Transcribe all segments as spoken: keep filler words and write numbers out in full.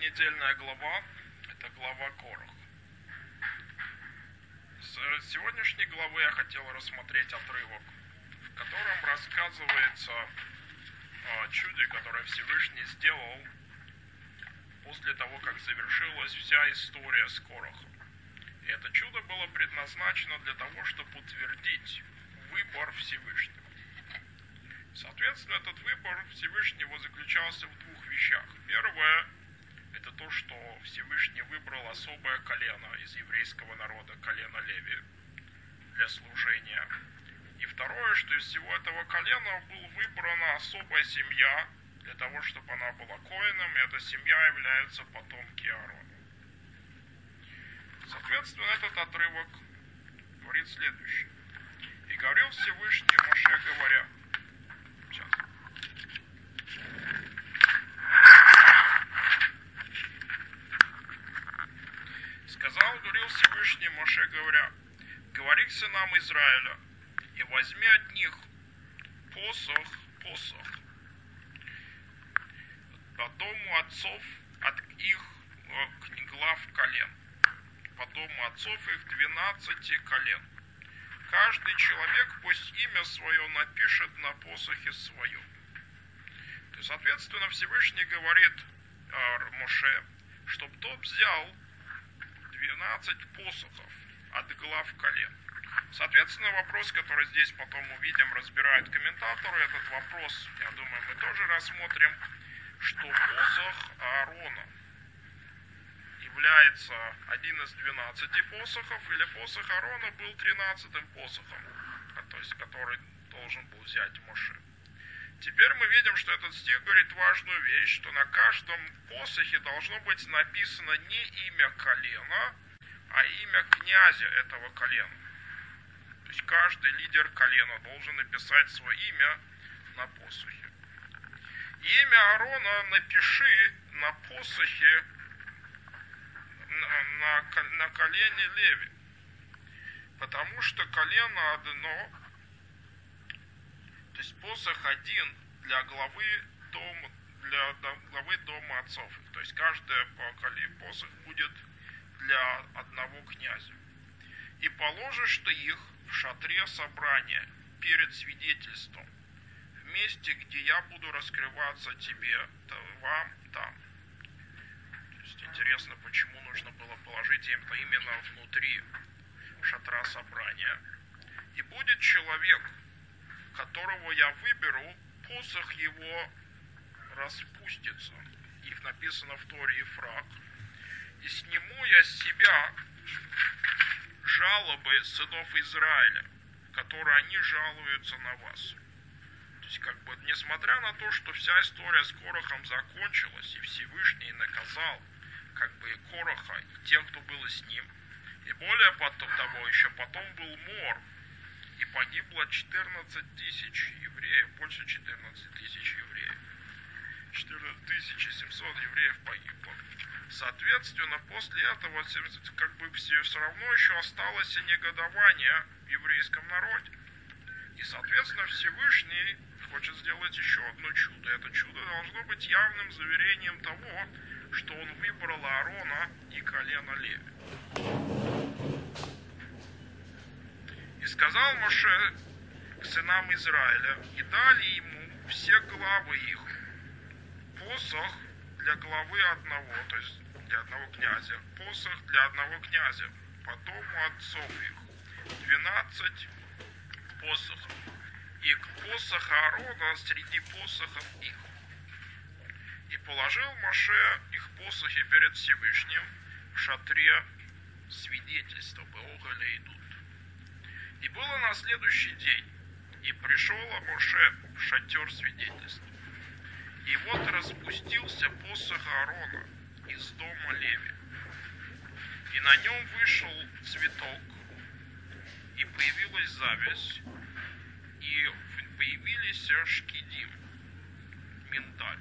недельная глава – это глава Корах. С сегодняшней главы я хотел рассмотреть отрывок, в котором рассказывается о чуде, которое Всевышний сделал после того, как завершилась вся история с Корахом. И это чудо было предназначено для того, чтобы утвердить выбор Всевышнего. Соответственно, этот выбор Всевышнего заключался в двух вещах. Первое – это то, что Всевышний выбрал особое колено из еврейского народа, колено Леви, для служения. И второе, что из всего этого колена была выбрана особая семья, для того, чтобы она была коэном, и эта семья является потомки Аарона. Соответственно, этот отрывок говорит следующее. «И говорил Всевышний Моше, говоря». Сейчас. «Сказал, говорил Всевышний Моше, говоря, говори к сынам Израиля, и возьми от них посох, посох, по дому отцов от их глав колен, по дому отцов их двенадцати колен. Каждый человек пусть имя свое напишет на посохе своем». То есть, соответственно, Всевышний говорит э, Моше, чтобы тот взял двенадцать посохов от глав колен. Соответственно, вопрос, который здесь потом увидим, разбирают комментаторы, этот вопрос, я думаю, мы тоже рассмотрим, что посох Аарона является один из двенадцати посохов, или посох Аарона был тринадцатым посохом, то есть который должен был взять Моше. Теперь мы видим, что этот стих говорит важную вещь, что на каждом посохе должно быть написано не имя колена, а имя князя этого колена. То есть каждый лидер колена должен написать свое имя на посохе. Имя Аарона напиши на посохе на, на, на колене Леви, потому что колено одно, то есть посох один для главы дома, для главы дома отцов. То есть каждый посох будет для одного князя. И положишь ты их в шатре собрания перед свидетельством, в месте, где я буду раскрываться тебе, вам там. То есть интересно, почему нужно было положить им именно внутри шатра собрания. И будет человек, которого я выберу, посох его распустится. Их написано в Торе Ефрат. И сниму я с себя жалобы сынов Израиля, которые они жалуются на вас. То есть, как бы, несмотря на то, что вся история с Корахом закончилась, и Всевышний наказал, как бы, и Кораха, и тех, кто был с ним, и более потом, того, еще потом был мор, и погибло четырнадцать тысяч евреев, больше четырнадцати тысяч евреев. четырнадцать тысяч семьсот евреев погибло. Соответственно, после этого, как бы, все, все равно еще осталось и негодование в еврейском народе. И, соответственно, Всевышний хочет сделать еще одно чудо. Это чудо должно быть явным заверением того, что он выбрал Аарона и колено Леви. «И сказал Моше к сынам Израиля, и дали ему все главы их, посох для главы одного, то есть для одного князя, посох для одного князя, по дому отцов их, двенадцать посохов, и к посоху Аарона среди посохов их. И положил Моше их посохи перед Всевышним в шатре свидетельства, Беогале идут. И было на следующий день, и пришел Моше в шатер свидетельств. И вот распустился посох Аарона из дома Леви, и на нем вышел цветок, и появилась зависть, и появились шкидим, миндаль.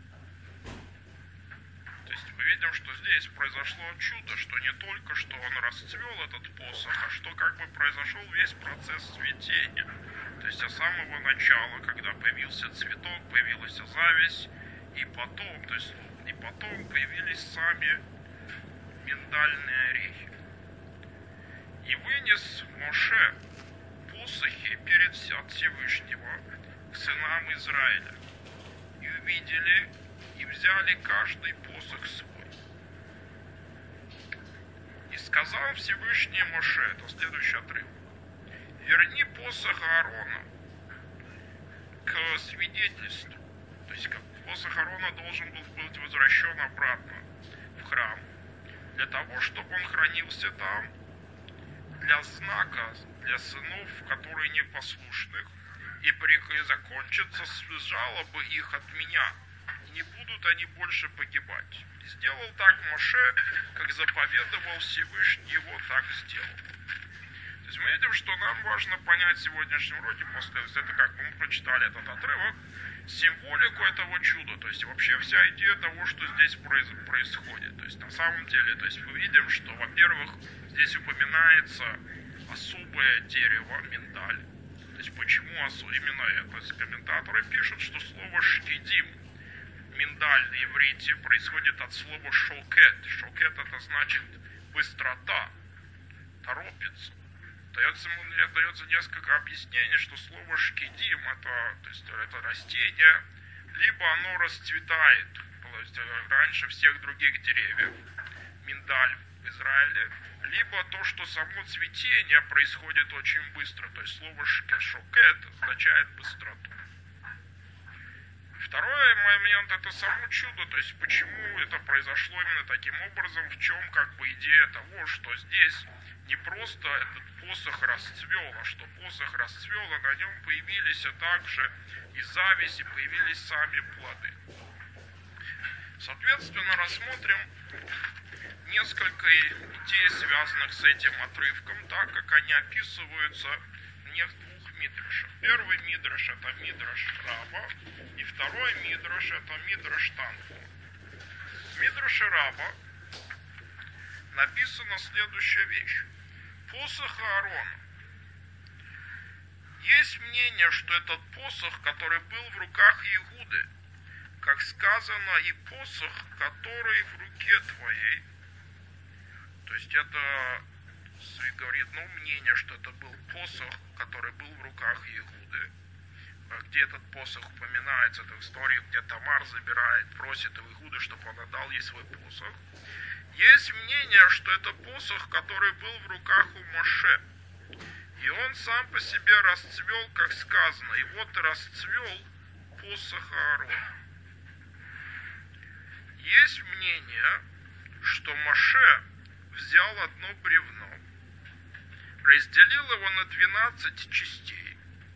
То есть мы видим, что здесь произошло чудо, что не только что он расцвел этот посох, а что как бы произошел весь процесс цветения. То есть с самого начала, когда появился цветок, появилась зависть, и потом, то есть и потом появились сами миндальные орехи. И вынес Моше посохи перед от Всевышнего к сынам Израиля. И увидели, и взяли каждый посох свой. И сказал Всевышний Моше, это следующий отрывок: верни посох Аарона к свидетельству. То есть посох Аарона должен был быть возвращен обратно в храм, для того, чтобы он хранился там, для знака, для сынов, которые непослушных, и при закончится с жалобы их от меня, и не будут они больше погибать. И сделал так Моше, как заповедовал Всевышний, его так сделал. То есть мы видим, что нам важно понять в сегодняшнем уроке, после это как мы прочитали этот отрывок, символику этого чуда, то есть вообще вся идея того, что здесь происходит. То есть на самом деле, то есть мы видим, что, во-первых, здесь упоминается особое дерево, миндаль. То есть почему именно это? То есть комментаторы пишут, что слово «шкидим», миндаль на иврите, происходит от слова «шокет». Шокет — это значит быстрота, торопится. Дается, дается несколько объяснений, что слово «шкидим» — это, то есть, это растение, либо оно расцветает то есть, раньше всех других деревьев, миндаль в Израиле, либо то, что само цветение происходит очень быстро. То есть слово «шокет» означает быстроту. Второй момент — это само чудо, то есть почему это произошло именно таким образом, в чем как бы идея того, что здесь не просто этот посох расцвел, а что посох расцвел, а на нем появились а также и зависть, и появились сами плоды. Соответственно, рассмотрим несколько идей, связанных с этим отрывком, так как они описываются в двух мидрашах. Первый мидраш — это мидраш Раба, и второй мидраш — это мидраш Танхума. В мидраше Раба написана следующая вещь. Посох Аарона. Есть мнение, что этот посох, который был в руках Иуды, как сказано, и посох, который в руке твоей. То есть это говорит, ну, мнение, что это был посох, который был в руках Иуды. Где этот посох упоминается, это в истории, где Тамар забирает, просит у Иуды, чтобы он отдал ей свой посох. Есть мнение, что это посох, который был в руках у Моше. И он сам по себе расцвел, как сказано. И вот расцвел посох Аарона. Есть мнение, что Моше взял одно бревно, разделил его на двенадцать частей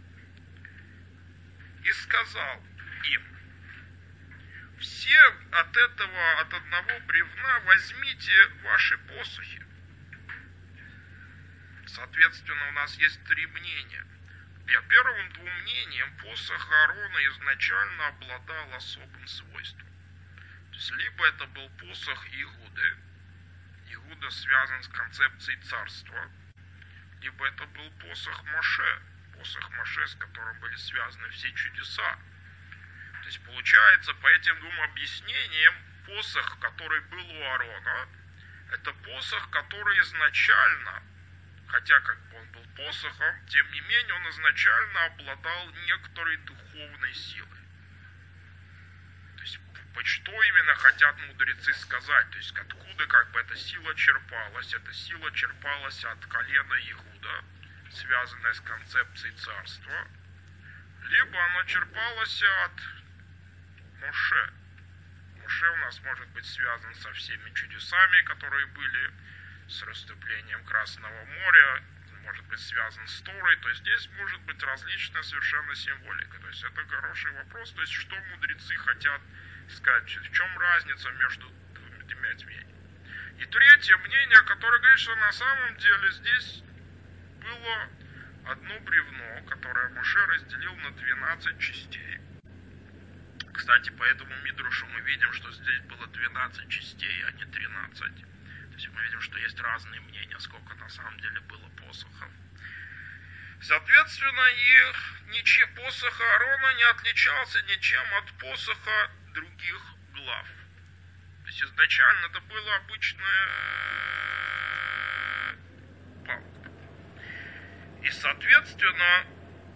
и сказал им: все от этого, от одного бревна возьмите ваши посохи. Соответственно, у нас есть три мнения. По первым двум мнениям посох Аарона изначально обладал особым свойством. То есть либо это был посох Иуды, Иуда связан с концепцией царства, либо это был посох Моше, посох Моше, с которым были связаны все чудеса. То есть получается, по этим двум объяснениям, посох, который был у Аарона, это посох, который изначально, хотя как бы он был посохом, тем не менее он изначально обладал некоторой духовной силой. То есть что именно хотят мудрецы сказать, то есть откуда как бы эта сила черпалась? Эта сила черпалась от колена Иуда, связанная с концепцией царства, либо она черпалась от Моше. Моше у нас может быть связан со всеми чудесами, которые были, с расступлением Красного моря, может быть связан с Торой, то есть здесь может быть различная совершенно символика. То есть это хороший вопрос, то есть что мудрецы хотят сказать, в чем разница между двумя мнениями. И третье мнение, которое говорит, что на самом деле здесь было одно бревно, которое Моше разделил на двенадцать частей. Кстати, по этому мидрушу мы видим, что здесь было двенадцать частей, а не тринадцать. То есть мы видим, что есть разные мнения, сколько на самом деле было посохов. Соответственно, и ничем посох Аарона не отличался ничем от посоха других глав. То есть изначально это была обычная палка. И, соответственно,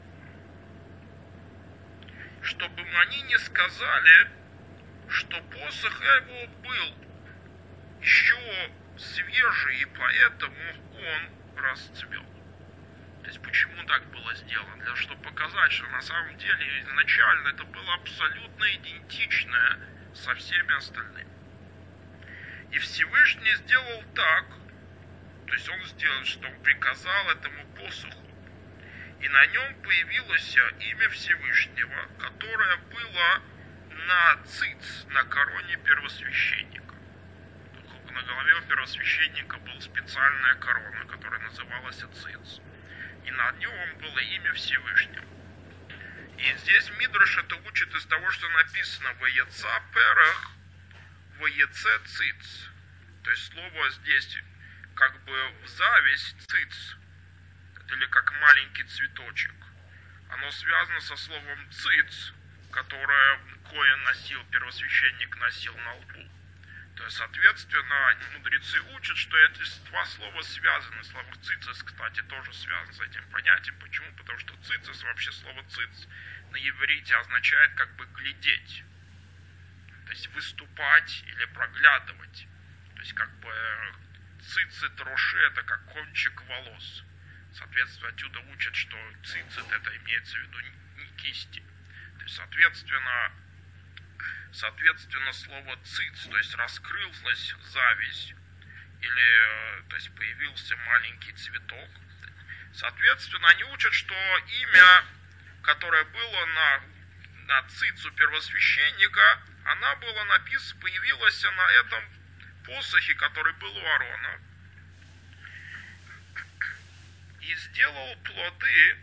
чтобы они не сказали, что посох его был еще свежий, и поэтому он расцвел. То есть почему так было сделано? Для того, чтобы показать, что на самом деле изначально это было абсолютно идентичное со всеми остальными. И Всевышний сделал так, то есть он сделал, что он приказал этому посоху, и на нем появилось имя Всевышнего, которое было на циц, на короне первосвященника. На голове у первосвященника была специальная корона, которая называлась циц. И на нем было имя Всевышнего. И здесь Мидраш это учит из того, что написано «Ваеца перах, ваеце циц». То есть слово здесь как бы в зависть циц, или как маленький цветочек. Оно связано со словом циц, которое коэн носил, первосвященник носил на лбу. То есть, соответственно, мудрецы учат, что эти два слова связаны. Слово цицис, кстати, тоже связано с этим понятием. Почему? Потому что цицис, вообще слово циц на иврите означает как бы глядеть. То есть выступать или проглядывать. То есть как бы цицит роши это как кончик волос. Соответственно, отсюда учат, что цицит это имеется в виду не кисти. То есть, соответственно, Соответственно, слово циц, то есть раскрылась зависть, или то есть появился маленький цветок. Соответственно, они учат, что имя, которое было на, на цицу первосвященника, она была написана, появилась на этом посохе, который был у Аарона. И сделал плоды.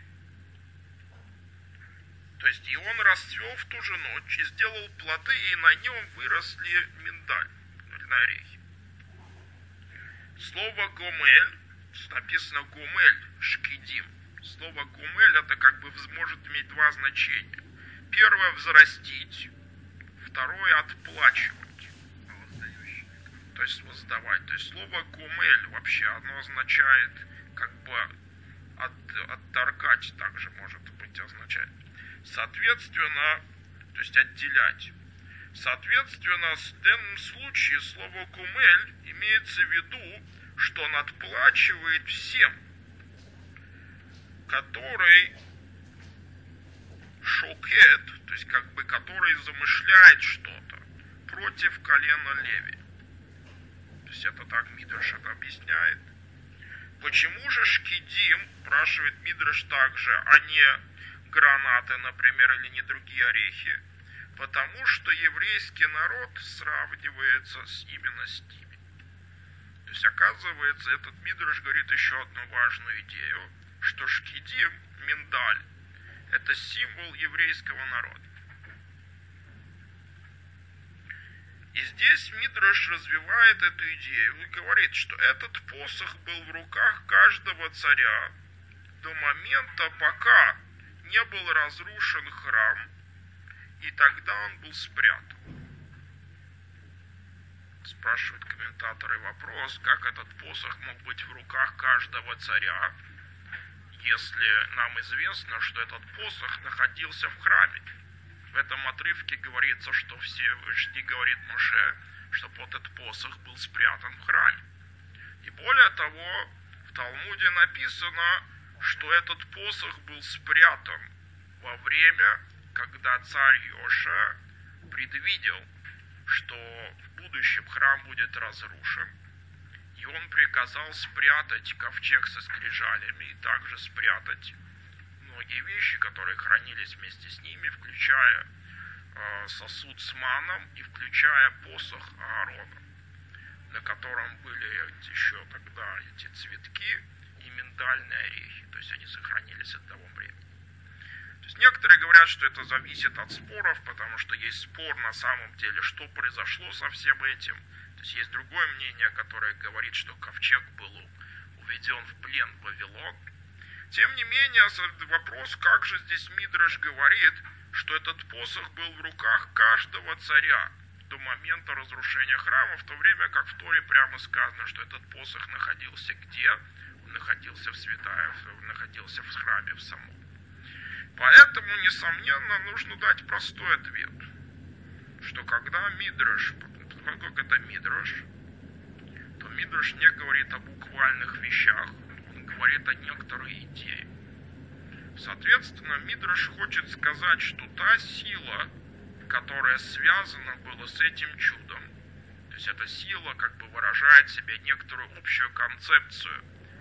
То есть и он расцвел в ту же ночь, и сделал плоды, и на нем выросли миндаль, или орехи. Слово гомель, написано гомель, шкидим. Слово гомель это как бы может иметь два значения. Первое взрастить, второе отплачивать. То есть воздавать. То есть слово гомель вообще, оно означает как бы от, отторгать также может быть означает. Соответственно, то есть отделять. Соответственно, в данном случае слово «гумель» имеется в виду, что он отплачивает всем, который шокет, то есть как бы который замышляет что-то против колена Леви. То есть это так Мидраш это объясняет. Почему же шкидим, спрашивает Мидраш также, а не гранаты, например, или не другие орехи? Потому что еврейский народ сравнивается с, именно с ними. То есть, оказывается, этот Мидраш говорит еще одну важную идею, что шкидим, миндаль, это символ еврейского народа. И здесь Мидраш развивает эту идею и говорит, что этот посох был в руках каждого царя до момента, пока не был разрушен храм, и тогда он был спрятан. Спрашивают комментаторы вопрос, как этот посох мог быть в руках каждого царя, если нам известно, что этот посох находился в храме. В этом отрывке говорится, что Всевышний говорит Моше, что вот этот посох был спрятан в храме. И более того, в Талмуде написано, что этот посох был спрятан во время, когда царь Йоша предвидел, что в будущем храм будет разрушен, и он приказал спрятать ковчег со скрижалями и также спрятать многие вещи, которые хранились вместе с ними, включая э, сосуд с маном и включая посох Аарона, на котором были еще тогда эти цветки и миндальные орехи, то есть они сохранились от того времени. То есть некоторые говорят, что это зависит от споров, потому что есть спор на самом деле, что произошло со всем этим. То есть есть другое мнение, которое говорит, что ковчег был уведен в плен в Вавилон. Тем не менее, вопрос, как же здесь Мидраш говорит, что этот посох был в руках каждого царя до момента разрушения храма, в то время как в Торе прямо сказано, что этот посох находился где? Он находился в святая, он находился в храме в самом. Поэтому, несомненно, нужно дать простой ответ, что когда Мидраш, поскольку это Мидраш, то Мидраш не говорит о буквальных вещах, он говорит о некоторой идее. Соответственно, Мидраш хочет сказать, что та сила, которая связана была с этим чудом, то есть эта сила как бы выражает в себе некоторую общую концепцию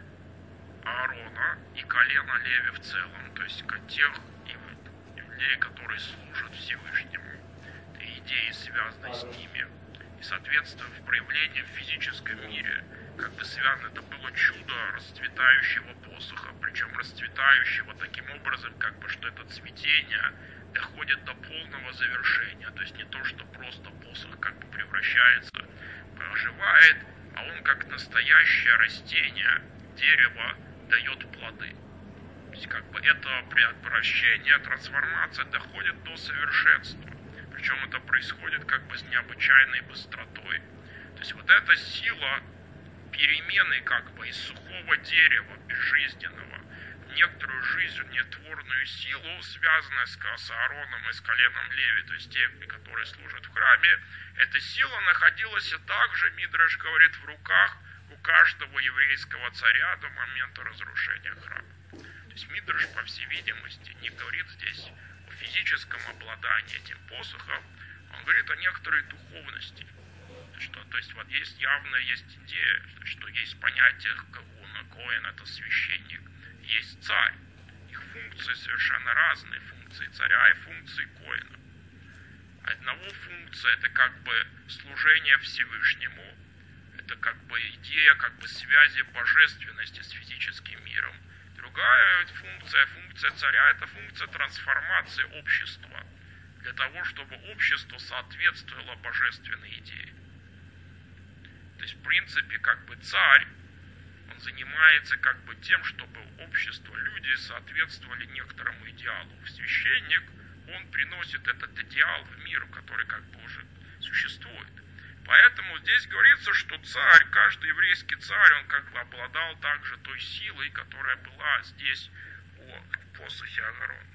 Аарона и колена Леви в целом, то есть тех людей, которые служат Всевышнему, и идеи, связанные с ними. И, соответственно, в проявлении в физическом мире как бы связано, это было чудо расцветающего посоха, причем расцветающего таким образом, как бы, что это цветение доходит до полного завершения, то есть не то, что просто посох как бы превращается, проживает, а он как настоящее растение, дерево дает плоды. То есть как бы это преобращение, трансформация доходит до совершенства. Причем это происходит как бы с необычайной быстротой. То есть вот эта сила перемены как бы из сухого дерева, безжизненного, в некоторую жизнетворную силу, связанную с, с Аароном и с коленом Леви, то есть те, которые служат в храме, эта сила находилась и также, Мидраш говорит, в руках у каждого еврейского царя до момента разрушения храма. То есть Мидраш, по всей видимости, не говорит здесь о физическом обладании этим посохом, он говорит о некоторой духовности. Что, то есть вот есть явно есть идея, что есть понятие Кагуна, Коэн это священник, есть царь. Их функции совершенно разные, функции царя и функции Коэна. Одного функция это как бы служение Всевышнему, это как бы идея как бы связи божественности с физическим миром. Другая функция, функция царя, это функция трансформации общества, для того, чтобы общество соответствовало божественной идее. То есть, в принципе, как бы царь, он занимается как бы тем, чтобы общество, люди соответствовали некоторому идеалу. Священник, он приносит этот идеал в мир, который как бы уже существует. Поэтому здесь говорится, что царь, каждый еврейский царь, он как бы обладал также той силой, которая была здесь о посохе Аарона.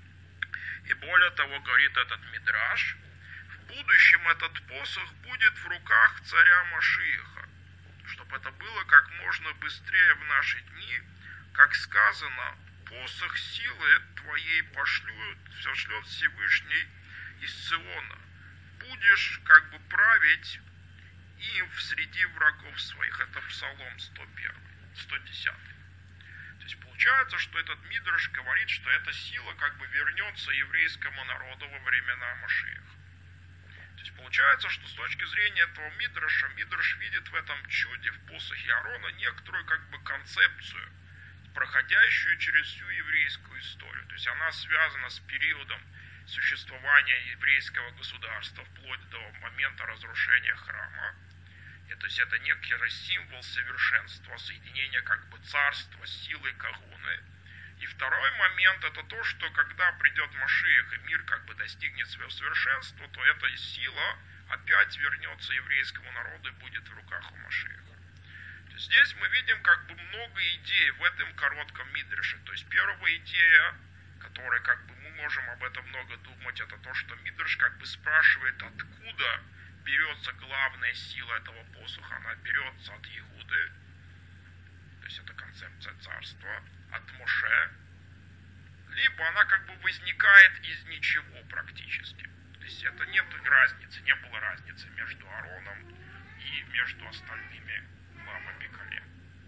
И более того, говорит этот Мидраш, в будущем этот посох будет в руках царя Машиаха, чтобы это было как можно быстрее в наши дни, как сказано, посох силы твоей пошлют, сошлет Всевышний из Сиона. Будешь как бы править им в среди врагов своих. Это Псалом сто первый, сто десятый. То есть получается, что этот Мидраш говорит, что эта сила как бы вернется еврейскому народу во времена Машиаха. То есть получается, что с точки зрения этого Мидраша, Мидраш видит в этом чуде, в посохе Аарона, некоторую как бы концепцию, проходящую через всю еврейскую историю. То есть она связана с периодом существования еврейского государства вплоть до момента разрушения храма. И, то есть это некий символ совершенства, соединения как бы царства с силой Кагуны. И второй момент это то, что когда придет Машиах и мир как бы достигнет своего совершенства, то эта сила опять вернется еврейскому народу и будет в руках у Машиаха. То есть здесь мы видим как бы много идей в этом коротком Мидраше. То есть первая идея, которая как бы мы можем об этом много думать, это то, что Мидраш как бы спрашивает, откуда берется главная сила этого посоха. Она берется от Иуды, то есть это концепция царства, от Моше, либо она как бы возникает из ничего практически. То есть это нет разницы, не было разницы между Аароном и между остальными главами колен.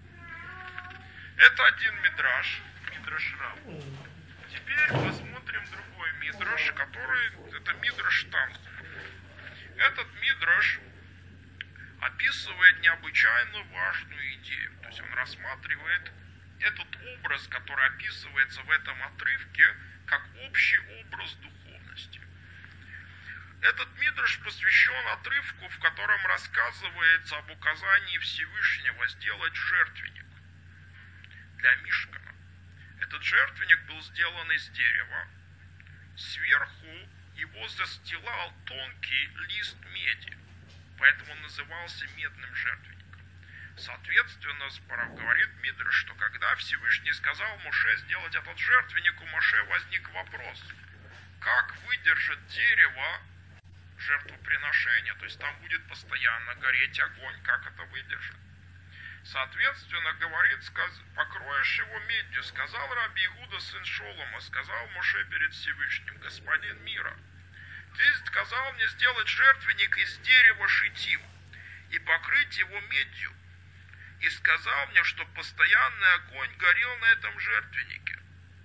Это один мидраш, мидраш Рав. Теперь посмотрим другой мидраш, который, это мидраш Танхумов. Этот мидраш описывает необычайно важную идею. То есть он рассматривает этот образ, который описывается в этом отрывке, как общий образ духовности. Этот мидраш посвящен отрывку, в котором рассказывается об указании Всевышнего сделать жертвенник для Мишкана. Этот жертвенник был сделан из дерева. Сверху его застилал тонкий лист меди, поэтому он назывался медным жертвенником. Соответственно, говорит Мидраш, что когда Всевышний сказал Моше сделать этот жертвенник, у Моше возник вопрос, как выдержит дерево жертвоприношения, то есть там будет постоянно гореть огонь, как это выдержит. Соответственно, говорит, сказ... покроешь его медью, сказал Раби Иуда, сын Шолома, сказал Моше перед Всевышним, господин мира, ты сказал мне сделать жертвенник из дерева шитим и покрыть его медью, и сказал мне, что постоянный огонь горел на этом жертвеннике.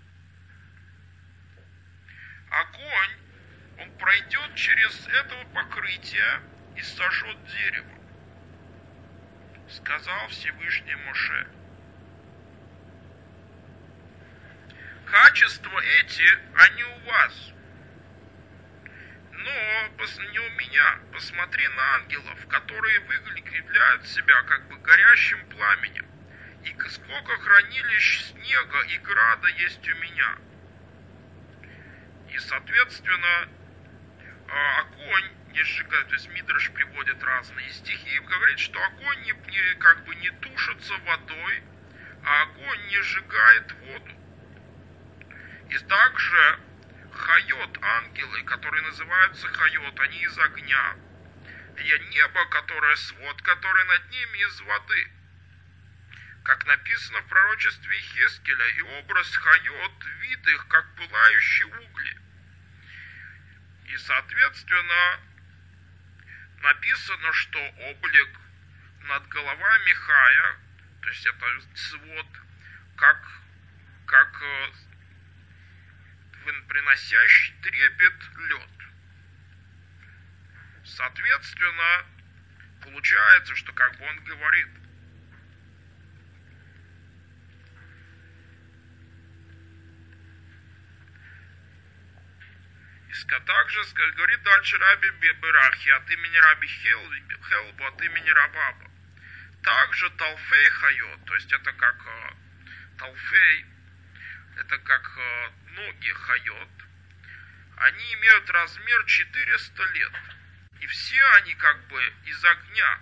Огонь, он пройдет через это покрытие и сожжет дерево. Сказал Всевышний Моше. Качества эти, они у вас, но не у меня. Посмотри на ангелов, которые выглядят себя как бы горящим пламенем. И сколько хранилищ снега и града есть у меня. И, соответственно, огонь не сжигает, то есть Мидраш приводит разные стихи, и говорит, что огонь не, не, как бы не тушится водой, а огонь не сжигает воду. И также хайот, ангелы, которые называются хайот, они из огня. И небо, которое свод, который над ними из воды. Как написано в пророчестве Ихескеля, и образ хайот, вид их, как пылающие угли. И, соответственно, написано, что облик над головами Хая, то есть это свод, как, как приносящий трепет лед. Соответственно, получается, что как бы он говорит, также говорит дальше Раби Берахи от имени Раби Хелбу, от имени Рабаба. Также Талфей Хайот, то есть это как э, Талфей, это как э, ноги Хайот, они имеют размер четыреста лет. И все они как бы из огня.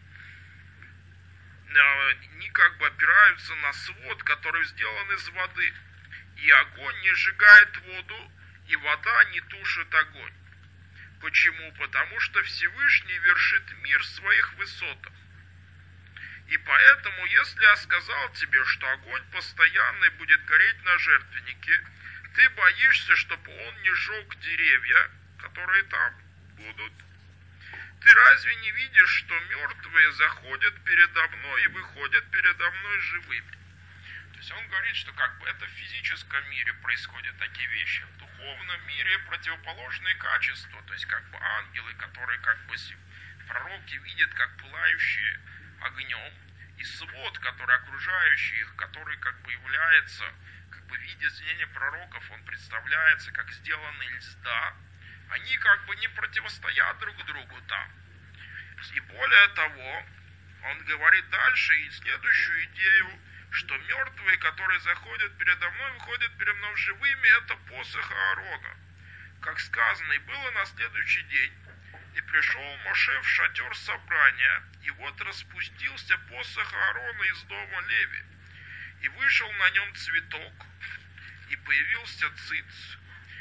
Э, они как бы опираются на свод, который сделан из воды. И огонь не сжигает воду, и вода не тушит огонь. Почему? Потому что Всевышний вершит мир в своих высотах. И поэтому, если я сказал тебе, что огонь постоянный будет гореть на жертвеннике, ты боишься, чтобы он не сжег деревья, которые там будут. Ты разве не видишь, что мертвые заходят передо мной и выходят передо мной живыми? То есть он говорит, что как бы это в физическом мире происходят такие вещи. В духовном мире противоположные качества. То есть как бы ангелы, которые как бы пророки видят как пылающие огнем. И свод, который окружающий их, который как бы является, как бы в виде изменения пророков, он представляется как сделанный из льда. Они как бы не противостоят друг другу там. И более того, он говорит дальше и следующую идею, что мертвые, которые заходят передо мной, выходят передо мной живыми, это посох Аарона. Как сказано, и было на следующий день, и пришел Моше в шатер собрания, и вот распустился посох Аарона из дома Леви, и вышел на нем цветок, и появился циц,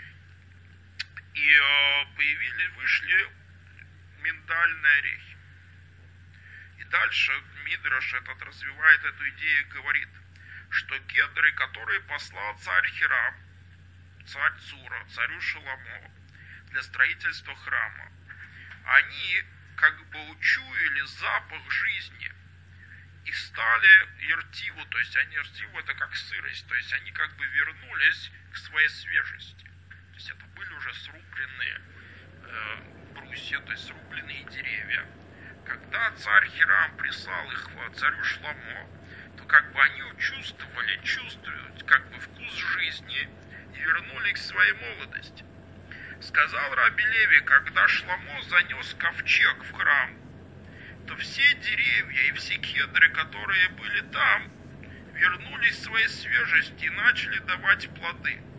и э, появились, вышли миндальные орехи. И дальше Мидраш этот развивает эту идею и говорит, что кедры, которые послал царь Хирам, царь Цура, царю Шоломо, для строительства храма, они как бы учуяли запах жизни и стали ертиву, то есть они ертиву это как сырость, то есть они как бы вернулись к своей свежести. То есть это были уже срубленные э, брусья, то есть срубленные деревья. Когда царь Хирам прислал их царю Шломо, то как бы они чувствовали, чувствуют как бы вкус жизни и вернулись к своей молодости. Сказал Раби Леви, когда Шломо занес ковчег в храм, то все деревья и все кедры, которые были там, вернулись к своей свежести и начали давать плоды.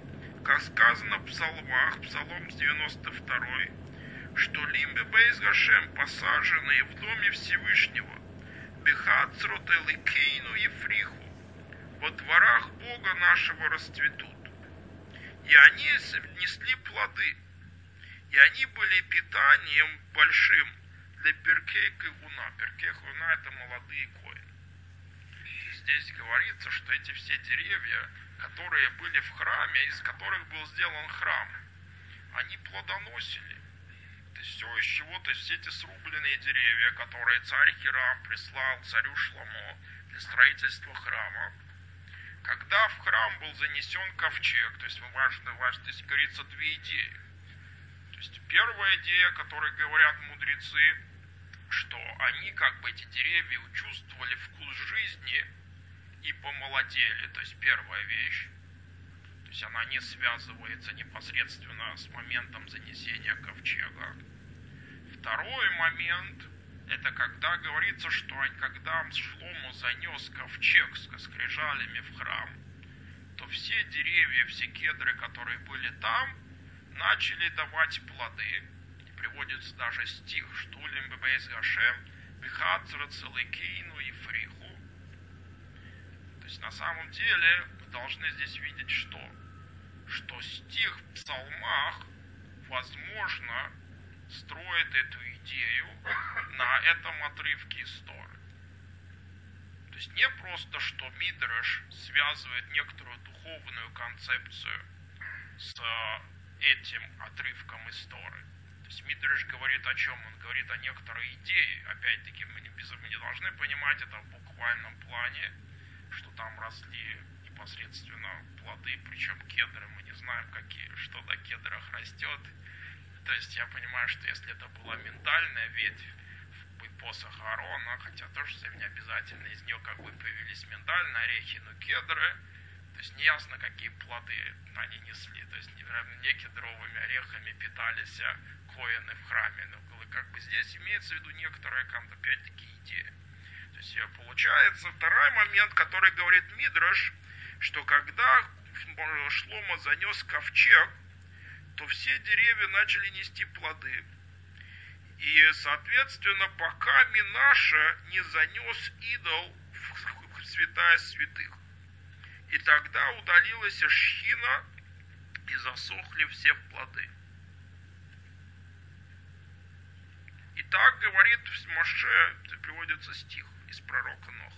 как сказано в псалмах, Псалом девяносто два, что лимбе бейз Гашем, посаженные в доме Всевышнего, бехацрот эликейну ефриху, во дворах Бога нашего расцветут. И они несли плоды, и они были питанием большим для перкей кегуна. Перкей кегуна — это молодые коины. Здесь говорится, что эти все деревья, которые были в храме, из которых был сделан храм, они плодоносили. То есть все из чего, то есть все эти срубленные деревья, которые царь Хирам прислал царю Шломо для строительства храма. Когда в храм был занесен ковчег, то есть важно, важно, здесь говорится две идеи. То есть первая идея, о которой говорят мудрецы, что они, как бы эти деревья, чувствовали вкус жизни и помолодели. То есть первая вещь. То есть она не связывается непосредственно с моментом занесения ковчега. Второй момент, это когда говорится, что когда Шломо занес ковчег с скрижалями в храм, то все деревья, все кедры, которые были там, начали давать плоды. И приводится даже стих «Штулим бебейс Гашем, бихацра целекейну и фриху». То есть на самом деле мы должны здесь видеть что? Что стих в псалмах, возможно, строит эту идею на этом отрывке из Торы. То есть не просто, что Мидраш связывает некоторую духовную концепцию с этим отрывком из Торы. То есть Мидраш говорит о чем? Он говорит о некоторой идее. Опять-таки мы не, мы не должны понимать это в буквальном плане, что там росли непосредственно плоды, причем кедры, мы не знаем, какие, что на кедрах растет. То есть я понимаю, что если это была миндальная ветвь в посох Аарона, хотя тоже совсем не обязательно, из нее как бы появились миндальные орехи, но кедры, то есть неясно, какие плоды они несли. То есть не кедровыми орехами питались коины в храме. Но как бы здесь имеется в виду некоторая, опять-таки, идея. То есть получается второй момент, который говорит Мидраш, что когда Шломо занес ковчег, то все деревья начали нести плоды. И, соответственно, пока Минаша не занес идол в святая святых. И тогда удалилась шхина, и засохли все плоды. И так говорит Моше, приводится стих из пророка Ноха.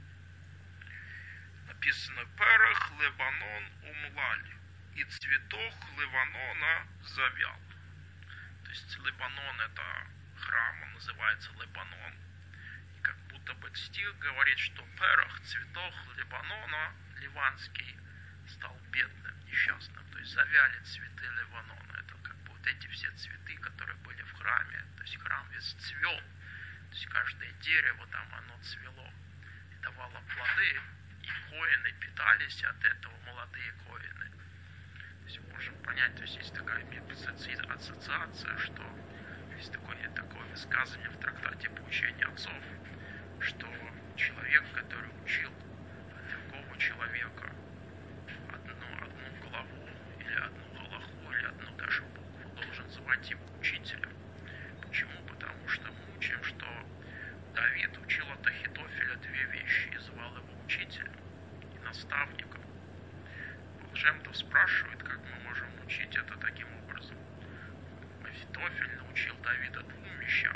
Написано: «Перах Лебанон умлаль, и цветок Ливанона завял». То есть Лебанон — это храм, он называется Лебанон. И как будто бы стих говорит, что перах, цветок Лебанона, ливанский, стал бедным, несчастным. То есть завяли цветы Ливанона. Это как бы вот эти все цветы, которые были в храме. То есть храм весь цвел. То есть каждое дерево там, оно цвело и давало плоды. И коины питались от этого, молодые коины. То есть мы можем понять, то есть есть такая ассоциация, что есть такое, такое высказывание в трактате «Поучение отцов», что человек, который учил другого человека одну, одну главу, или одну галаху, или одну даже букву, должен звать его учителем. Почему? Потому что мы учим, что Давид учил от Ахитофеля две вещи и звал его учителем и наставником. Шем-Тов спрашивает, как мы можем учить это таким образом. Ахитофель научил Давида двум вещам.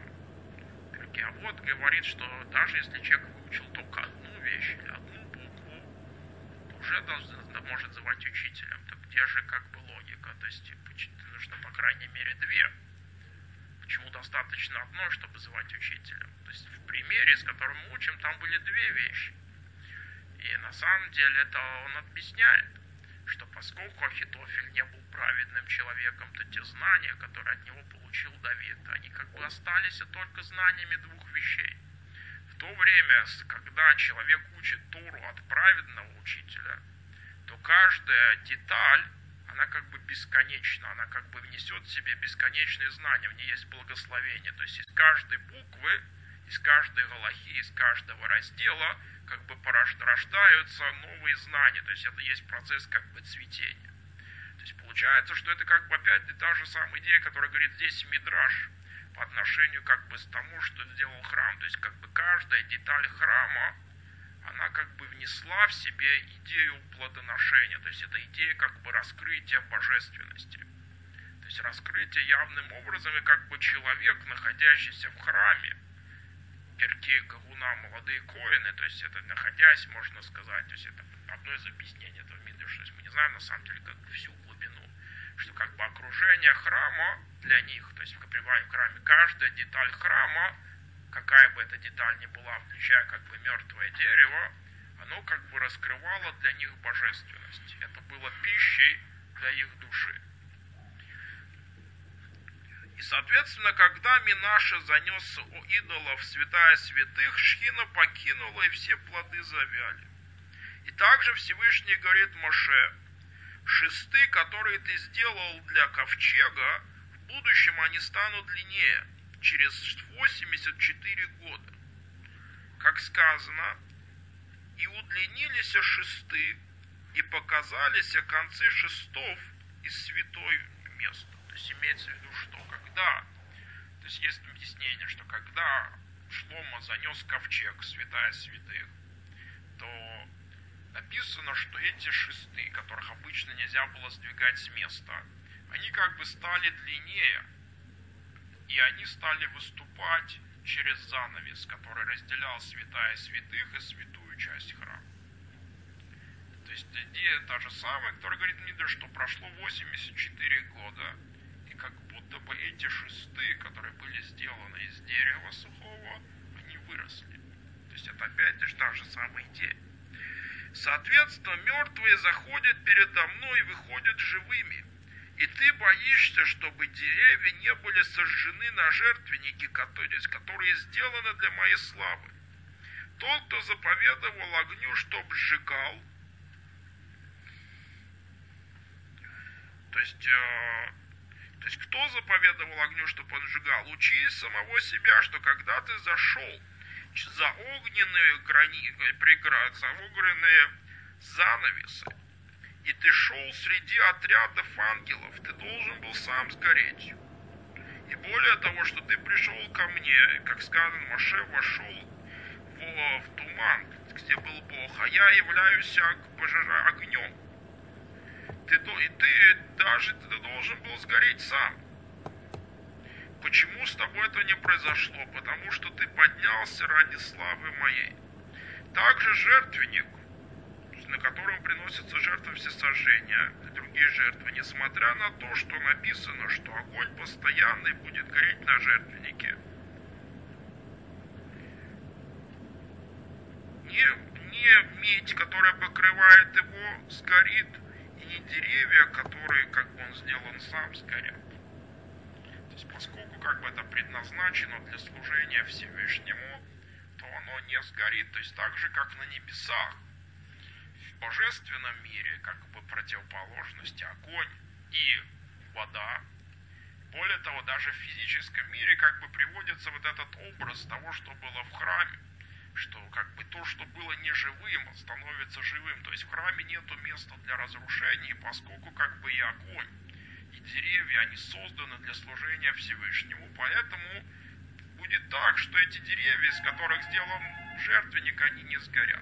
А вот говорит, что даже если человек выучил только одну вещь или одну букву, то уже должен, может звать учителем. Так где же как бы логика? То есть нужно по крайней мере две. Почему достаточно одной, чтобы звать учителем? То есть в примере, с которым мы учим, там были две вещи. И на самом деле это он объясняет, что поскольку Ахитофель не был праведным человеком, то те знания, которые от него получил Давид, они как бы остались только знаниями двух вещей. В то время, когда человек учит Тору от праведного учителя, то каждая деталь, она как бы бесконечна, она как бы несет в себе бесконечные знания, в ней есть благословение. То есть из каждой буквы, из каждой галахи, из каждого раздела как бы рождаются новые знания. То есть это есть процесс как бы цветения. То есть получается, что это как бы опять та же самая идея, которая говорит здесь Мидраш, по отношению как бы к тому, что сделал храм. То есть как бы каждая деталь храма, она как бы внесла в себе идею плодоношения. То есть это идея как бы раскрытия божественности. То есть раскрытие явным образом, и как бы человек, находящийся в храме, Перкей Кагуна, молодые коины, то есть это находясь, можно сказать, то есть это одно из объяснений этого Мидраша. То есть мы не знаем на самом деле как бы всю глубину, что как бы окружение храма для них, то есть в пребывании в храме, каждая деталь храма, какая бы эта деталь ни была, включая как бы мертвое дерево, оно как бы раскрывало для них божественность. Это было пищей для их души. И, соответственно, когда Минаша занесся у идолов святая святых, Шхина покинула, и все плоды завяли. И также Всевышний говорит Моше: шесты, которые ты сделал для ковчега, в будущем они станут длиннее, через восемьдесят четыре года. Как сказано, и удлинились шесты, и показались концы шестов из святой места. То есть имеется в виду, что когда, то есть есть объяснение, что когда Шломо занес ковчег, святая святых, то написано, что эти шесты, которых обычно нельзя было сдвигать с места, они как бы стали длиннее, и они стали выступать через занавес, который разделял святая святых и святую часть храма. То есть идея та же самая, которая говорит Мидраш, что прошло восемьдесят четыре года, и как будто бы эти шесты, которые были сделаны из дерева сухого, они выросли. То есть это опять же та же самая идея. Соответственно, мертвые заходят передо мной и выходят живыми. И ты боишься, чтобы деревья не были сожжены на жертвеннике, которые сделаны для моей славы. Тот, кто заповедовал огню, чтоб сжигал, то есть, э, то есть кто заповедовал огню, чтобы он сжигал? Учи самого себя, что когда ты зашел за огненные грани, преград, за огненные занавесы, и ты шел среди отрядов ангелов, ты должен был сам сгореть. И более того, что ты пришел ко мне, как сказано, Моше вошел в, в туман, где был Бог, а я являюсь пожира огнем. Ты, и ты даже ты должен был сгореть сам. Почему с тобой это не произошло? Потому что ты поднялся ради славы моей. Также жертвенник, на котором приносятся жертвы всесожжения, и другие жертвы, несмотря на то, что написано, что огонь постоянный будет гореть на жертвеннике, не, не медь, которая покрывает его, сгорит, и не деревья, которые, как бы он сделан сам, сгорят. То есть, поскольку как бы это предназначено для служения Всевышнему, то оно не сгорит. То есть, так же, как на небесах, в божественном мире, как бы противоположности, огонь и вода. Более того, даже в физическом мире как бы приводится вот этот образ того, что было в храме, что как бы то, что было неживым, становится живым. То есть в храме нету места для разрушения, поскольку как бы и огонь, и деревья, они созданы для служения Всевышнему, поэтому будет так, что эти деревья, из которых сделан жертвенник, они не сгорят.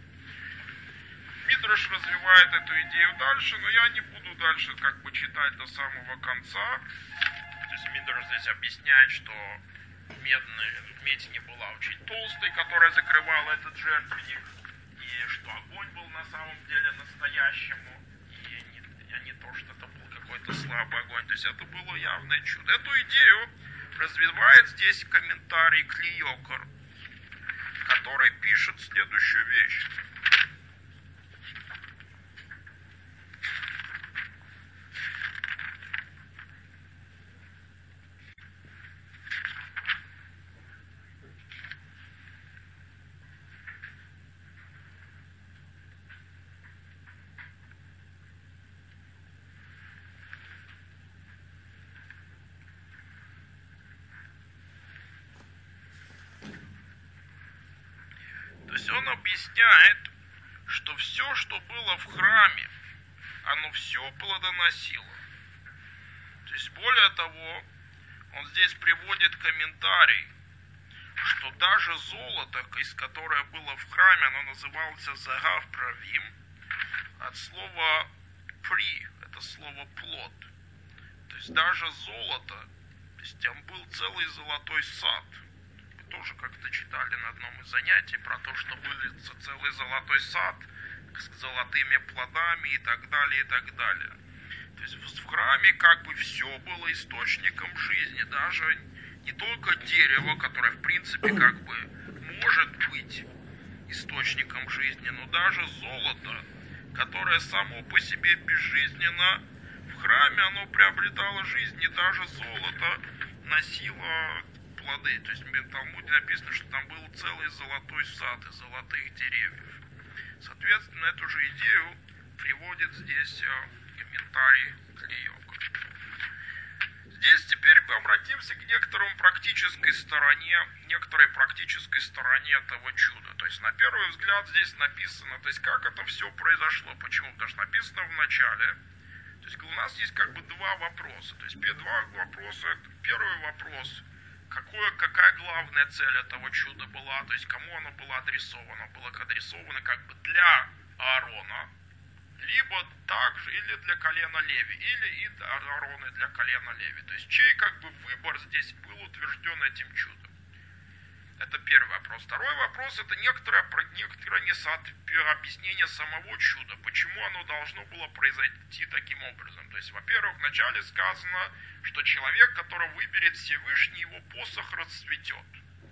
Мидраш развивает эту идею дальше, но я не буду дальше как бы читать до самого конца. То есть Мидраш здесь объясняет, что медный, медь не была очень толстой, которая закрывала этот жертвенник, и что огонь был на самом деле настоящему, и не, а не то, что это был какой-то слабый огонь. То есть это было явное чудо. Эту идею развивает здесь комментарий Кли Йокар, который пишет следующую вещь. Он объясняет, что все, что было в храме, оно все плодоносило. То есть, более того, он здесь приводит комментарий, что даже золото, из которое было в храме, оно называлось загав правим, от слова при, это слово плод. То есть даже золото, то есть там был целый золотой сад. Мы тоже как-то читали на одном из занятий про то, что был целый золотой сад с золотыми плодами и так далее, и так далее. То есть в храме как бы все было источником жизни, даже не только дерево, которое в принципе как бы может быть источником жизни, но даже золото, которое само по себе безжизненно, в храме оно приобретало жизнь, и даже золото носило плоды. То есть в Талмуде написано, что там был целый золотой сад из золотых деревьев. Соответственно, эту же идею приводит здесь комментарий Клейок. Здесь теперь мы обратимся к некоторому практической стороне, некоторой практической стороне этого чуда. То есть на первый взгляд здесь написано, то есть как это все произошло. Почему? Потому что написано в начале. То есть у нас есть как бы два вопроса. То есть два вопроса. Первый вопрос, какое, какая главная цель этого чуда была, то есть кому оно было адресовано. Было адресовано как бы для Аарона, либо также или для колена Леви, или и для Аарона, и для колена Леви. То есть чей как бы выбор здесь был утвержден этим чудом. Это первый вопрос. Второй вопрос — это некоторое, некоторое несоответствие, объяснение самого чуда. Почему оно должно было произойти таким образом? То есть, во-первых, вначале сказано, что человек, который выберет Всевышний, его посох расцветет.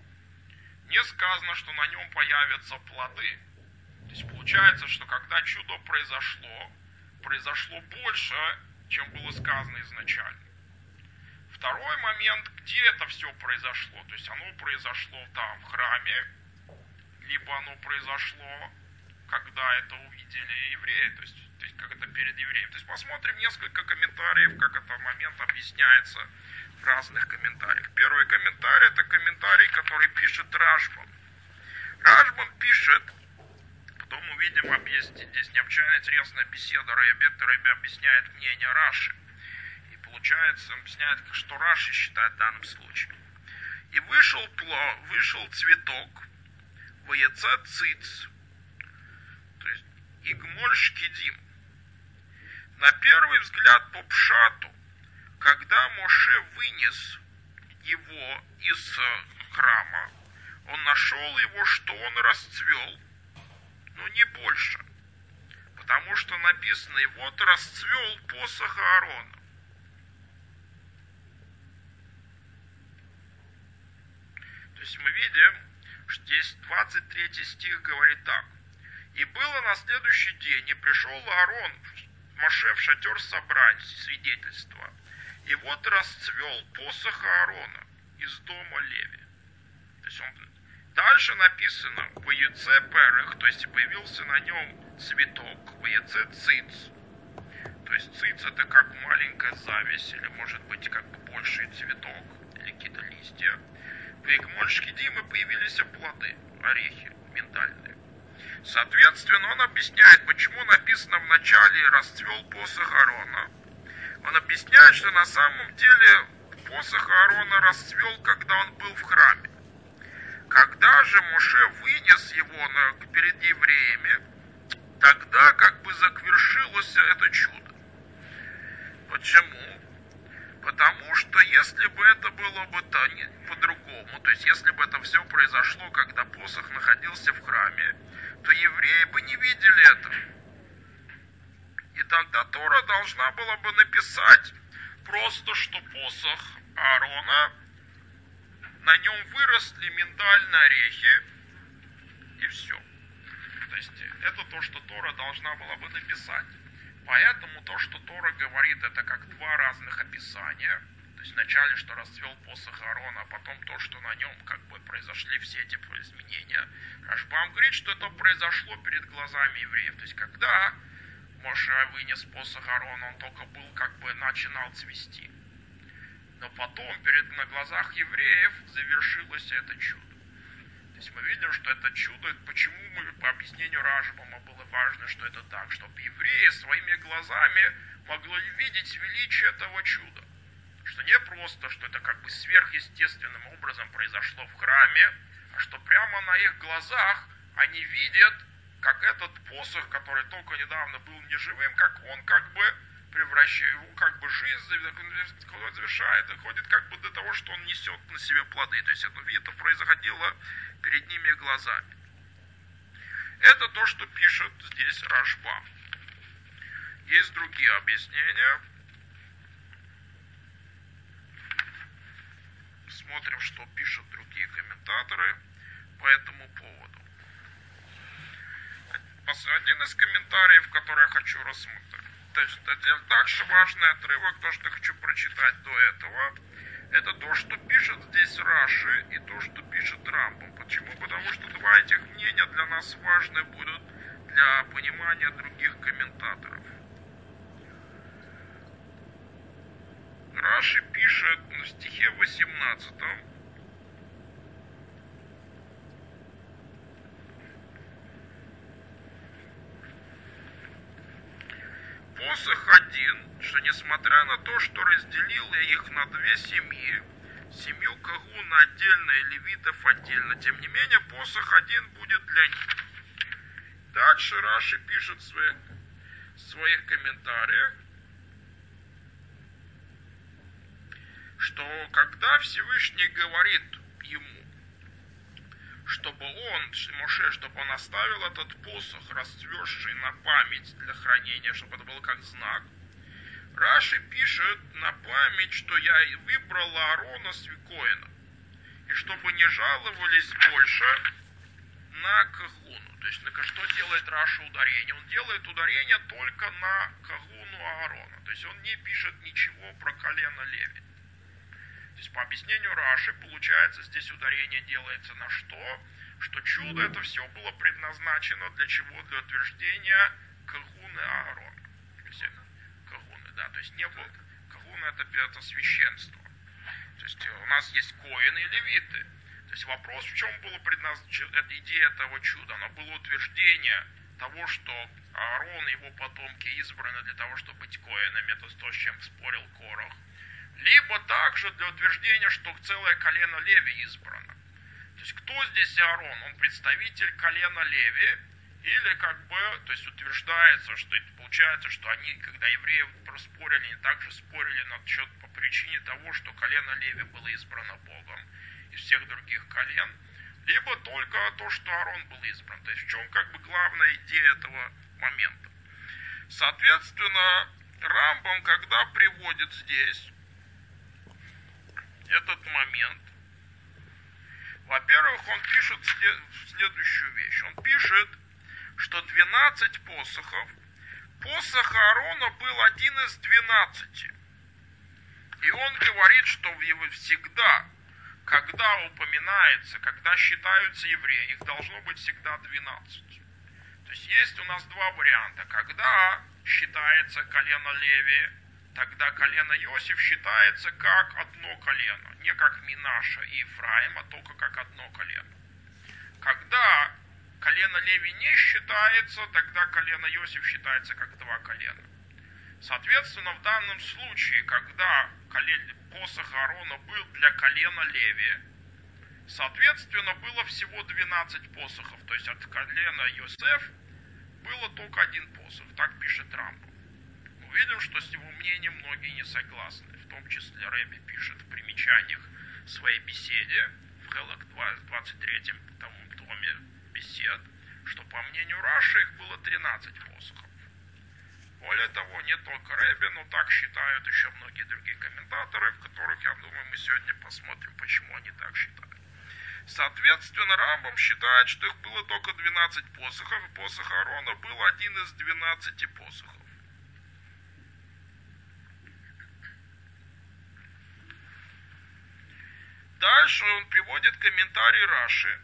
Не сказано, что на нем появятся плоды. То есть получается, что когда чудо произошло, произошло больше, чем было сказано изначально. Второй момент, где это все произошло, то есть оно произошло там, в храме, либо оно произошло, когда это увидели евреи, то есть, то есть как это перед евреем. То есть посмотрим несколько комментариев, как этот момент объясняется в разных комментариях. Первый комментарий — это комментарий, который пишет Рашбам. Рашбам пишет, потом увидим, объяснить, здесь необычайно интересная беседа, Рэби, Рэби объясняет мнение Раши. Получается, объясняет, что Раши считает в данном случае. И вышел, пло, вышел цветок, воеце циц, то есть игмоль шкидим. На первый взгляд по пшату, когда Моше вынес его из храма, он нашел его, что он расцвел, но не больше. Потому что написано, и вот расцвел посох Аарона. То есть мы видим, что здесь двадцать третий стих говорит так. «И было на следующий день, и пришел Аарон, Моше, в шатер собрания, свидетельства, и вот расцвел посох Аарона из дома Леви». То есть он... Дальше написано «Воеце перых», то есть появился на нем цветок, «Воеце циц». То есть циц — это как маленькая зависть, или может быть как бы больший цветок, или какие-то листья. В игмоль шкидиме появились плоды, орехи миндальные. Соответственно, он объясняет, почему написано в начале «расцвел посох Аарона». Он объясняет, что на самом деле посох Аарона расцвел, когда он был в храме. Когда же Моше вынес его на, перед евреями, тогда как бы завершилось это чудо. Почему? Потому что если бы это было бы то, не, по-другому, то есть если бы это все произошло, когда посох находился в храме, то евреи бы не видели этого. И тогда Тора должна была бы написать просто, что посох Аарона, на нем выросли миндальные орехи, и все. То есть это то, что Тора должна была бы написать. Поэтому то, что Тора говорит, это как два разных описания. То есть вначале, что расцвел посох Аарона, а потом то, что на нем как бы произошли все эти изменения. Рашбам говорит, что это произошло перед глазами евреев. То есть когда Моше вынес посох Аарона, он только был как бы начинал цвести. Но потом, перед, на глазах евреев, завершилось это чудо. То есть мы видим, что это чудо, почему мы, по объяснению Ражбама было важно, что это так, чтобы евреи своими глазами могли видеть величие этого чуда. Что не просто, что это как бы сверхъестественным образом произошло в храме, а что прямо на их глазах они видят, как этот посох, который только недавно был неживым, как он как бы превращает, его как бы жизнь завершает, доходит как бы до того, что он несет на себе плоды. То есть это, это происходило перед ними глазами. Это то, что пишет здесь Рашбам. Есть другие объяснения. Смотрим, что пишут другие комментаторы по этому поводу. Один из комментариев, который я хочу рассмотреть. То есть, дальше важный отрывок, то, что я хочу прочитать до этого, это то, что пишет здесь Раши и то, что пишет Рамбам. Почему? Потому что два этих мнения для нас важны будут для понимания других комментаторов. Раши пишет в стихе восемнадцатом: посох один, что несмотря на то, что разделил я их на две семьи, семью Когуна отдельно и левитов отдельно, тем не менее посох один будет для них. Дальше Раши пишет в своих, в своих комментариях, что когда Всевышний говорит ему, чтобы он, Моше, чтобы он оставил этот посох, расцветший на память для хранения, чтобы это было как знак, Раши пишет на память, что я выбрал Аарона с Коэном, и чтобы не жаловались больше на Когуну. То есть на что делает Раши ударение? Он делает ударение только на Когуну Аарона. То есть он не пишет ничего про колено Леви. То есть по объяснению Раши, получается, здесь ударение делается на что? Что чудо это все было предназначено для чего? Для утверждения Когуны Аарона. То есть, Когуны, да, то есть не было. Когуна это, это священство. То есть у нас есть коины и левиты. То есть вопрос, в чем было предназначена идея этого чуда? Оно было утверждение того, что Аарон и его потомки избраны для того, чтобы быть коинами. Это то, с чем спорил Корах. Либо также для утверждения, что целое колено Леви избрано. То есть кто здесь Аарон? Он представитель колена Леви, или как бы, то есть утверждается, что получается, что они, когда евреи проспорили, они также спорили насчет по причине того, что колено Леви было избрано Богом из всех других колен, либо только то, что Аарон был избран. То есть в чем как бы главная идея этого момента. Соответственно, Рамбам, когда приводит здесь этот момент, во-первых, он пишет следующую вещь. Он пишет, что двенадцать посохов, посох Аарона был один из двенадцати. И он говорит, что его всегда, когда упоминается, когда считаются евреи, их должно быть всегда двенадцать. То есть есть у нас два варианта. Когда считается колено Леви, тогда колено Иосиф считается как одно колено. Не как Минаша и Ефраим, а только как одно колено. Когда колено Леви не считается, тогда колено Иосиф считается как два колена. Соответственно, в данном случае, когда посох Аарона был для колена Леви, соответственно, было всего двенадцать посохов. То есть от колена Йосеф было только один посох. Так пишет Рамбам. Мы видим, что с его мнением многие не согласны. В том числе Рэби пишет в примечаниях в своей беседе, в Хелек двадцать третьем томе бесед, что по мнению Раши их было тринадцать посохов. Более того, не только Рэби, но так считают еще многие другие комментаторы, в которых, я думаю, мы сегодня посмотрим, почему они так считают. Соответственно, Рамбам считает, что их было только двенадцать посохов, и посох Аарона был один из двенадцати посохов. Дальше он приводит комментарий Раши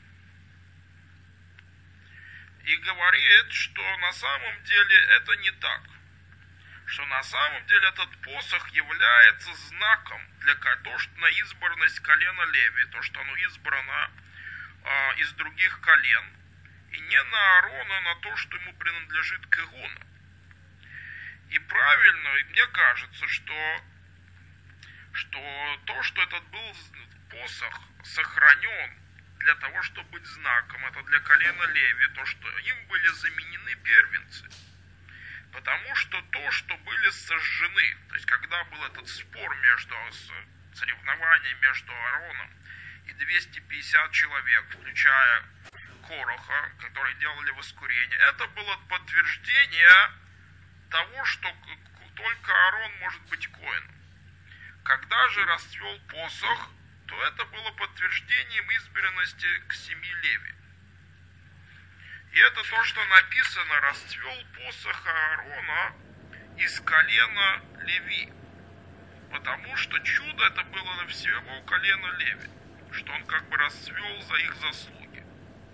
и говорит, что на самом деле это не так. Что на самом деле этот посох является знаком для того, что на избранность колена Леви, то, что оно избрано а, из других колен, и не на Аарона, на то, что ему принадлежит кегуна. И правильно, и мне кажется, что, что то, что этот был посох сохранен для того, чтобы быть знаком, это для колена Леви, то, что им были заменены первенцы. Потому что то, что были сожжены, то есть когда был этот спор между соревнованием между Аароном и двести пятьдесят человек, включая Короха, которые делали воскурение, это было подтверждение того, что только Аарон может быть коэном. Когда же расцвел посох, то это было подтверждением избранности к семье Леви. И это то, что написано: расцвел посох Аарона из колена Леви. Потому что чудо это было на всего колена Леви, что он как бы расцвел за их заслуги.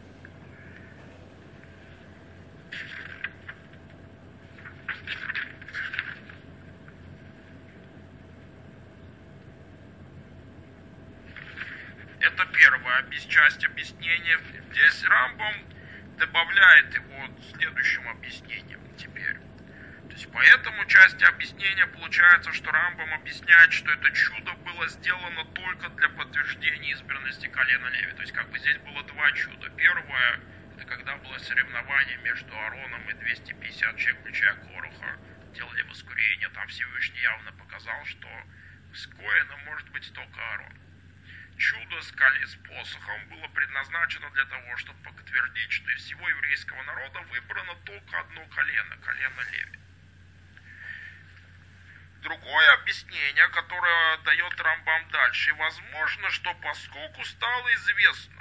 Это первая часть объяснения. Здесь Рамбам добавляет его следующим объяснением теперь. То есть по этому части объяснения получается, что Рамбам объясняет, что это чудо было сделано только для подтверждения избранности колена Леви. То есть как бы здесь было два чуда. Первое, это когда было соревнование между Аароном и двести пятьдесят человек, включая Короха, делали воскурение. Там Всевышний явно показал, что с коэном может быть только Аарон. Чудо с посохом было предназначено для того, чтобы подтвердить, что из всего еврейского народа выбрано только одно колено, колено Леви. Другое объяснение, которое дает Рамбам дальше, возможно, что поскольку стало известно,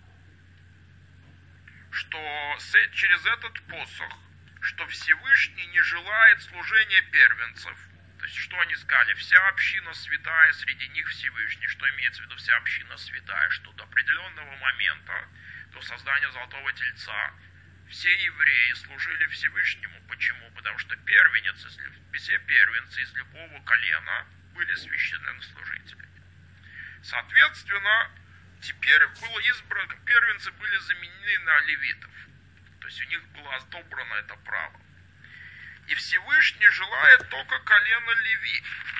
что через этот посох, что Всевышний не желает служения первенцев. То есть, что они сказали? Вся община святая, среди них Всевышний. Что имеется в виду вся община святая? Что до определенного момента, до создания Золотого Тельца, все евреи служили Всевышнему. Почему? Потому что первенец, все первенцы из любого колена были священнослужителями. Соответственно, теперь было избрано, первенцы были заменены на левитов. То есть у них было отобрано это право. И Всевышний желает только колено Леви.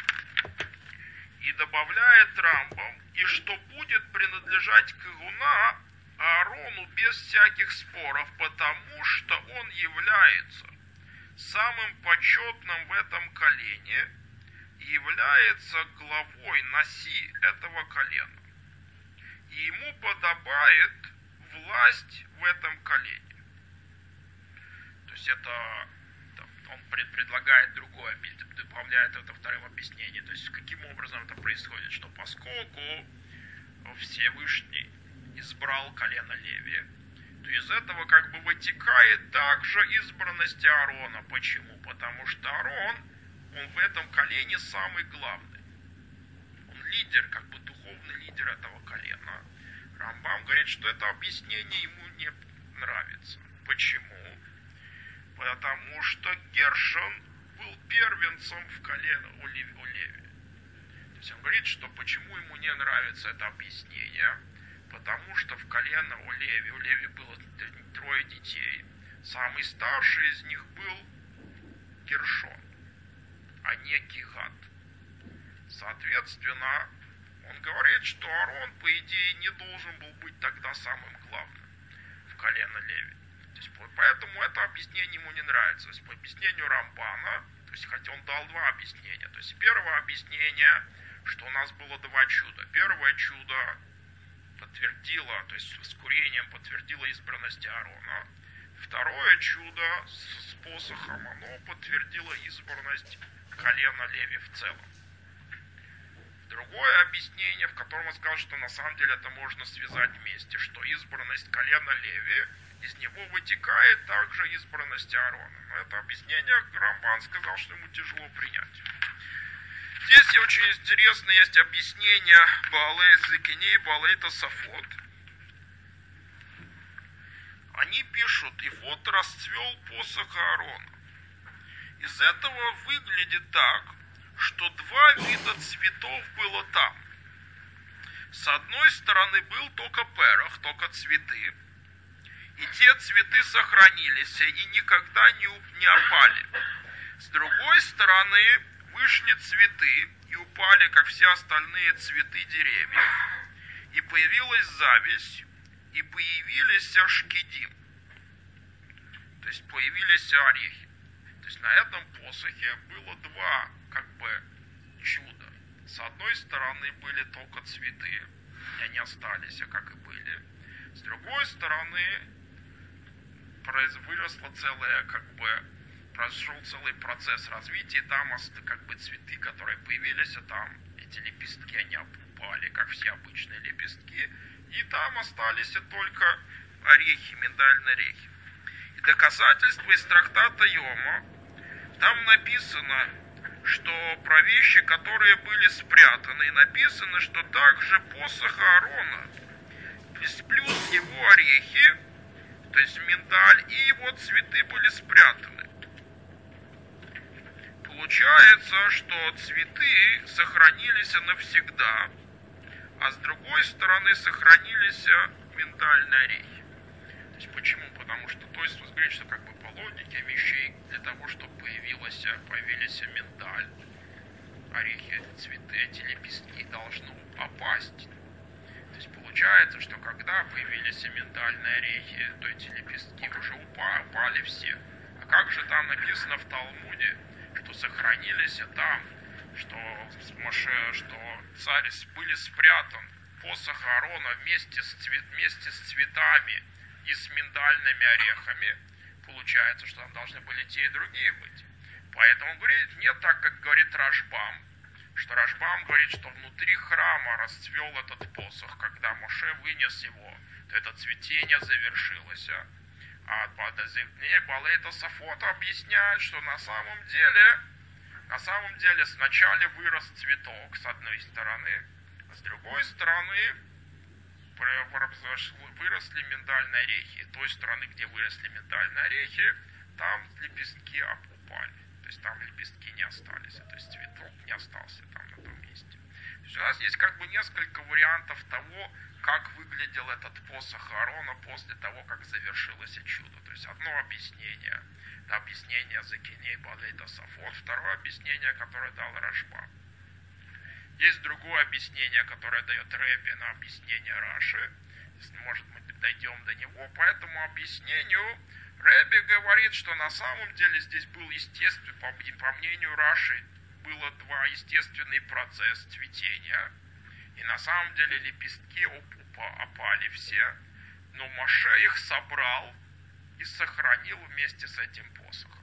И добавляет Рамбам, и что будет принадлежать кегуна Аарону без всяких споров, потому что он является самым почетным в этом колене и является главой наси этого колена. И ему подобает власть в этом колене. То есть это... Он предлагает другое, добавляет это вторым объяснением. То есть, каким образом это происходит? Что поскольку Всевышний избрал колено Леви, то из этого как бы вытекает также избранность Аарона. Почему? Потому что Аарон, он в этом колене самый главный. Он лидер, как бы духовный лидер этого колена. Рамбам говорит, что это объяснение ему не нравится. Почему? Потому что Гершон был первенцем в колено у Леви. То есть он говорит, что почему ему не нравится это объяснение. Потому что в колено у Леви, у Леви было трое детей. Самый старший из них был Гершон, а не Кихат. Соответственно, он говорит, что Аарон, по идее, не должен был быть тогда самым главным в колено Леви. То есть, поэтому это объяснение ему не нравится. То есть, по объяснению Рамбана, то есть, хотя он дал два объяснения. То есть, первое объяснение, что у нас было два чуда. Первое чудо подтвердило, то есть, с курением подтвердило избранность Аарона. Второе чудо с посохом, оно подтвердило избранность колена Леви в целом. Другое объяснение, в котором он сказал, что на самом деле это можно связать вместе, что избранность колена Леви, из него вытекает также избранность Аарона. Но это объяснение Рамбан сказал, что ему тяжело принять. Здесь очень интересно есть объяснение Баалей Зикини и Баалей Тосафот. Они пишут: и вот расцвел посох Аарона. Из этого выглядит так, что два вида цветов было там. С одной стороны был только перах, только цветы. И те цветы сохранились и никогда не, не опали. С другой стороны вышли цветы и упали, как все остальные цветы деревьев. И появилась зависть, и появились шкидим. То есть появились орехи. То есть на этом посохе было два, как бы, чуда. С одной стороны были только цветы, и они остались, как и были. С другой стороны выросла целая, как бы, прошел целый процесс развития, и там как бы цветы, которые появились, а там эти лепестки, они опали, как все обычные лепестки, и там остались только орехи, миндальные орехи. И доказательство из трактата Йома, там написано, что про вещи, которые были спрятаны, написано, что также посох Аарона, плюс его орехи, то есть миндаль, и его цветы были спрятаны. Получается, что цветы сохранились навсегда, а с другой стороны сохранились миндальные орехи. То есть почему? Потому что, то есть, говорит, что как бы по логике вещей, для того, чтобы появилась, появились миндаль, орехи, цветы, эти лепестки должны опасть. То есть получается, что когда появились миндальные орехи, то эти лепестки уже упали все. А как же там написано в Талмуде, что сохранились там, что, что царь были спрятан посох Аарона вместе с, цвет, вместе с цветами и с миндальными орехами? Получается, что там должны были те и другие быть. Поэтому он говорит, не так, как говорит Рашбам, что Рашбам говорит, что внутри храма расцвел этот посох, когда Моше вынес его, то это цветение завершилось. А подозрение Балей Тосафот объясняет, что на самом деле, на самом деле сначала вырос цветок с одной стороны, а с другой стороны выросли миндальные орехи. С той стороны, где выросли миндальные орехи, там лепестки упали. То есть там лепестки не остались, то есть цветок не остался там на том месте. То есть у нас есть как бы несколько вариантов того, как выглядел этот посох Аарона после того, как завершилось чудо. То есть одно объяснение, это объяснение Закиней Балей Тосафот, второе объяснение, которое дал Рашбам. Есть другое объяснение, которое дает Ребби на объяснение Раши. Может, мы дойдем до него. По этому объяснению Ребби говорит, что на самом деле здесь был естественный, по, по мнению Раши, было два естественный процесс цветения. И на самом деле лепестки опали все, но Моше их собрал и сохранил вместе с этим посохом.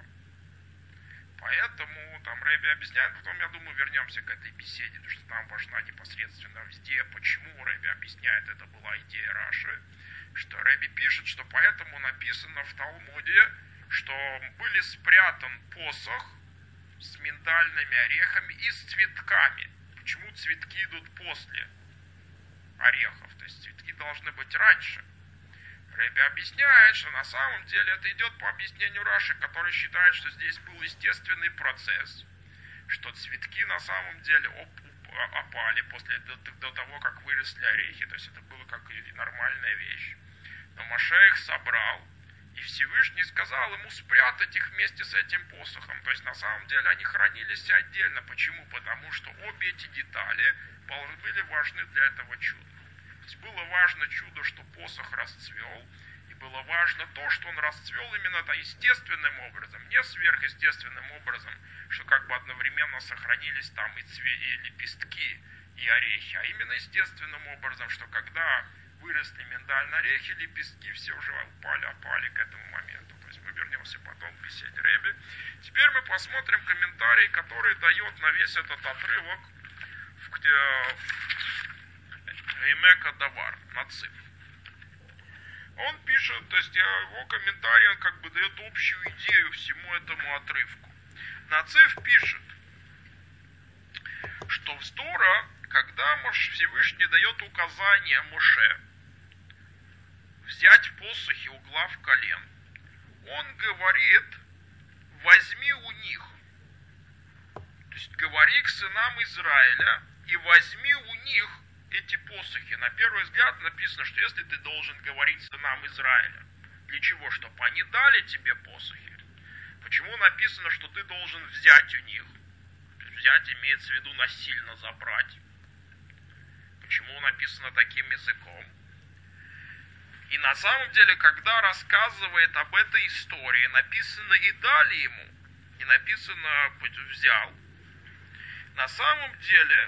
Поэтому там Ребби объясняет, потом, я думаю, вернемся к этой беседе, потому что там важна непосредственно идея, почему Ребби объясняет, это была идея Раши, что Ребби пишет, что поэтому написано в Талмуде, что были спрятан посох с миндальными орехами и с цветками. Почему цветки идут после орехов? То есть цветки должны быть раньше. Ребби объясняет, что на самом деле это идет по объяснению Раши, который считает, что здесь был естественный процесс, что цветки на самом деле оп- опали после, до, до того, как выросли орехи. То есть это было как и нормальная вещь. Но Моше их собрал, и Всевышний сказал ему спрятать их вместе с этим посохом. То есть на самом деле они хранились отдельно. Почему? Потому что обе эти детали были важны для этого чуда. То есть было важно чудо, что посох расцвел, и было важно то, что он расцвел именно естественным образом, не сверхъестественным образом, что как бы одновременно сохранились там и, цве- и лепестки, и орехи, а именно естественным образом, что когда выросли миндальные орехи, лепестки все уже упали, опали к этому моменту. То есть мы вернемся потом к беседе Ребби. Теперь мы посмотрим комментарий, который дает на весь этот отрывок в Эмека Давар, Нациф. Он пишет, то есть его комментарий, он как бы дает общую идею всему этому отрывку. Нациф пишет, что в Тора, когда Всевышний дает указание Моше взять посохи у глав колен, он говорит, возьми у них. То есть говори к сынам Израиля и возьми у них эти посохи? На первый взгляд написано, что если ты должен говорить сынам Израиля, для чего? Чтобы они дали тебе посохи. Почему написано, что ты должен взять у них? Взять имеется в виду насильно забрать. Почему написано таким языком? И на самом деле, когда рассказывает об этой истории, написано и дали ему, и написано взял. На самом деле,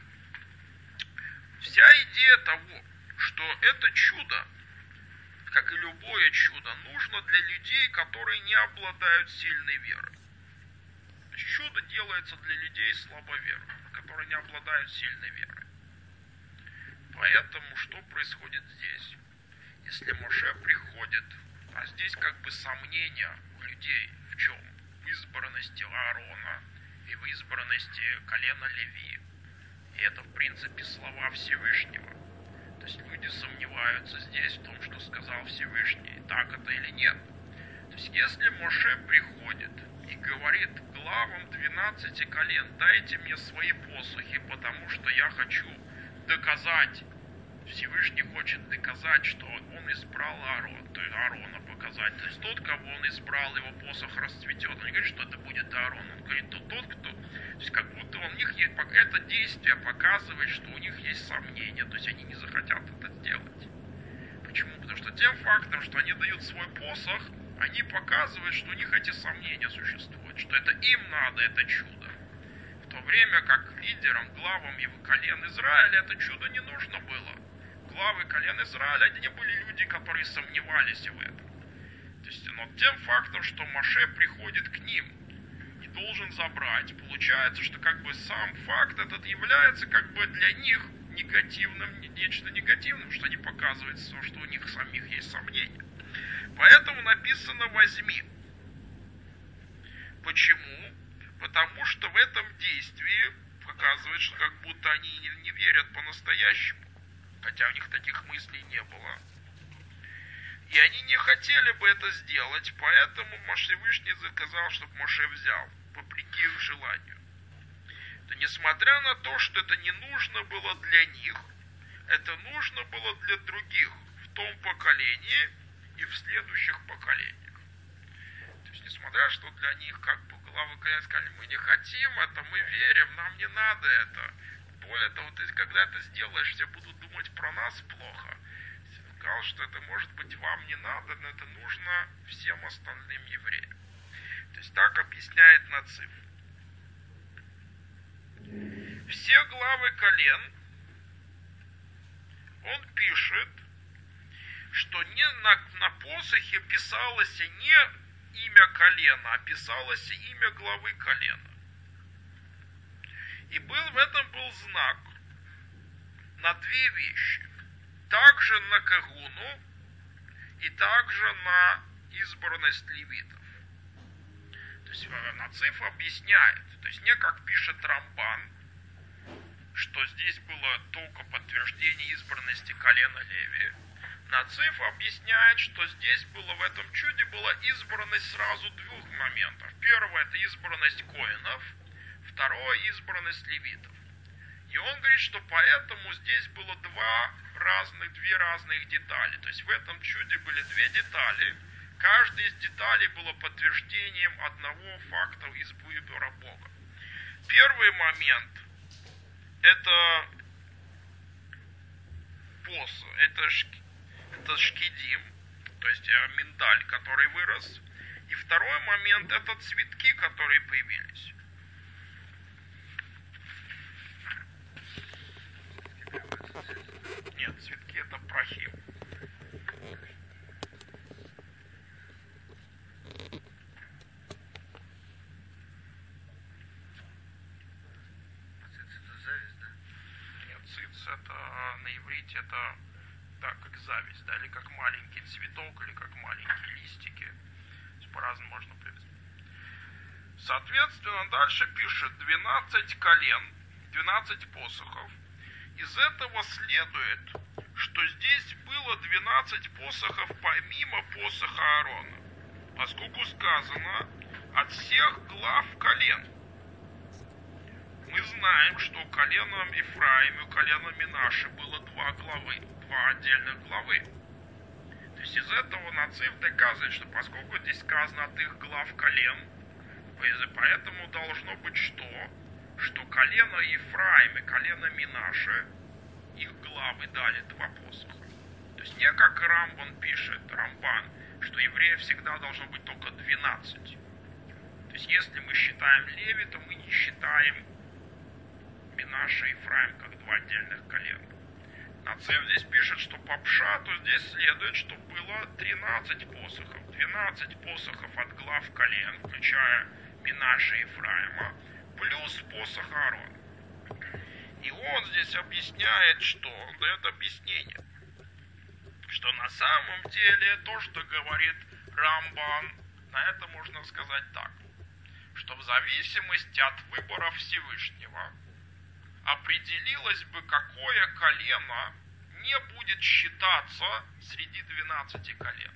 вся идея того, что это чудо, как и любое чудо, нужно для людей, которые не обладают сильной верой. Чудо делается для людей слабоверных, которые не обладают сильной верой. Поэтому что происходит здесь? Если Моше приходит, а здесь как бы сомнения у людей в чем? В избранности Аарона и в избранности колена Леви. И это в принципе слова Всевышнего. То есть люди сомневаются здесь в том, что сказал Всевышний, так это или нет. То есть если Моше приходит и говорит главам двенадцати колен, дайте мне свои посохи, потому что я хочу доказать, Всевышний хочет доказать, что он избрал Аарона, то есть Аарона показать. То есть тот, кого он избрал, его посох расцветет. Он не говорит, что это будет Аарон. Он говорит, то тот, кто... То есть как будто у них есть... Это действие показывает, что у них есть сомнения. То есть они не захотят это сделать. Почему? Потому что тем фактом, что они дают свой посох, они показывают, что у них эти сомнения существуют. Что это им надо, это чудо. В то время как лидерам, главам его колен Израиля это чудо не нужно было. Главы колен Израиля, они не были люди, которые сомневались в этом. То есть, но тем фактом, что Моше приходит к ним и должен забрать, получается, что как бы сам факт этот является как бы для них негативным, нечто негативным, что они показывают, что у них самих есть сомнения. Поэтому написано «возьми». Почему? Потому что в этом действии показывает, что как будто они не, не верят по-настоящему. Хотя у них таких мыслей не было. И они не хотели бы это сделать, поэтому Всевышний заказал, чтобы Моше взял, вопреки их желанию. То несмотря на то, что это не нужно было для них, это нужно было для других в том поколении и в следующих поколениях. То есть несмотря, что для них как бы главы колен сказали, мы не хотим это, мы верим, нам не надо это. Более того, ты, когда это сделаешь, все будут думать про нас плохо. Сказал, что это может быть вам не надо, но это нужно всем остальным евреям. То есть так объясняет Нациф. Все главы колен, он пишет, что не на, на посохе писалось не имя колена, а писалось имя главы колена. И был, в этом был знак на две вещи. Также на Кагуну и также на избранность левитов. То есть Нациф объясняет, то есть не как пишет Рамбан, что здесь было только подтверждение избранности колена Леви. Нациф объясняет, что здесь было в этом чуде была избранность сразу двух моментов. Первое — это избранность коэнов, второе — избранность левитов. И он говорит, что поэтому здесь было два разных, две разных детали. То есть в этом чуде были две детали. Каждая из деталей была подтверждением одного факта из выбора Бога. Первый момент — это пос, это, шки, это шкидим, то есть миндаль, который вырос. И второй момент — это цветки, которые появились. Нет, цветки — это прахи. Нет, циц — это на иврите это, да, как зависть, да, или как маленький цветок, или как маленькие листики. По-разному можно привести. Соответственно, дальше пишет двенадцать колен, двенадцать посохов. Из этого следует, что здесь было двенадцать посохов помимо посоха Аарона, поскольку сказано от всех глав колен. мы знаем, что у колена Ефраим и у колена Минаше было два главы, два отдельных главы. То есть из этого Нацив доказывает, что поскольку здесь сказано от их глав колен, поэтому должно быть что? Что колено Ефраим и колено Минаше, их главы дали два посоха. То есть не как Рамбан пишет, Рамбан, что евреев всегда должно быть только двенадцать. То есть если мы считаем Леви, то мы не считаем Минаше и Ефраим как два отдельных колена. Нацив здесь пишет, что по Пшату здесь следует, что было тринадцать посохов. двенадцать посохов от глав колен, включая Минаше и Ефраима, плюс посох Аарона. И он здесь объясняет, что, он дает объяснение, что на самом деле то, что говорит Рамбан, на это можно сказать так, что в зависимости от выбора Всевышнего определилось бы, какое колено не будет считаться среди двенадцати колен.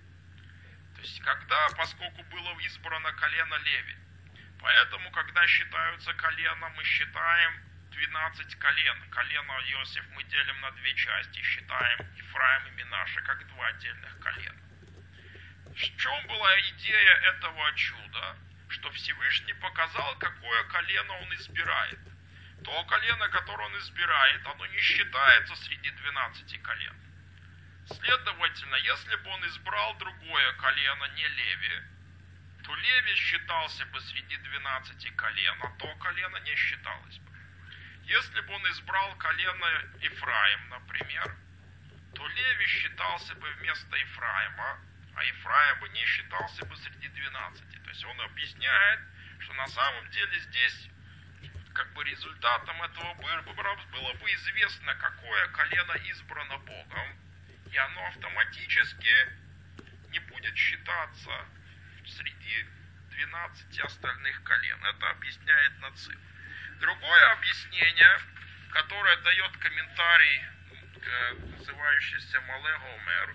То есть, когда, поскольку было избрано колено Леви, поэтому, когда считаются колена, мы считаем двенадцать колен. Колено Иосиф мы делим на две части, считаем Ефраим и Минаше как два отдельных колена. В чем была идея этого чуда? Что Всевышний показал, какое колено он избирает. То колено, которое он избирает, оно не считается среди двенадцати колен. Следовательно, если бы он избрал другое колено, не Леви, то Леви считался бы среди двенадцати колен, а то колено не считалось бы. Если бы он избрал колено Ефраим, например, то Леви считался бы вместо Ефраима, а Ефраим бы не считался бы среди двенадцати. То есть он объясняет, что на самом деле здесь как бы результатом этого выбора было бы известно, какое колено избрано Богом, и оно автоматически не будет считаться среди двенадцати остальных колен. Это объясняет Нацив. Другое объяснение, которое дает комментарий, называющийся Мале Гомер,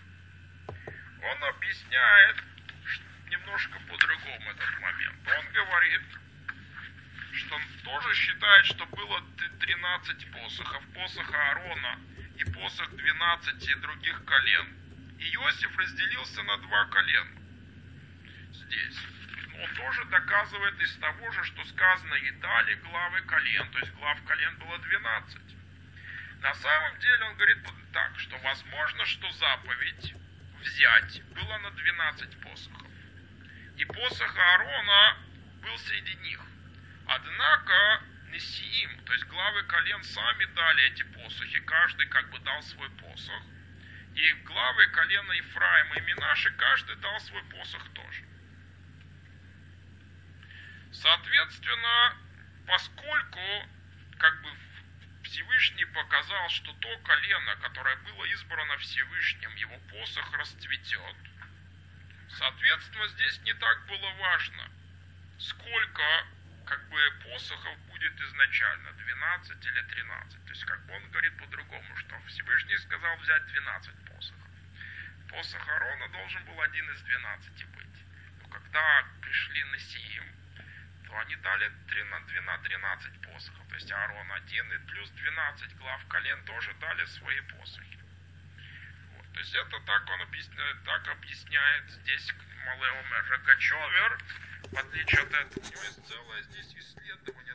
он объясняет немножко по-другому этот момент. Он говорит, что он тоже считает, что было тринадцать посохов, посох Аарона и посох двенадцати других колен. И Иосиф разделился на два колена здесь. Он тоже доказывает из того же, что сказано, и дали главы колен, то есть глав колен было двенадцать. На самом деле он говорит так, что возможно, что заповедь взять была на двенадцать посохов. И посох Аарона был среди них. Однако Несиим, то есть главы колен сами дали эти посохи, каждый как бы дал свой посох. И главы колена Ефраима и Минаше, каждый дал свой посох тоже. Соответственно, поскольку как бы Всевышний показал, что то колено, которое было избрано Всевышним, его посох расцветет, соответственно, здесь не так было важно, сколько как бы посохов будет изначально, двенадцать или тринадцать. То есть как бы он говорит по-другому, что Всевышний сказал взять двенадцать посохов. Посох Аарона должен был один из двенадцати быть. Но когда пришли Несиим, то они дали тринадцать посохов. То есть Аарон один и плюс двенадцать глав колен тоже дали свои посохи. Вот. То есть это так он объясняет, так объясняет здесь Мале Омер Рогачевер. В отличие от этого, у него есть целое здесь исследование.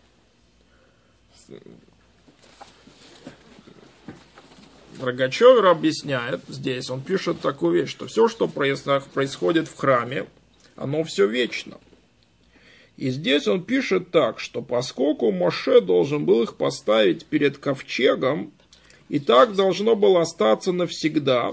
Рогачевер объясняет здесь, он пишет такую вещь, что все, что происходит в храме, оно все вечно. И здесь он пишет так, что поскольку Моше должен был их поставить перед ковчегом, и так должно было остаться навсегда,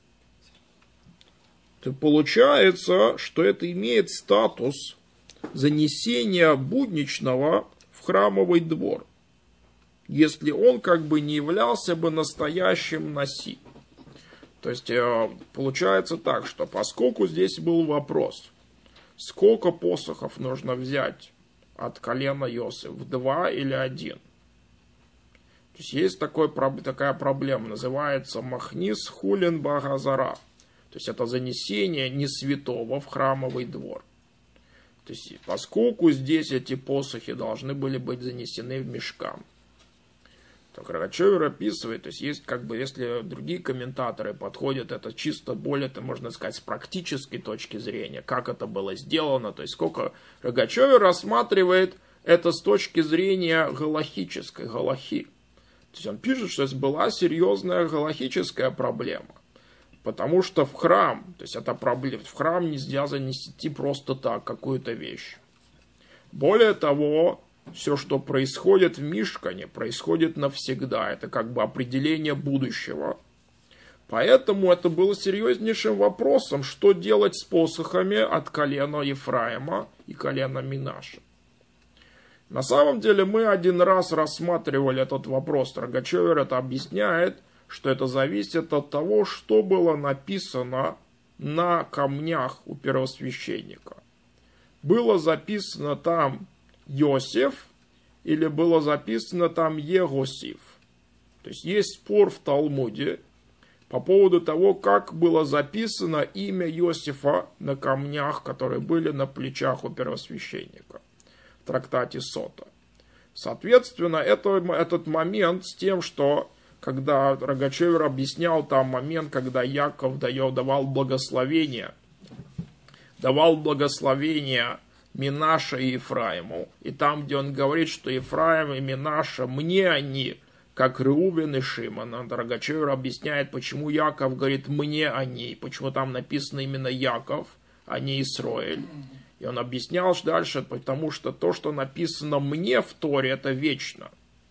то получается, что это имеет статус занесения будничного в храмовый двор, если он как бы не являлся бы настоящим наси. То есть получается так, что поскольку здесь был вопрос, сколько посохов нужно взять от колена Иосиф, два или один. То есть есть такой, такая проблема, называется махнис хулин багазара. То есть это занесение не святого в храмовый двор. То есть, поскольку здесь эти посохи должны были быть занесены в мишкан. Так Рогачевер описывает, то есть есть как бы, если другие комментаторы подходят, это чисто более, это можно сказать, с практической точки зрения, как это было сделано, то есть сколько Рогачевер рассматривает это с точки зрения галахической, галахи. То есть он пишет, что была серьезная галахическая проблема, потому что в храм, то есть это проблема, в храм нельзя занести просто так какую-то вещь. Более того, все, что происходит в Мишкане, происходит навсегда. Это как бы определение будущего. Поэтому это было серьезнейшим вопросом, что делать с посохами от колена Ефраима и колена Минаша. На самом деле мы один раз рассматривали этот вопрос. Рогачевер это объясняет, что это зависит от того, что было написано на камнях у первосвященника. Было записано там Йосеф, или было записано там Егосиф. То есть есть спор в Талмуде по поводу того, как было записано имя Йосифа на камнях, которые были на плечах у первосвященника в трактате Сота. Соответственно, это, этот момент с тем, что когда Рогачевер объяснял там момент, когда Яков давал благословение, давал благословение Минаша и Ефраиму. И там, где он говорит, что Ефраим и Минаша, мне они, как Реувен и Шимон. Рогачевер объясняет, почему Яков говорит мне они, почему там написано именно Яков, а не Исроэль. И он объяснял дальше, потому что то, что написано мне в Торе, это вечно.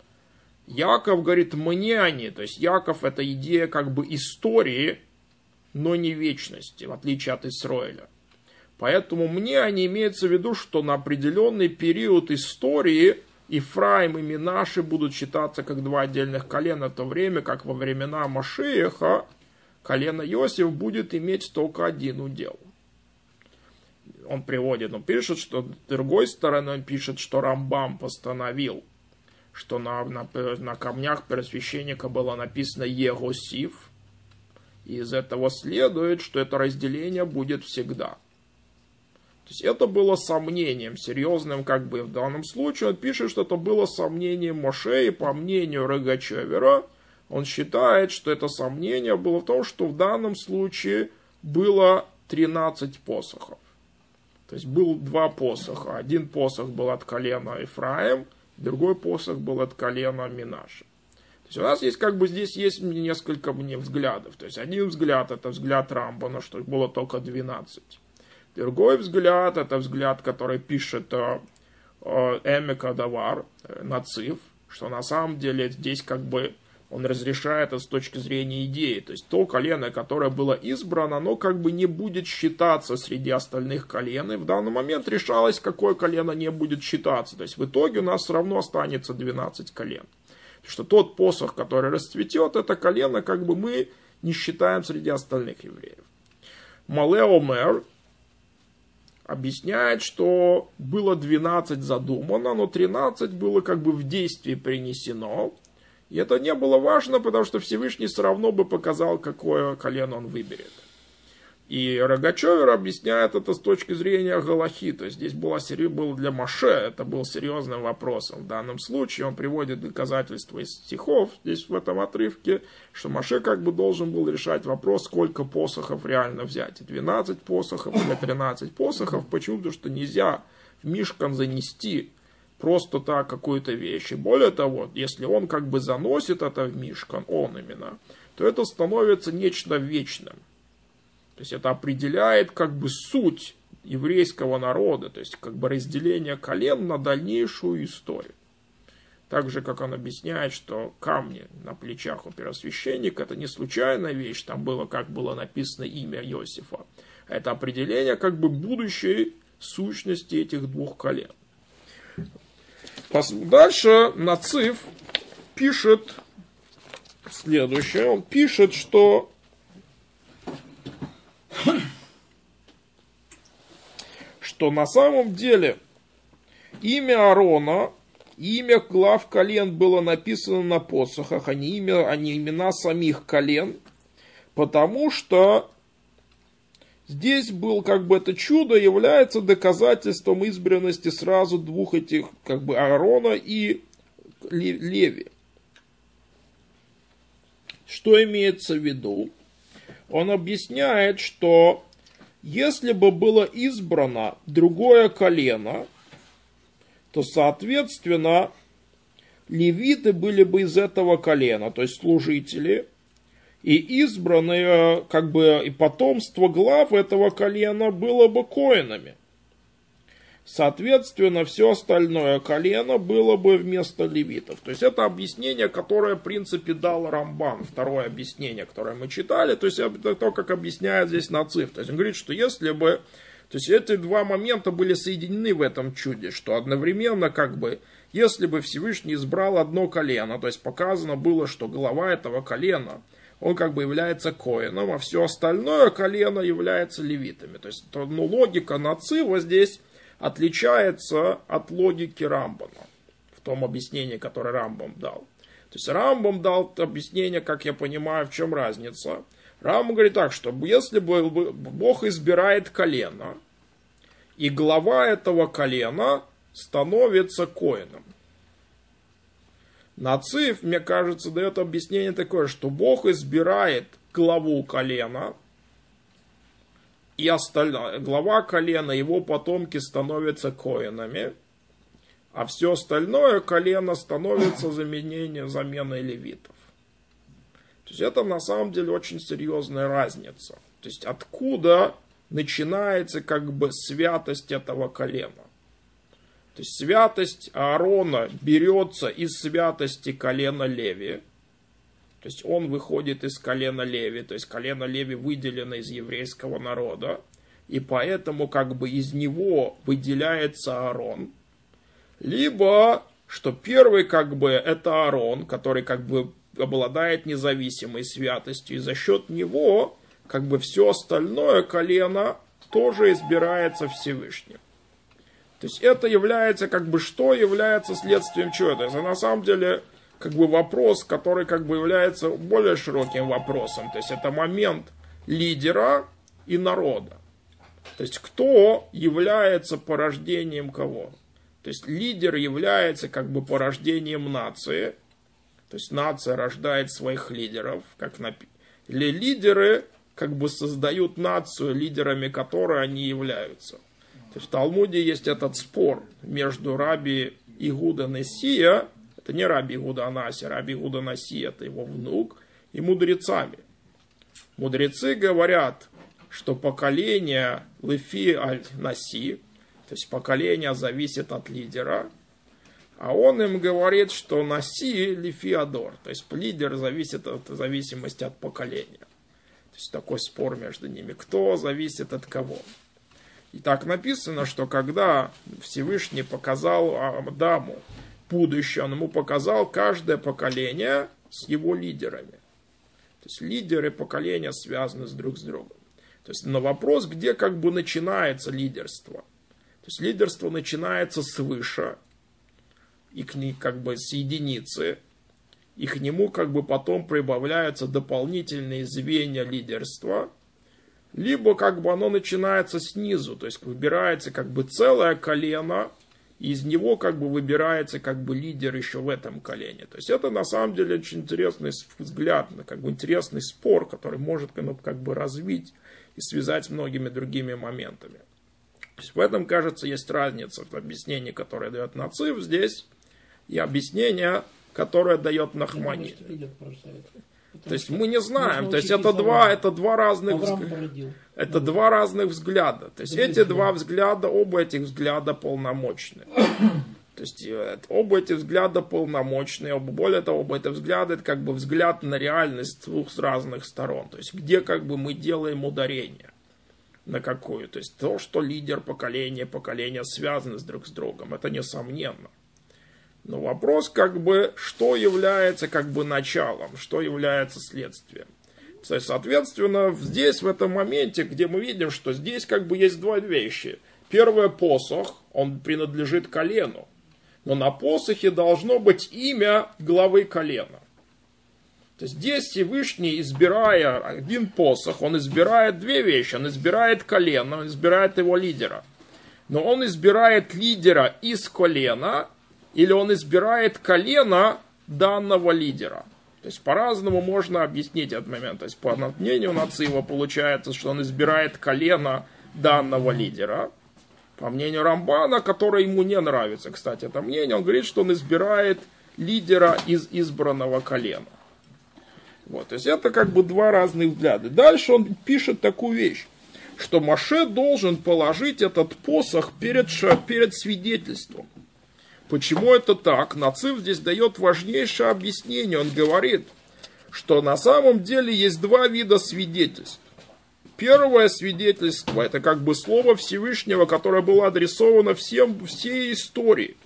Яков говорит мне они, то есть Яков это идея как бы истории, но не вечности, в отличие от Исроэля. Поэтому мне они имеется в виду, что на определенный период истории Ефраим и Минаши будут считаться как два отдельных колена, в то время как во времена Машиаха колено Иосиф будет иметь только один удел. Он приводит, он пишет, что с другой стороны он пишет, что Рамбам постановил, что на, на, на камнях первосвященника было написано Егосиф, и из этого следует, что это разделение будет всегда. То есть это было сомнением, серьезным, как бы в данном случае. Он пишет, что это было сомнением Моше, и по мнению Рогачевера, он считает, что это сомнение было в том, что в данном случае было тринадцать посохов. То есть был два посоха. Один посох был от колена Ефраим, другой посох был от колена Минаша. То есть у нас есть как бы здесь есть несколько взглядов. То есть один взгляд это взгляд Рамбана, что их было только двенадцать. Другой взгляд, это взгляд, который пишет э, э, Эмека Давар, э, Нацив, что на самом деле здесь как бы он разрешает это с точки зрения идеи. То есть то колено, которое было избрано, оно как бы не будет считаться среди остальных колен. И в данный момент решалось, какое колено не будет считаться. То есть в итоге у нас все равно останется двенадцать колен. Потому что тот посох, который расцветет, это колено как бы мы не считаем среди остальных евреев. Малео Мэр объясняет, что было двенадцать задумано, но тринадцать было как бы в действии принесено. И это не было важно, потому что Всевышний все равно бы показал, какое колено он выберет. И Рогачевер объясняет это с точки зрения галахи. То есть здесь было, было для Моше, это был серьезным вопросом. В данном случае он приводит доказательства из стихов, здесь в этом отрывке, что Моше как бы должен был решать вопрос, сколько посохов реально взять. двенадцать посохов или тринадцать посохов. Почему? Потому что нельзя в Мишкан занести просто так какую-то вещь. И более того, если он как бы заносит это в Мишкан, он именно, то это становится нечто вечным. То есть это определяет как бы суть еврейского народа, то есть как бы разделение колен на дальнейшую историю. Так же, как он объясняет, что камни на плечах у первосвященника это не случайная вещь, там было, как было написано имя Иосифа. Это определение как бы будущей сущности этих двух колен. Дальше Нацив пишет следующее. Он пишет, что что на самом деле имя Аарона, имя глав колен было написано на посохах, а не, имя, а не имена самих колен, потому что здесь был как бы это чудо является доказательством избранности сразу двух этих как бы Аарона и Леви. Что имеется в виду? Он объясняет, что если бы было избрано другое колено, то, соответственно, левиты были бы из этого колена, то есть служители, и избранные, как бы, и потомство глав этого колена было бы коэнами. Соответственно, все остальное колено было бы вместо левитов. То есть это объяснение, которое, в принципе, дал Рамбан. Второе объяснение, которое мы читали. То есть это то, как объясняет здесь Нациф. То есть он говорит, что если бы... То есть эти два момента были соединены в этом чуде, что одновременно, как бы, если бы Всевышний избрал одно колено, то есть показано было, что глава этого колена, он как бы является коэном, а все остальное колено является левитами. То есть ну, логика Нацива здесь отличается от логики Рамбана в том объяснении, которое Рамбам дал. То есть Рамбам дал объяснение, как я понимаю, в чем разница. Рамбам говорит так, что если бы Бог избирает колено, и глава этого колена становится коэном. Нациф, мне кажется, дает объяснение такое, что Бог избирает главу колена, и остальное, глава колена, его потомки становятся коэнами, а все остальное колено становится заменением, заменой левитов. То есть это на самом деле очень серьезная разница. То есть откуда начинается как бы святость этого колена. То есть святость Аарона берется из святости колена Леви. То есть он выходит из колена Леви, то есть колено Леви выделено из еврейского народа, и поэтому как бы из него выделяется Аарон. Либо, что первый как бы это Аарон, который как бы обладает независимой святостью, и за счет него как бы все остальное колено тоже избирается Всевышним. То есть это является как бы, что является следствием чего? То есть на самом деле как бы вопрос, который как бы является более широким вопросом. То есть это момент лидера и народа. То есть кто является порождением кого? То есть лидер является как бы порождением нации. То есть нация рождает своих лидеров. Как напи... Или лидеры как бы создают нацию, лидерами которой они являются. То есть в Талмуде есть этот спор между раби Игуда Несия, это не раби Игуда Анаси, раби Игуда Несия, это его внук, и мудрецами. Мудрецы говорят, что поколение Лефи Аль-Наси, то есть поколение зависит от лидера, а он им говорит, что Наси Лефи Адор, то есть лидер зависит от зависимости от поколения. То есть такой спор между ними, кто зависит от кого. И так написано, что когда Всевышний показал Адаму будущее, он ему показал каждое поколение с его лидерами. То есть лидеры поколения связаны с друг с другом. То есть на вопрос, где как бы начинается лидерство. То есть лидерство начинается свыше, и к ней как бы с единицы, и к нему как бы потом прибавляются дополнительные звенья лидерства, либо как бы оно начинается снизу, то есть выбирается как бы целое колено, и из него как бы выбирается как бы лидер еще в этом колене. То есть это на самом деле очень интересный взгляд, как бы интересный спор, который может ну, как бы развить и связать с многими другими моментами. То есть в этом, кажется, есть разница в объяснении, которое дает Нациф здесь, и объяснение, которое дает Нахмани. То есть мы не знаем, то есть это два, это два разных взгляда. Это два разных взгляда. То есть эти два взгляда, оба этих взгляда полномочны. То есть оба эти взгляда полномочны, более того, оба эти взгляда это как бы взгляд на реальность с двух разных сторон. То есть где как бы мы делаем ударение. На какую? То есть то, что лидер поколения, поколения связаны с друг с другом, это несомненно. Но вопрос, как бы, что является как бы началом, что является следствием. То есть, соответственно, здесь, в этом моменте, где мы видим, что здесь как бы есть два вещи. Первое, посох, он принадлежит колену. Но на посохе должно быть имя главы колена. То есть здесь Всевышний, избирая один посох, он избирает две вещи. Он избирает колено, он избирает его лидера. Но он избирает лидера из колена, или он избирает колено данного лидера. То есть по-разному можно объяснить этот момент. То есть по мнению Нацива получается, что он избирает колено данного лидера. По мнению Рамбана, который ему не нравится, кстати, это мнение, он говорит, что он избирает лидера из избранного колена. Вот, то есть это как бы два разных взгляда. Дальше он пишет такую вещь, что Моше должен положить этот посох перед, перед свидетельством. Почему это так? Нацив здесь дает важнейшее объяснение. Он говорит, что на самом деле есть два вида свидетельств. Первое свидетельство, это как бы слово Всевышнего, которое было адресовано всем, всей истории.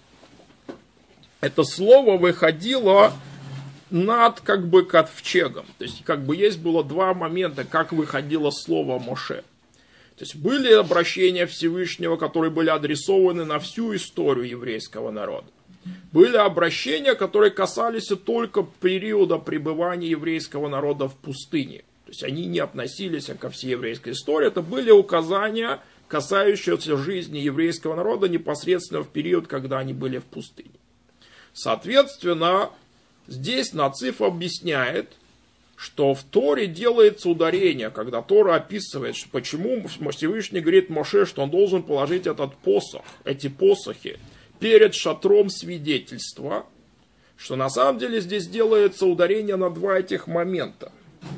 Это слово выходило над как бы ковчегом. То есть как бы есть было два момента, как выходило слово Моше. То есть были обращения Всевышнего, которые были адресованы на всю историю еврейского народа. Были обращения, которые касались только периода пребывания еврейского народа в пустыне. То есть они не относились ко всей еврейской истории. Это были указания, касающиеся жизни еврейского народа непосредственно в период, когда они были в пустыне. Соответственно, здесь Нацив объясняет, что в Торе делается ударение, когда Тора описывает, что почему Всевышний говорит Моше, что он должен положить этот посох, эти посохи перед шатром свидетельства, что на самом деле здесь делается ударение на два этих момента.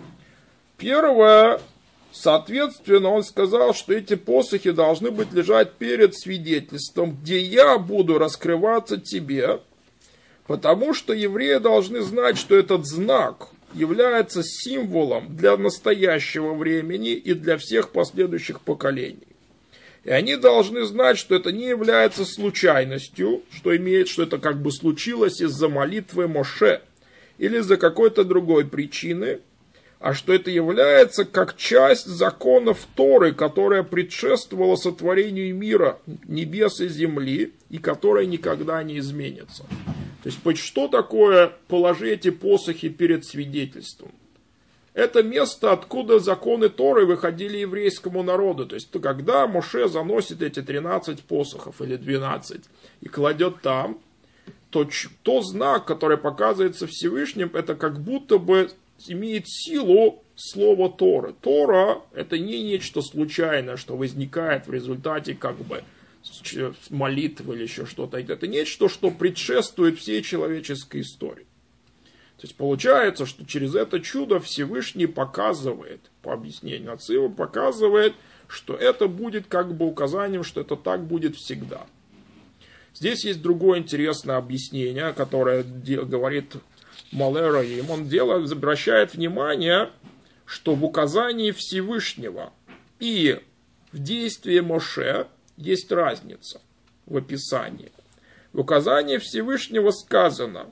Первое, соответственно, он сказал, что эти посохи должны быть лежать перед свидетельством, где я буду раскрываться тебе, потому что евреи должны знать, что этот знак является символом для настоящего времени и для всех последующих поколений. И они должны знать, что это не является случайностью, что имеет, что это как бы случилось из-за молитвы Моше или из-за какой-то другой причины, а что это является как часть законов Торы, которая предшествовала сотворению мира, небес и земли, и которая никогда не изменится. То есть, что такое положить эти посохи перед свидетельством? Это место, откуда законы Торы выходили еврейскому народу. То есть, когда Моше заносит эти тринадцать посохов или двенадцать и кладет там, то, то знак, который показывается Всевышним, это как будто бы имеет силу слова Торы. Тора – это не нечто случайное, что возникает в результате как бы молитвы или еще что-то. Это нечто, что предшествует всей человеческой истории. То есть получается, что через это чудо Всевышний показывает, по объяснению Нацива, показывает, что это будет как бы указанием, что это так будет всегда. Здесь есть другое интересное объяснение, которое говорит Малера, и он делает, обращает внимание, что в указании Всевышнего и в действии Моше есть разница в описании. В указании Всевышнего сказано,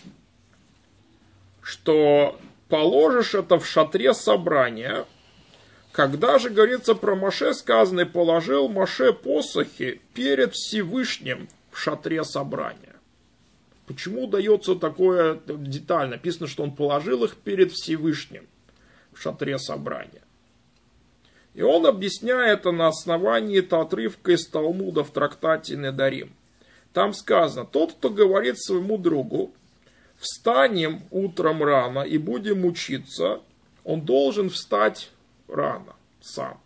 что положишь это в шатре собрания. Когда же говорится про Моше, сказано, и положил Моше посохи перед Всевышним в шатре собрания. Почему дается такое деталь? Написано, что он положил их перед Всевышним в шатре собрания. И он объясняет это на основании этого отрывка из Талмуда в трактате Недарим. Там сказано, тот, кто говорит своему другу, встанем утром рано и будем учиться, он должен встать рано сам.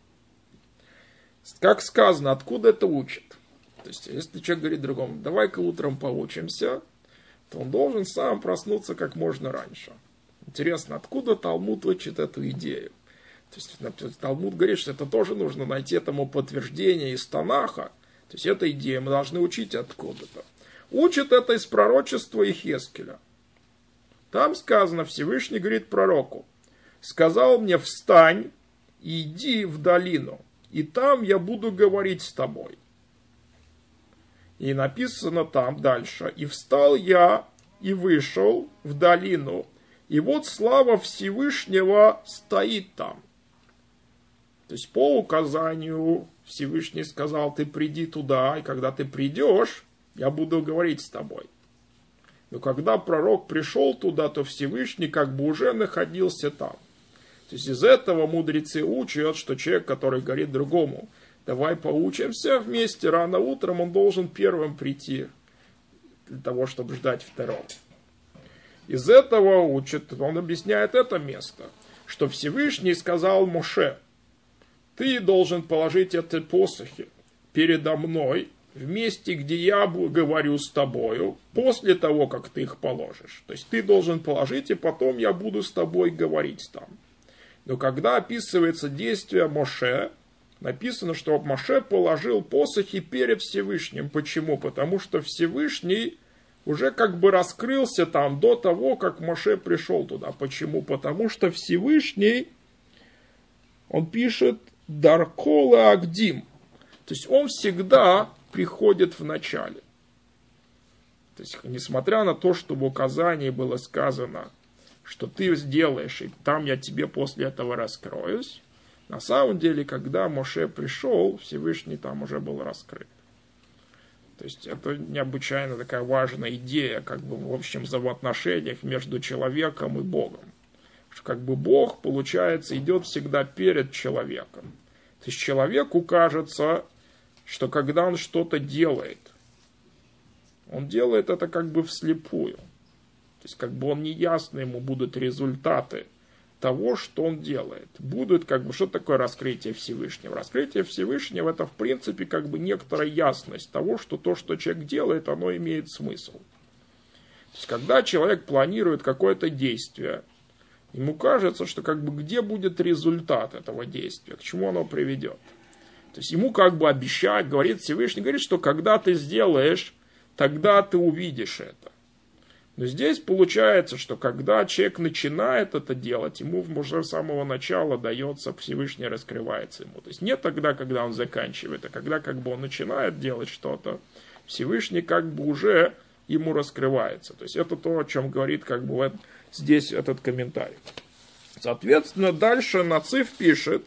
Как сказано, откуда это учат? То есть, если человек говорит другому, давай-ка утром поучимся, то он должен сам проснуться как можно раньше. Интересно, откуда Талмуд учит эту идею? То есть, Талмуд говорит, что это тоже нужно найти этому подтверждение из Танаха. То есть, эта идея мы должны учить откуда-то. Учат это из пророчества Иехескеля. Там сказано, Всевышний говорит пророку, сказал мне, встань и иди в долину, и там я буду говорить с тобой. И написано там дальше, и встал я и вышел в долину, и вот слава Всевышнего стоит там. То есть по указанию Всевышний сказал, ты приди туда, и когда ты придешь, я буду говорить с тобой. Но когда пророк пришел туда, то Всевышний как бы уже находился там. То есть из этого мудрецы учат, что человек, который говорит другому, давай поучимся вместе, рано утром он должен первым прийти для того, чтобы ждать второго. Из этого учат, он объясняет это место, что Всевышний сказал Моше, ты должен положить эти посохи передо мной, в месте, где я говорю с тобою, после того, как ты их положишь. То есть ты должен положить, и потом я буду с тобой говорить там. Но когда описывается действие Моше, написано, что Моше положил посохи перед Всевышним. Почему? Потому что Всевышний уже как бы раскрылся там до того, как Моше пришел туда. Почему? Потому что Всевышний, он пишет Даркола Агдим. То есть он всегда приходит в начале. То есть, несмотря на то, что в указании было сказано, что ты сделаешь, и там я тебе после этого раскроюсь, на самом деле, когда Моше пришел, Всевышний там уже был раскрыт. То есть, это необычайно такая важная идея, как бы в общем взаимоотношениях между человеком и Богом. Что как бы Бог, получается, идет всегда перед человеком. То есть, человеку кажется, что когда он что-то делает, он делает это как бы вслепую. То есть как бы он неясно ему будут результаты того, что он делает. Будут как бы, что такое раскрытие Всевышнего? Раскрытие Всевышнего это в принципе как бы некоторая ясность того, что то, что человек делает, оно имеет смысл. То есть когда человек планирует какое-то действие, ему кажется, что как бы где будет результат этого действия, к чему оно приведет. То есть ему как бы обещают, говорит Всевышний, говорит, что когда ты сделаешь, тогда ты увидишь это. Но здесь получается, что когда человек начинает это делать, ему уже с самого начала дается, Всевышний раскрывается ему. То есть не тогда, когда он заканчивает, а когда как бы он начинает делать что-то, Всевышний как бы уже ему раскрывается. То есть это то, о чем говорит как бы вот здесь этот комментарий. Соответственно, дальше Нациф пишет,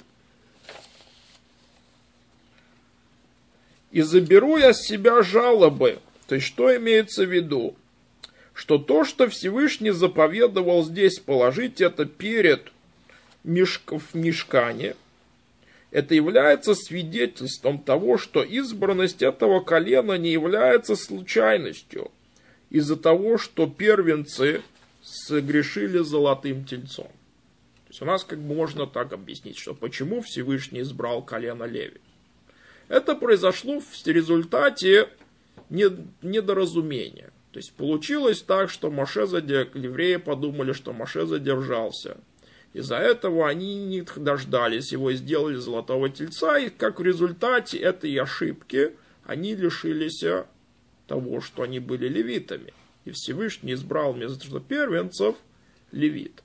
и заберу я с себя жалобы. То есть, что имеется в виду? Что то, что Всевышний заповедовал здесь положить это перед мешк... в мишкане, это является свидетельством того, что избранность этого колена не является случайностью из-за того, что первенцы согрешили золотым тельцом. То есть, у нас как бы можно так объяснить, что почему Всевышний избрал колено Леви. Это произошло в результате недоразумения. То есть получилось так, что Моше задер... евреи подумали, что Моше задержался. Из-за этого они не дождались его и сделали золотого тельца. И как в результате этой ошибки они лишились того, что они были левитами. И Всевышний избрал вместо первенцев левитов.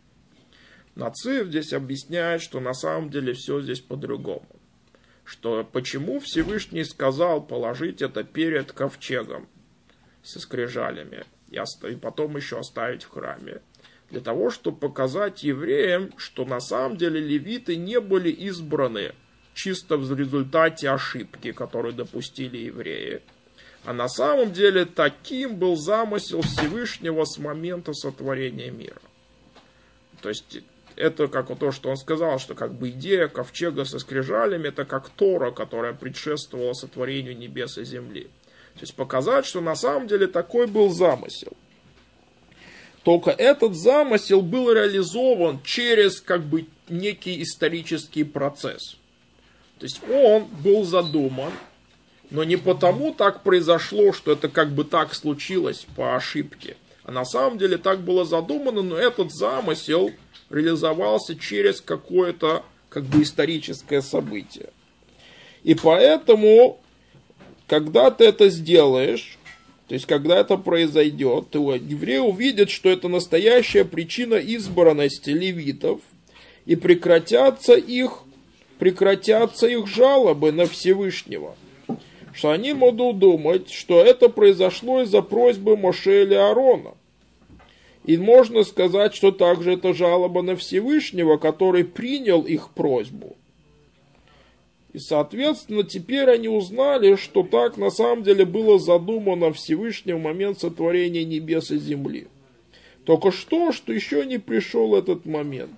Нациф здесь объясняет, что на самом деле все здесь по-другому. Что почему Всевышний сказал положить это перед ковчегом со скрижалями и, оставить, и потом еще оставить в храме. Для того, чтобы показать евреям, что на самом деле левиты не были избраны чисто в результате ошибки, которую допустили евреи. А на самом деле таким был замысел Всевышнего с момента сотворения мира. То есть это как то, что он сказал, что как бы идея ковчега со скрижалями, это как Тора, которая предшествовала сотворению небес и земли. То есть показать, что на самом деле такой был замысел. Только этот замысел был реализован через как бы некий исторический процесс. То есть он был задуман, но не потому так произошло, что это как бы так случилось по ошибке. А на самом деле так было задумано, но этот замысел реализовался через какое-то как бы историческое событие. И поэтому, когда ты это сделаешь, то есть когда это произойдет, то евреи увидят, что это настоящая причина избранности левитов, и прекратятся их, прекратятся их жалобы на Всевышнего. Что они будут думать, что это произошло из-за просьбы Моше или Аарона. И можно сказать, что также это жалоба на Всевышнего, который принял их просьбу. И, соответственно, теперь они узнали, что так на самом деле было задумано Всевышним в момент сотворения небес и земли. Только что, что еще не пришел этот момент.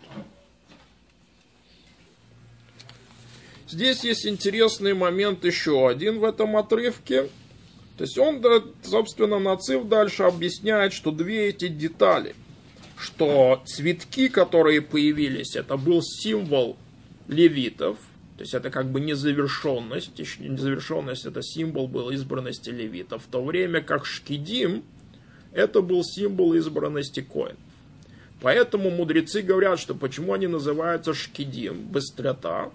Здесь есть интересный момент еще один в этом отрывке. То есть он, собственно, Нацив дальше объясняет, что две эти детали, что цветки, которые появились, это был символ левитов, то есть это как бы незавершенность, незавершенность это символ был избранности левитов, в то время как шкидим это был символ избранности коэнов. Поэтому мудрецы говорят, что почему они называются шкидим, быстрота,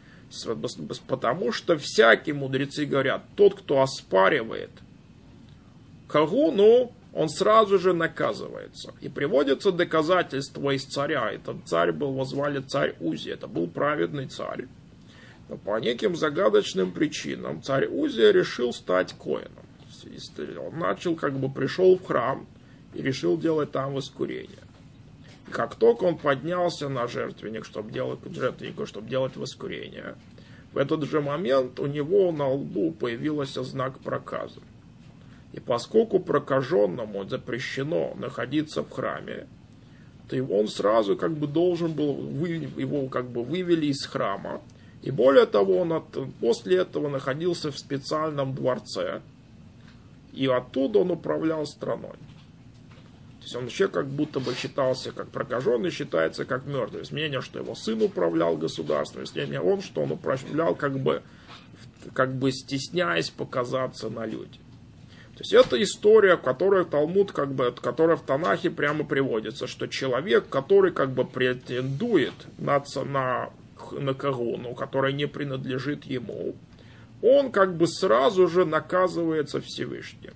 потому что всякие мудрецы говорят, тот, кто оспаривает кагуну, он сразу же наказывается. И приводится доказательство из царя. Этот царь был, его звали царь Узи, это был праведный царь. Но по неким загадочным причинам царь Узия решил стать коэном. Он начал, как бы пришел в храм и решил делать там воскурение. Как только он поднялся на жертвенник, чтобы делать, жертвенник, чтобы делать воскурение, в этот же момент у него на лбу появился знак проказа. И поскольку прокаженному запрещено находиться в храме, то он сразу как бы должен был, его как бы вывели из храма. И более того, он от, после этого находился в специальном дворце, и оттуда он управлял страной. То есть он вообще как будто бы считался как прокаженный, считается как мертвый. Есть мнение, что его сын управлял государством, есть мнение он, что он управлял как бы, как бы стесняясь показаться на люди. То есть это история, которая Талмуд, как бы, которая в Танахе прямо приводится, что человек, который как бы претендует на, на, на кагуну, которая не принадлежит ему, он как бы сразу же наказывается Всевышним.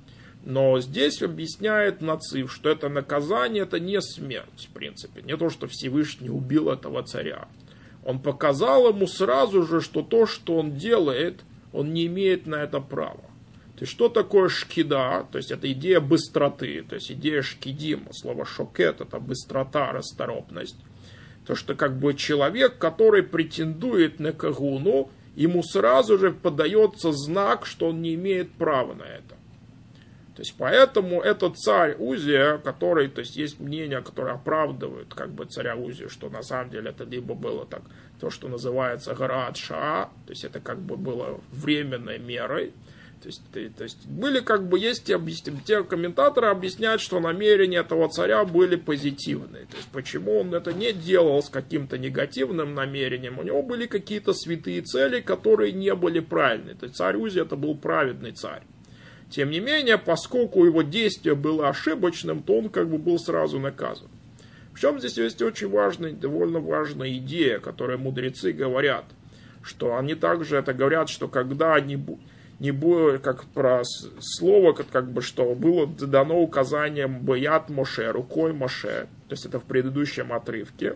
Но здесь объясняет Нацив, что это наказание, это не смерть, в принципе. Не то, что Всевышний убил этого царя. Он показал ему сразу же, что то, что он делает, он не имеет на это права. То есть, что такое шкида? То есть, это идея быстроты. То есть, идея шкидима. Слово шокет – это быстрота, расторопность. То, что как бы человек, который претендует на кагуну, ему сразу же подается знак, что он не имеет права на это. То есть, поэтому этот царь Узия, который, то есть, есть мнения, которые оправдывают как бы царя Узию, что на самом деле это либо было так, то, что называется гараат шаа, то есть, это как бы было временной мерой. То есть, то есть были как бы есть те комментаторы объясняют, что намерения этого царя были позитивные. То есть почему он это не делал с каким-то негативным намерением? У него были какие-то святые цели, которые не были правильные. То есть царь Узи это был праведный царь. Тем не менее, поскольку его действие было ошибочным, то он как бы был сразу наказан. Причем здесь есть очень важная, довольно важная идея, которую мудрецы говорят, что они также это говорят, что когда они не будет, как про слово, как, как бы, что было дано указанием Баят Моше, рукой Моше, то есть это в предыдущем отрывке.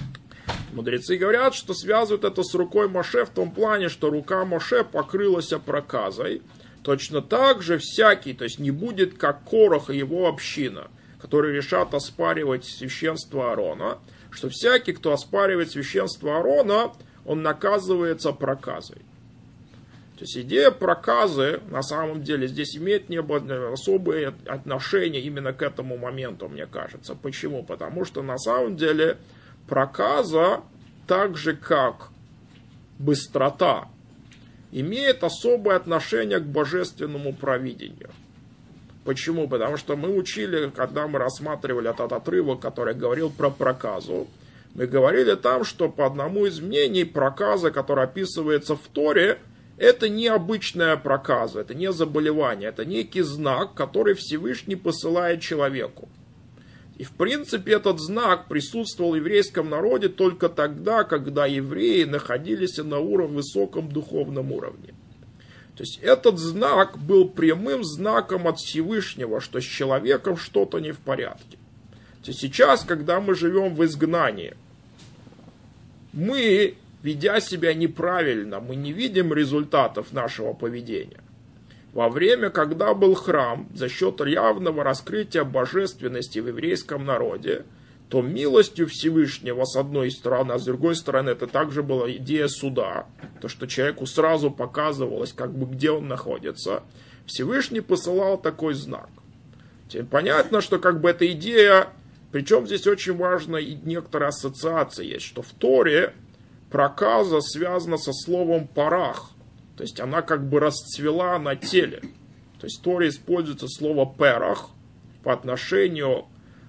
Мудрецы говорят, что связывают это с рукой Моше в том плане, что рука Моше покрылась проказой. Точно так же всякий, то есть не будет как Корах и его община, которые решат оспаривать священство Аарона, что всякий, кто оспаривает священство Аарона, он наказывается проказой. То есть идея проказы на самом деле здесь имеет особое отношение именно к этому моменту, мне кажется. Почему? Потому что на самом деле проказа, так же как быстрота, имеет особое отношение к божественному провидению. Почему? Потому что мы учили, когда мы рассматривали этот отрывок, который говорил про проказу, мы говорили там, что по одному из мнений проказа, которая описывается в Торе, это не обычная проказа, это не заболевание, это некий знак, который Всевышний посылает человеку. И в принципе этот знак присутствовал в еврейском народе только тогда, когда евреи находились на уровне, высоком духовном уровне. То есть этот знак был прямым знаком от Всевышнего, что с человеком что-то не в порядке. То есть сейчас, когда мы живем в изгнании, мы, ведя себя неправильно, мы не видим результатов нашего поведения. Во время, когда был храм, за счет явного раскрытия божественности в еврейском народе, то милостью Всевышнего с одной стороны, а с другой стороны это также была идея суда, то что человеку сразу показывалось, как бы где он находится. Всевышний посылал такой знак. Теперь понятно, что как бы эта идея, причем здесь очень важна и некоторая ассоциация есть, что в Торе проказа связана со словом парах, то есть она как бы расцвела на теле. То есть в Торе используется слово перах по отношению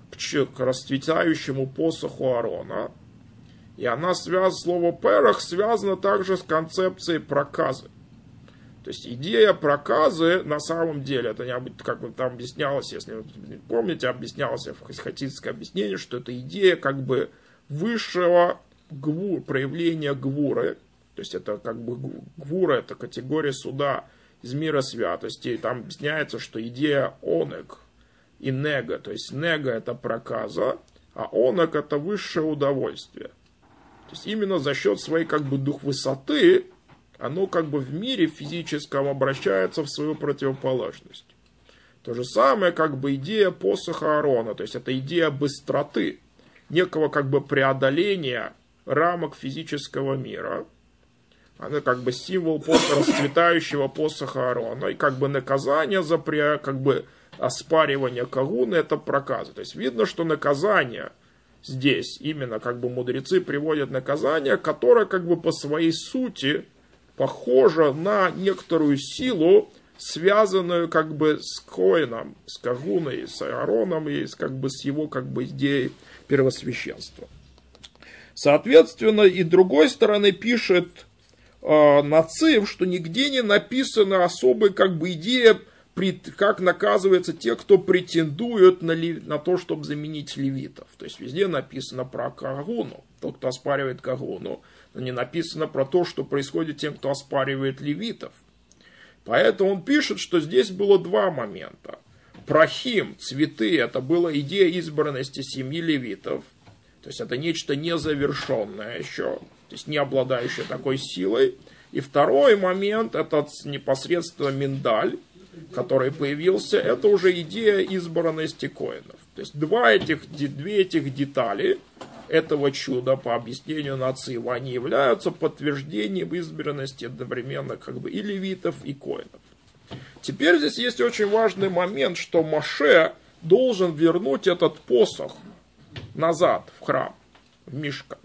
к расцветающему посоху Аарона. И она связана, слово перах связано также с концепцией проказы. То есть идея проказы на самом деле, это не, как бы там объяснялось, если вы помните, объяснялось в хасидском объяснении, что это идея как бы высшего гвур, проявления гвуры. То есть это как бы гвура, это категория суда из мира святости. И там объясняется, что идея онег и нега, то есть нега это проказа, а онег это высшее удовольствие. То есть именно за счет своей как бы дух высоты оно как бы в мире физическом обращается в свою противоположность. То же самое как бы идея посоха Аарона, то есть это идея быстроты, некого как бы преодоления рамок физического мира. Она как бы символ расцветающего посоха Аарона, и как бы наказание за как бы оспаривание кагуны это проказа. То есть видно, что наказание здесь, именно как бы мудрецы приводят наказание, которое как бы по своей сути похоже на некоторую силу, связанную как бы с Коэном, с Кагуной, с Аароном и с, как бы, с его как бы идеей первосвященства. Соответственно, и другой стороны пишет э, Нацив, что нигде не написана особая как бы идея, как наказываются те, кто претендуют на, лев... на то, чтобы заменить левитов. То есть везде написано про Кагуну, тот, кто оспаривает Кагуну. Но не написано про то, что происходит тем, кто оспаривает левитов. Поэтому он пишет, что здесь было два момента. Прахим, цветы, это была идея избранности семьи левитов. То есть это нечто незавершенное еще, то есть не обладающее такой силой. И второй момент, это непосредственно миндаль, который появился, это уже идея избранности коэнов. То есть два этих, две этих детали этого чуда, по объяснению Нацива, они являются подтверждением избранности одновременно как бы и левитов, и коэнов. Теперь здесь есть очень важный момент, что Моше должен вернуть этот посох назад в храм, в Мишкан.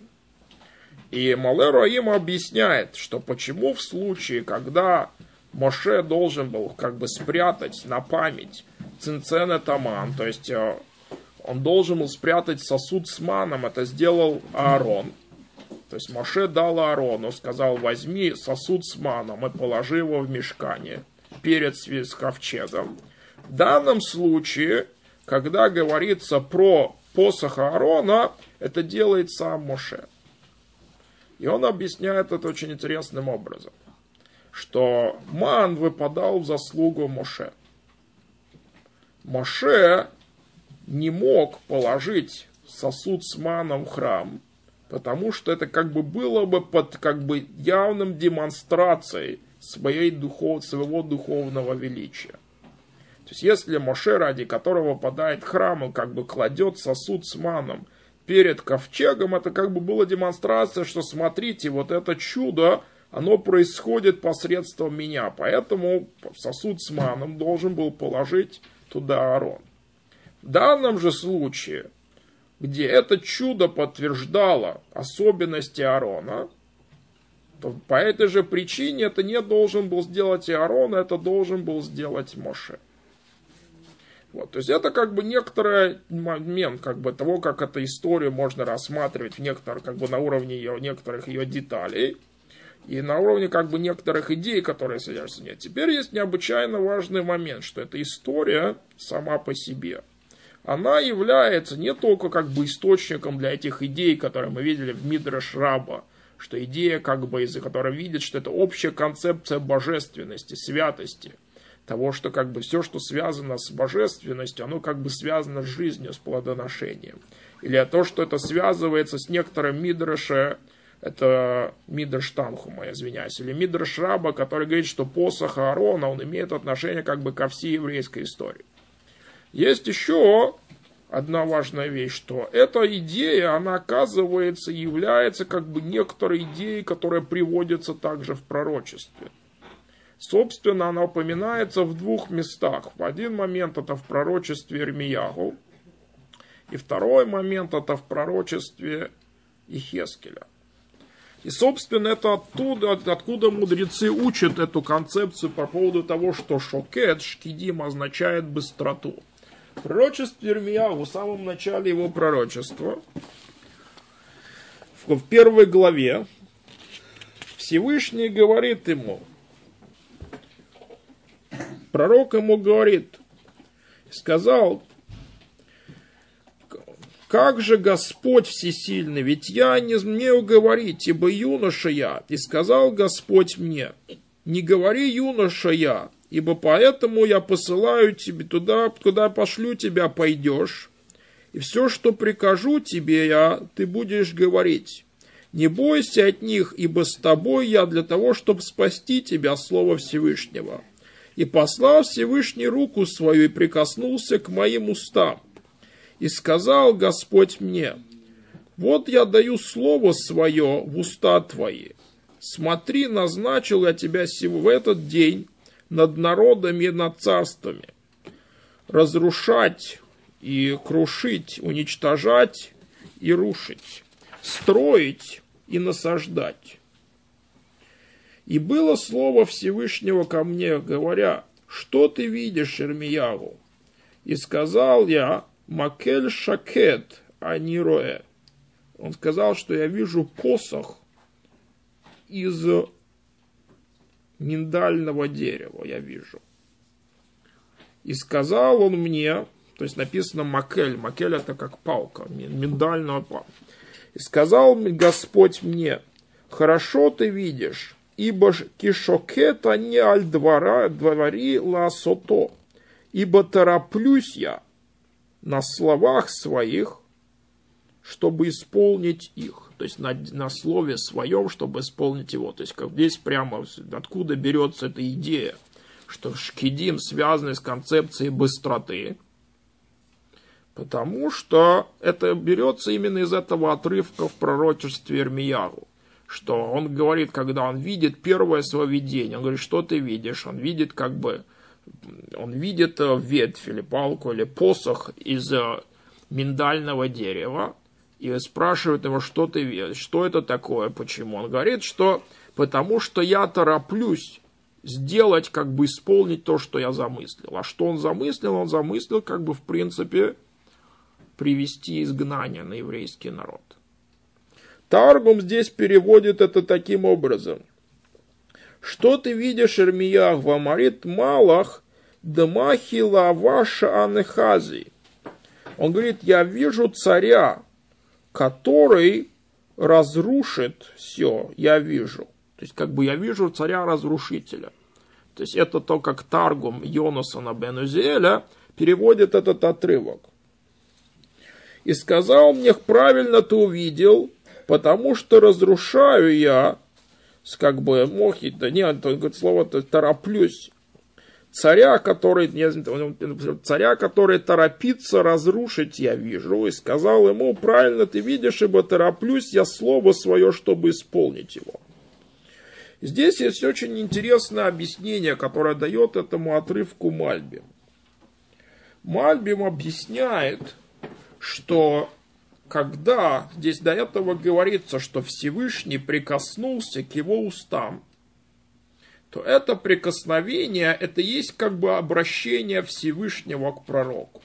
И Мале Роим объясняет, что почему в случае, когда Моше должен был как бы спрятать на память цинцен таман, то есть он должен был спрятать сосуд с маном, это сделал Аарон. То есть Моше дал Аарону, сказал, возьми сосуд с маном и положи его в мишкане перед ковчегом. В данном случае, когда говорится про посох Аарона, это делает сам Моше. И он объясняет это очень интересным образом, что ман выпадал в заслугу Моше. Моше не мог положить сосуд с маном в храм, потому что это как бы было бы под как бы явным демонстрацией своей духов, своего духовного величия. То есть если Моше, ради которого попадает в храм, он как бы кладет сосуд с маном перед ковчегом, это как бы была демонстрация, что смотрите, вот это чудо, оно происходит посредством меня, поэтому сосуд с маном должен был положить туда Аарон. В данном же случае, где это чудо подтверждало особенности Аарона, то по этой же причине это не должен был сделать Аарон, это должен был сделать Моше. Вот, то есть это как бы некоторый момент как бы того, как эту историю можно рассматривать в некоторых, как бы на уровне ее, некоторых ее деталей и на уровне как бы некоторых идей, которые содержатся в ней. Теперь есть необычайно важный момент, что эта история сама по себе, она является не только как бы источником для этих идей, которые мы видели в Мидраш Раба, что идея, как бы, из-за которой видит, что это общая концепция божественности, святости, того, что как бы все, что связано с божественностью, оно как бы связано с жизнью, с плодоношением. Или то, что это связывается с некоторым Мидраше, это Мидраш Танхума, я извиняюсь, или Мидраш Раба, который говорит, что посох Аарона, он имеет отношение как бы ко всей еврейской истории. Есть еще одна важная вещь, что эта идея, она оказывается, является как бы некоторой идеей, которая приводится также в пророчестве. Собственно, она упоминается в двух местах. В один момент это в пророчестве Ирмияху, и второй момент это в пророчестве Ихескеля. И, собственно, это оттуда, откуда мудрецы учат эту концепцию по поводу того, что шокет, шкидим, означает быстроту. В пророчестве Ирмияху, в самом начале его пророчества, в первой главе, Всевышний говорит ему, пророк ему говорит, сказал, как же Господь всесильный, ведь я не смею говорить, ибо юноша я. И сказал Господь мне, не говори, юноша я, ибо поэтому я посылаю тебе туда, куда пошлю тебя, пойдешь. И все, что прикажу тебе я, ты будешь говорить. Не бойся от них, ибо с тобой я для того, чтобы спасти тебя, слово Всевышнего. И послал Всевышний руку свою и прикоснулся к моим устам. И сказал Господь мне, вот я даю слово свое в уста твои. Смотри, назначил я тебя в этот день над народами и над царствами. Разрушать и крушить, уничтожать и рушить. Строить и насаждать. И было слово Всевышнего ко мне, говоря, что ты видишь, Ирмияху? И сказал я, Макель шакет, а не роэ. Он сказал, что я вижу посох из миндального дерева, я вижу. И сказал он мне, то есть написано макель, макель это как палка, миндальная палка. И сказал Господь мне, хорошо ты видишь, ибо кишокет, а не аль двора, двори ласото, ибо тороплюсь я на словах своих, чтобы исполнить их. То есть на, на слове своем, чтобы исполнить его. То есть как здесь прямо откуда берется эта идея, что шкидим связаны с концепцией быстроты. Потому что это берется именно из этого отрывка в пророчестве Ирмияху. Что он говорит, когда он видит первое свое видение, он говорит, что ты видишь? Он видит как бы Он видит ветвь или палку или посох из миндального дерева и спрашивает его, что ты видишь, что это такое, почему. Он говорит, что потому что я тороплюсь сделать, как бы исполнить то, что я замыслил. А что он замыслил? Он замыслил, как бы в принципе, привести изгнание на еврейский народ. Таргум здесь переводит это таким образом. Что ты видишь, Ирмиях, вамарит малах, дмахи лаваша анехази. Он говорит, я вижу царя, который разрушит все, я вижу. То есть, как бы я вижу царя-разрушителя. То есть, это то, как Таргум Йонасана бен Узиэля переводит этот отрывок. И сказал мне, правильно ты увидел, потому что разрушаю я, как бы, мохи, да нет, он говорит слово тороплюсь. Царя, который, царя, который торопится разрушить, я вижу. И сказал ему, правильно ты видишь, ибо тороплюсь я слово свое, чтобы исполнить его. Здесь есть очень интересное объяснение, которое дает этому отрывку Мальбим. Мальбим объясняет, что когда здесь до этого говорится, что Всевышний прикоснулся к его устам, то это прикосновение, это есть как бы обращение Всевышнего к пророку.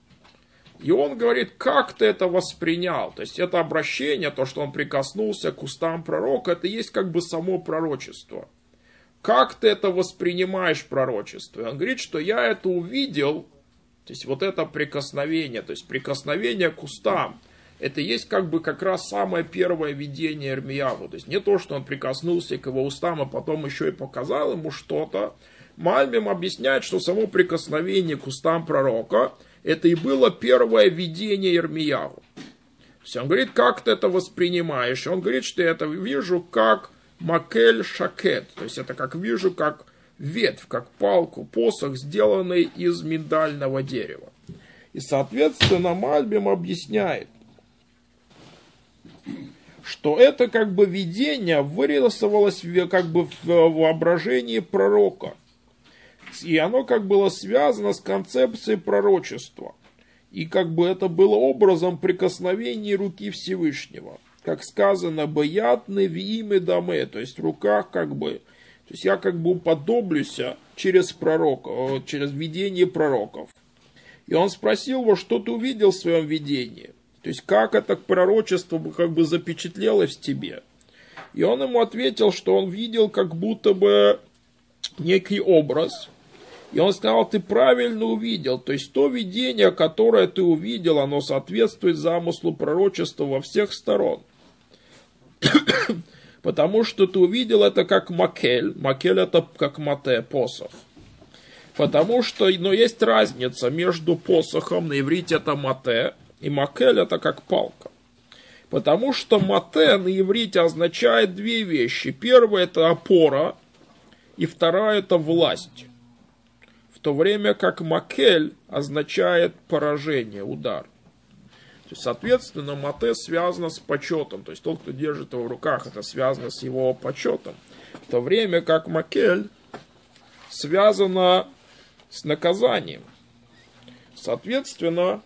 И он говорит, как ты это воспринял? То есть это обращение, то, что он прикоснулся к устам пророка, это есть как бы само пророчество. Как ты это воспринимаешь, пророчество? И он говорит, что я это увидел, то есть вот это прикосновение, то есть прикосновение к устам, это есть как бы как раз самое первое видение Ирмияху. То есть не то, что он прикоснулся к его устам, а потом еще и показал ему что-то. Мальбим объясняет, что само прикосновение к устам пророка, это и было первое видение Ирмияху. То есть он говорит, как ты это воспринимаешь? Он говорит, что я это вижу как макель шакет. То есть это как вижу как ветвь, как палку, посох, сделанный из миндального дерева. И, соответственно, Мальбим объясняет, что это как бы видение вырисовалось как бы в воображении пророка. И оно как было связано с концепцией пророчества. И как бы это было образом прикосновения руки Всевышнего. Как сказано, «Боятны в имя даме», то есть в руках как бы. То есть я как бы уподоблюсь через пророка, через видение пророков. И он спросил его, что ты увидел в своем видении. То есть как это пророчество как бы запечатлелось в тебе. И он ему ответил, что он видел как будто бы некий образ. И он сказал, ты правильно увидел. То есть то видение, которое ты увидел, оно соответствует замыслу пророчества во всех сторон. Потому что ты увидел это как макель. Макель это как мате, посох. Потому что, но есть разница между посохом, на иврите это мате, и макель это как палка. Потому что мате на иврите означает две вещи. Первая это опора, и вторая это власть. В то время как макель означает поражение, удар. То есть, соответственно, мате связано с почетом. То есть тот, кто держит его в руках, это связано с его почетом. В то время как макель связано с наказанием. Соответственно,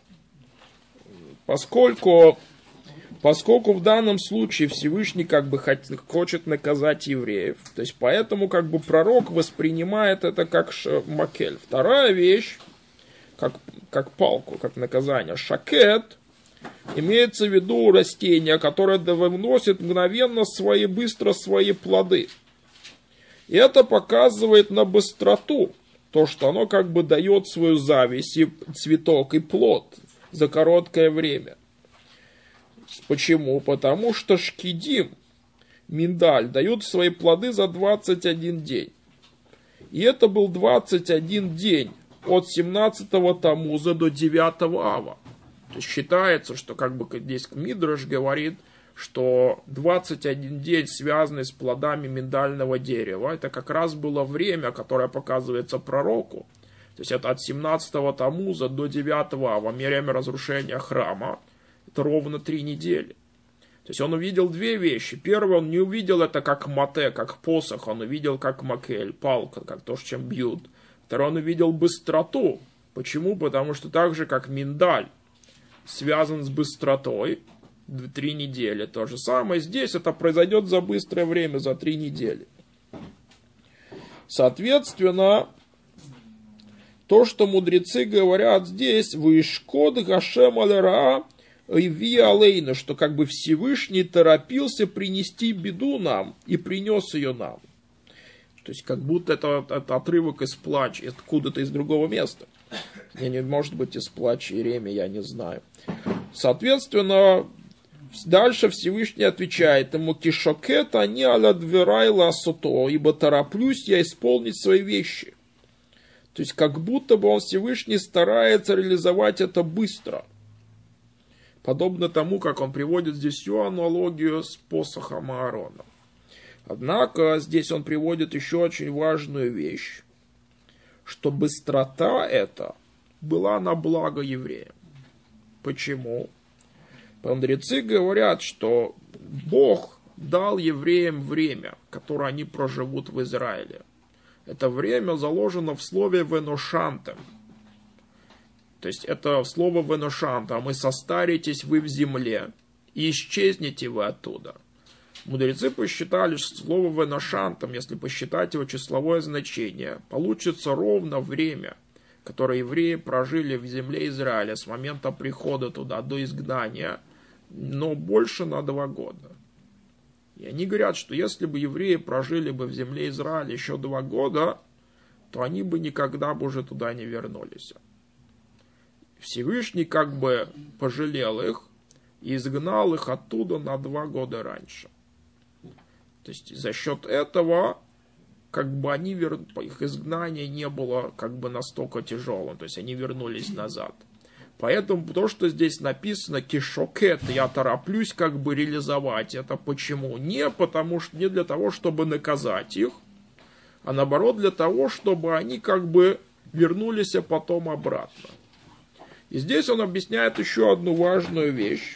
поскольку, поскольку в данном случае Всевышний как бы хочет наказать евреев, то есть поэтому как бы пророк воспринимает это как макель. Вторая вещь, как, как палку, как наказание. Шакет имеется в виду растение, которое выносит мгновенно свои, быстро свои плоды. И это показывает на быстроту. То, что оно как бы дает свою зависть, и цветок, и плод за короткое время. Почему? Потому что шкидим, миндаль, дают свои плоды за двадцать один день. И это был двадцать один день от семнадцатого Тамуза до девятого Ава. То есть считается, что как бы здесь Мидраш говорит, что двадцать один день, связанный с плодами миндального дерева, это как раз было время, которое показывается пророку. То есть это от семнадцатого Тамуза до девятого Ава, время разрушения храма. Это ровно три недели. То есть он увидел две вещи. Первое, он не увидел это как мате, как посох, он увидел как макель, палка, как то, чем бьют. Второе, он увидел быстроту. Почему? Потому что так же, как миндаль связан с быстротой, три недели. То же самое здесь, это произойдет за быстрое время, за три недели. Соответственно, то, что мудрецы говорят здесь, «Вышкод гашем аль-ра и ви алейна», что как бы Всевышний торопился принести беду нам и принес ее нам. То есть как будто это, это отрывок из плача, откуда-то из другого места. Не, может быть из плача Иеремии, я не знаю. Соответственно, дальше Всевышний отвечает ему, «Кишокет они аля дверай ласото», ибо тороплюсь я исполнить свои вещи. То есть как будто бы он Всевышний старается реализовать это быстро. Подобно тому, как он приводит здесь всю аналогию с посохом Аарона. Однако здесь он приводит еще очень важную вещь, что быстрота эта была на благо евреям. Почему? Мудрецы говорят, что Бог дал евреям время, которое они проживут в Израиле. Это время заложено в слове «веношантем». То есть это слово «веношантем», «мы состаритесь вы в земле, и исчезнете вы оттуда». Мудрецы посчитали, что слово «веношантем», если посчитать его числовое значение, получится ровно время, которое евреи прожили в земле Израиля с момента прихода туда до изгнания, но больше на два года. И они говорят, что если бы евреи прожили бы в земле Израиля еще два года, то они бы никогда бы уже туда не вернулись. Всевышний как бы пожалел их и изгнал их оттуда на два года раньше. То есть за счет этого как бы они вер... их изгнание не было как бы настолько тяжелым, то есть они вернулись назад. Поэтому то, что здесь написано «кишокет», я тороплюсь как бы реализовать это. Почему? Не потому что не для того, чтобы наказать их, а наоборот для того, чтобы они как бы вернулись потом обратно. И здесь он объясняет еще одну важную вещь.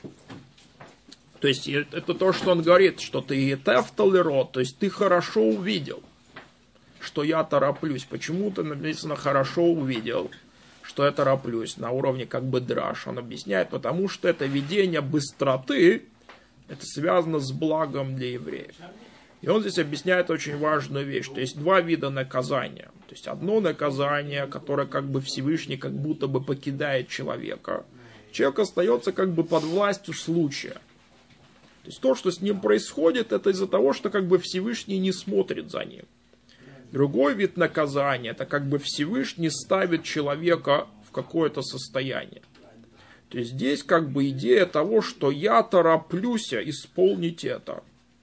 То есть это то, что он говорит, что ты тефталерот, то есть ты хорошо увидел, что я тороплюсь. Почему-то написано хорошо увидел, что я тороплюсь на уровне как бы драж. Он объясняет, потому что это видение быстроты, это связано с благом для евреев. И он здесь объясняет очень важную вещь, что есть два вида наказания. То есть одно наказание, которое как бы Всевышний как будто бы покидает человека. Человек остается как бы под властью случая. То есть то, что с ним происходит, это из-за того, что как бы Всевышний не смотрит за ним. Другой вид наказания, это как бы Всевышний ставит человека в какое-то состояние. То есть здесь как бы идея того, что я тороплюсь исполнить это.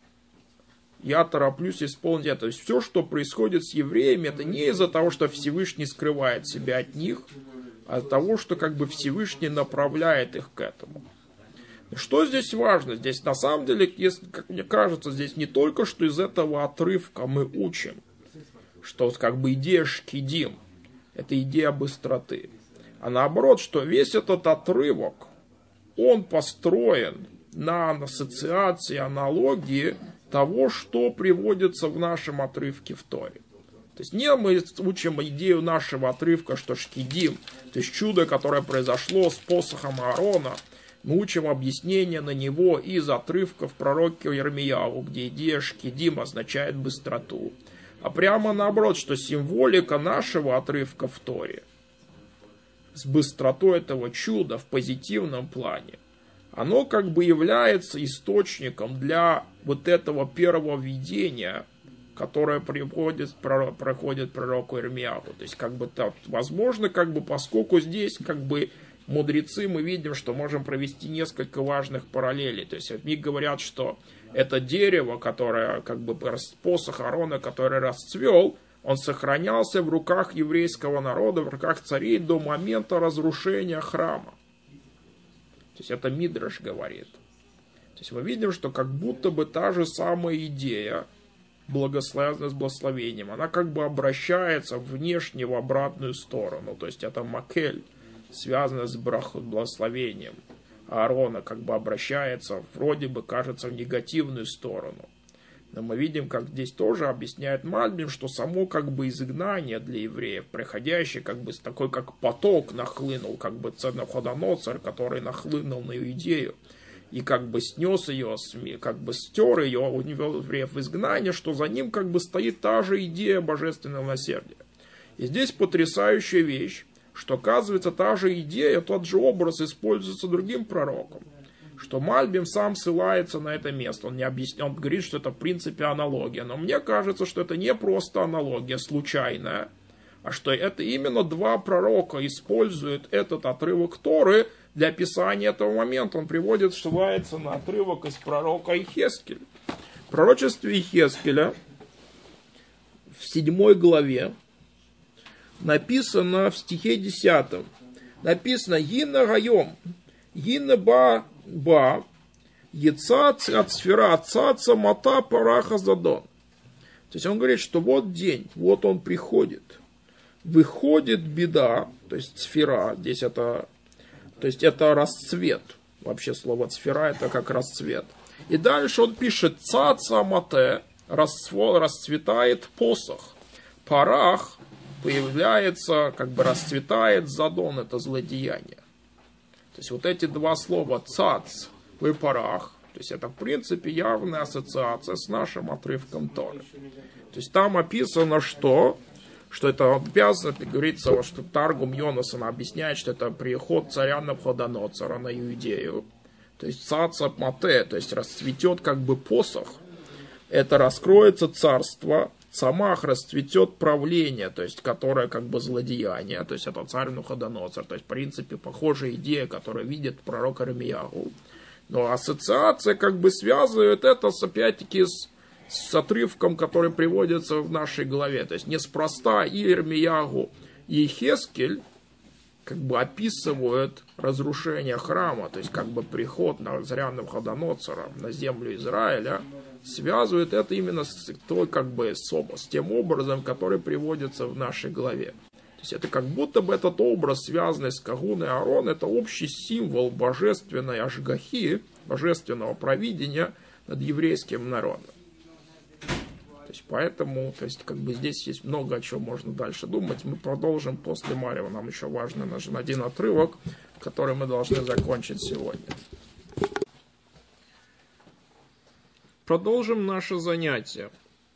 Я тороплюсь исполнить это. То есть все, что происходит с евреями, это не из-за того, что Всевышний скрывает себя от них, а из-за того, что как бы Всевышний направляет их к этому. Что здесь важно? Здесь на самом деле, если, как мне кажется, здесь не только что из этого отрывка мы учим, что как бы идея шкидим, это идея быстроты. А наоборот, что весь этот отрывок, он построен на ассоциации, аналогии того, что приводится в нашем отрывке в Торе. То есть не мы учим идею нашего отрывка, что шкидим, то есть чудо, которое произошло с посохом Аарона, мы учим объяснение на него из отрывков пророка Йирмияу, где идея шкидим означает быстроту. А прямо наоборот, что символика нашего отрывка в Торе с быстротой этого чуда в позитивном плане, оно как бы является источником для вот этого первого видения, которое приходит, проходит пророку Йирмияу. То есть как бы так, возможно, как бы поскольку здесь как бы мудрецы, мы видим, что можем провести несколько важных параллелей. То есть одни говорят, что это дерево, которое, как бы посох Аарона, который расцвел, он сохранялся в руках еврейского народа, в руках царей до момента разрушения храма. То есть это Мидраш говорит. То есть мы видим, что как будто бы та же самая идея, благословенная с благословением, она как бы обращается внешне в обратную сторону. То есть это макель, связано с благословением Аарона, как бы обращается, вроде бы кажется, в негативную сторону. Но мы видим, как здесь тоже объясняет Мальбим, что само как бы изгнание для евреев, приходящее как бы такой как поток нахлынул, как бы Навуходоносор, который нахлынул на Иудею, и как бы снес ее, как бы стер ее, увел евреев в изгнание, что за ним как бы стоит та же идея божественного милосердия. И здесь потрясающая вещь, что оказывается та же идея, тот же образ используется другим пророком. Что Мальбим сам ссылается на это место. Он не объясняет, он говорит, что это в принципе аналогия. Но мне кажется, что это не просто аналогия случайная, а что это именно два пророка используют этот отрывок Торы для описания этого момента. Он приводит, ссылается на отрывок из пророка Ихескеля. В пророчестве Ихескеля в седьмой главе написано в стихе десятом. Написано «Гина гайом, гина ба ба, яцац от сфера цаца мата параха задон». То есть он говорит, что вот день, вот он приходит. Выходит беда, то есть сфера, здесь это, то есть это расцвет. Вообще слово сфера это как расцвет. И дальше он пишет цаца мате, расцветает посох. Парах появляется, как бы расцветает, задон, это злодеяние. То есть вот эти два слова цац и парах, то есть это в принципе явная ассоциация с нашим отрывком Торы. То есть там описано, что, что это обязано, говорится, что Таргум Йонасона объясняет, что это приход царя Навуходоносора на Иудею. То есть цаца мате, то есть расцветет как бы посох. Это раскроется царство, самах расцветет правление, то есть которое как бы злодеяние, то есть это царь Навуходоносор, то есть в принципе похожая идея, которую видит пророк Йирмияу. Но ассоциация как бы связывает это с, опять-таки с, с отрывком, который приводится в нашей главе, то есть неспроста и Йирмияу, и Йехескель как бы описывают разрушение храма, то есть как бы приход на царя Навуходоносора на землю Израиля, связывают это именно с, той, как бы, с, с тем образом, который приводится в нашей главе. То есть это как будто бы этот образ, связанный с Кагун и Аарон, это общий символ божественной ашгахи, божественного провидения над еврейским народом. То есть поэтому, то есть как бы здесь есть много о чем можно дальше думать. Мы продолжим после Марева. Нам еще важно нужен один отрывок, который мы должны закончить сегодня. Продолжим наше занятие.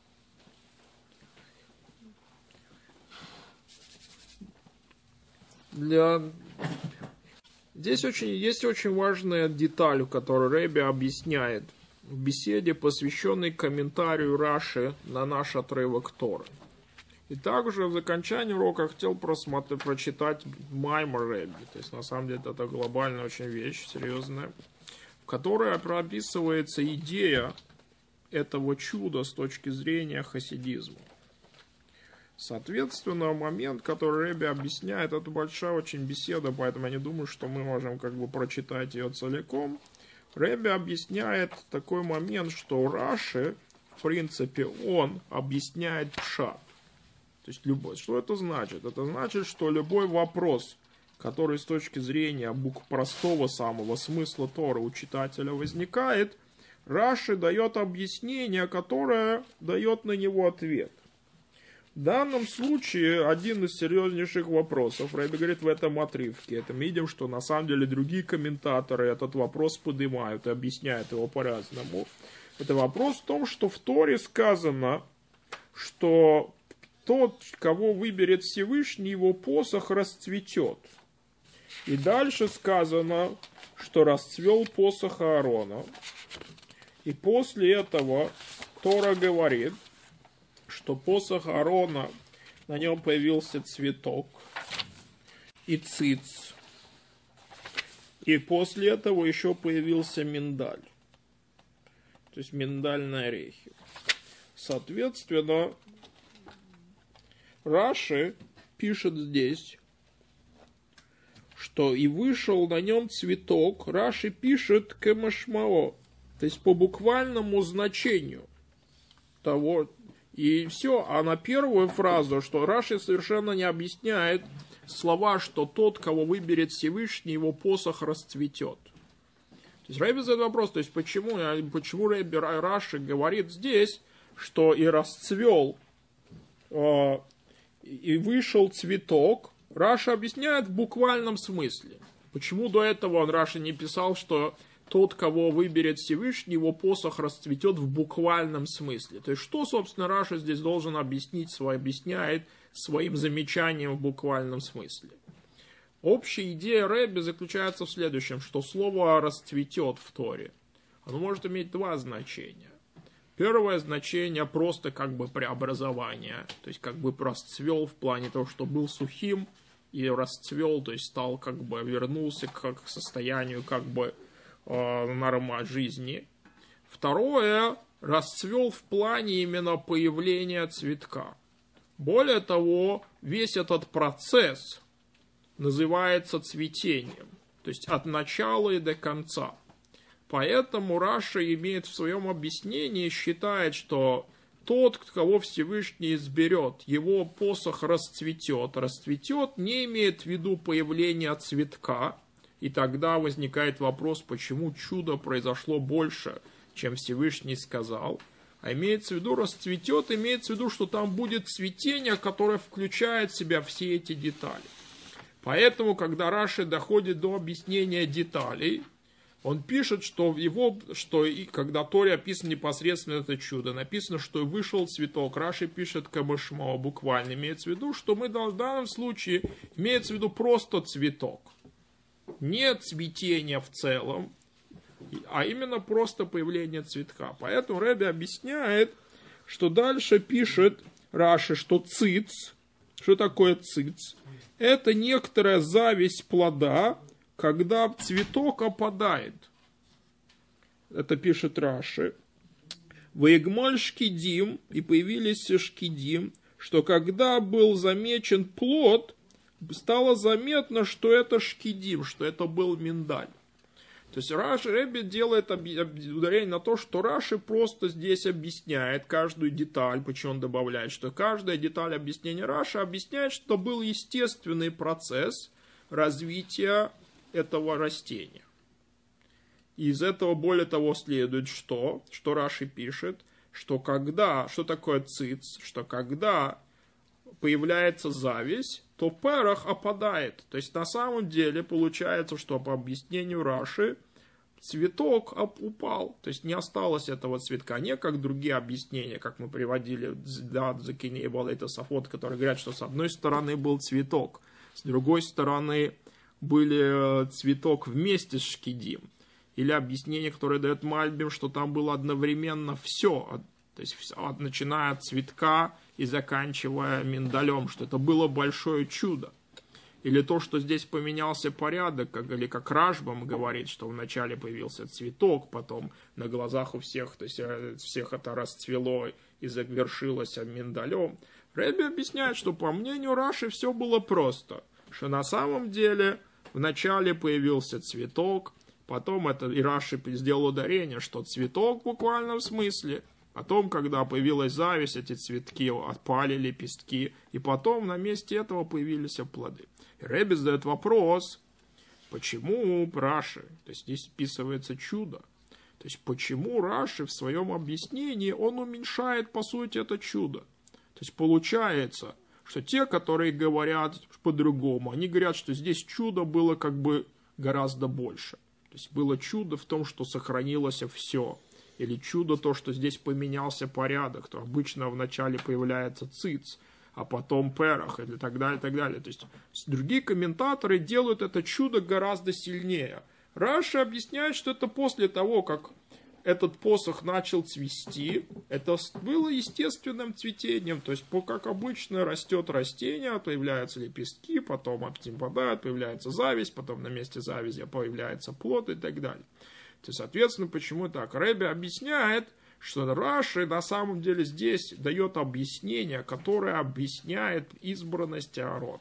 Для... Здесь очень, есть очень важная деталь, которую Ребе объясняет в беседе, посвященной комментарию Раши на наш отрывок Торы. И также в окончании урока хотел просмотреть, прочитать Маймор Ребе. То есть на самом деле это глобальная очень вещь, серьезная, в которой прописывается идея этого чуда с точки зрения хасидизма. Соответственно, момент, который Ребе объясняет, это большая очень беседа, поэтому я не думаю, что мы можем как бы прочитать ее целиком. Ребе объясняет такой момент, что Раши, в принципе, он объясняет пшат. То есть любой. Что это значит? Это значит, что любой вопрос, который с точки зрения букв простого самого смысла Торы у читателя возникает, Раши дает объяснение, которое дает на него ответ. В данном случае один из серьезнейших вопросов, Ребе говорит в этом отрывке, это мы видим, что на самом деле другие комментаторы этот вопрос поднимают и объясняют его по-разному. Это вопрос в том, что в Торе сказано, что тот, кого выберет Всевышний, его посох расцветет. И дальше сказано, что расцвел посох Аарона. И после этого Тора говорит, что посох Аарона, на нем появился цветок и циц. И после этого еще появился миндаль. То есть миндальные орехи. Соответственно, Раши пишет здесь, что и вышел на нем цветок. Раши пишет кемашмао, то есть по буквальному значению того. И все, а на первую фразу, что Раши совершенно не объясняет слова, что тот, кого выберет Всевышний, его посох расцветет. То есть Ребе задает вопрос, то есть почему, почему Ребе Раши говорит здесь, что и расцвел, э, и вышел цветок. Раши объясняет в буквальном смысле. Почему до этого он Раши не писал, что тот, кого выберет Всевышний, его посох расцветет в буквальном смысле. То есть, что, собственно, Раши здесь должен объяснить, свой, объясняет своим замечанием в буквальном смысле. Общая идея Ребе заключается в следующем, что слово «расцветет» в Торе, оно может иметь два значения. Первое значение просто как бы преобразование, то есть как бы расцвел в плане того, что был сухим и расцвел, то есть стал как бы, вернулся к, к состоянию как бы норма жизни. Второе, расцвел в плане именно появления цветка. Более того, весь этот процесс называется цветением, то есть от начала и до конца. Поэтому Раши имеет в своем объяснении, считает, что тот, кого Всевышний изберет, его посох расцветет. Расцветет не имеет в виду появление цветка. И тогда возникает вопрос, почему чудо произошло больше, чем Всевышний сказал. А имеется в виду, расцветет, имеется в виду, что там будет цветение, которое включает в себя все эти детали. Поэтому, когда Раши доходит до объяснения деталей, он пишет, что, его, что и когда в Торе описано непосредственно это чудо, написано, что вышел цветок. Раши пишет камышмо, буквально имеется в виду, что мы в данном случае имеется в виду просто цветок. Не цветение в целом, а именно просто появление цветка. Поэтому Ребе объясняет, что дальше пишет Раши, что циц, что такое циц? Это некоторая зависть плода, когда цветок опадает. Это пишет Раши. Ваигмоль шкидим, и появились шкидим, что когда был замечен плод, стало заметно, что это шкидим, что это был миндаль. То То есть Раши, Ребе делает ударение на то, что Раши просто здесь объясняет каждую деталь, почему он добавляет, что каждая деталь объяснения Раши объясняет, что был естественный процесс развития этого растения. И из этого, более того, следует что? Что Раши пишет, что когда, что такое циц, что когда появляется зависть, то перах опадает. То есть на самом деле получается, что по объяснению Раши цветок упал, то есть не осталось этого цветка, не как другие объяснения, как мы приводили, да, Закиней был это Сафот, которые говорят, что с одной стороны был цветок, с другой стороны были цветок вместе с шкидим, или объяснение, которое дает Мальбим, что там было одновременно все, то есть начиная от цветка и заканчивая миндалем, что это было большое чудо. Или то, что здесь поменялся порядок, как, или как Рашбам говорит, что вначале появился цветок, потом на глазах у всех, то есть всех это расцвело и завершилось миндалем. Ребе объясняет, что по мнению Раши все было просто, что на самом деле вначале появился цветок, потом это и Раши сделал ударение, что цветок в буквальном смысле. Потом, когда появилась зависть, эти цветки отпали, лепестки, и потом на месте этого появились плоды. И Ребе задает вопрос, почему Раши, то есть здесь описывается чудо, то есть почему Раши в своем объяснении, он уменьшает, по сути, это чудо. То есть получается, что те, которые говорят по-другому, они говорят, что здесь чудо было как бы гораздо больше. То есть было чудо в том, что сохранилось все. Или чудо то, что здесь поменялся порядок, то обычно вначале появляется циц, а потом перах, и так далее, и так далее. То есть другие комментаторы делают это чудо гораздо сильнее. Раши объясняет, что это после того, как этот посох начал цвести, это было естественным цветением, то есть как обычно растет растение, появляются лепестки, потом отпадают, появляется зависть, потом на месте завязи появляется плод и так далее. То есть, соответственно, почему так? Ребе объясняет, что Раши на самом деле здесь дает объяснение, которое объясняет избранность Аарона.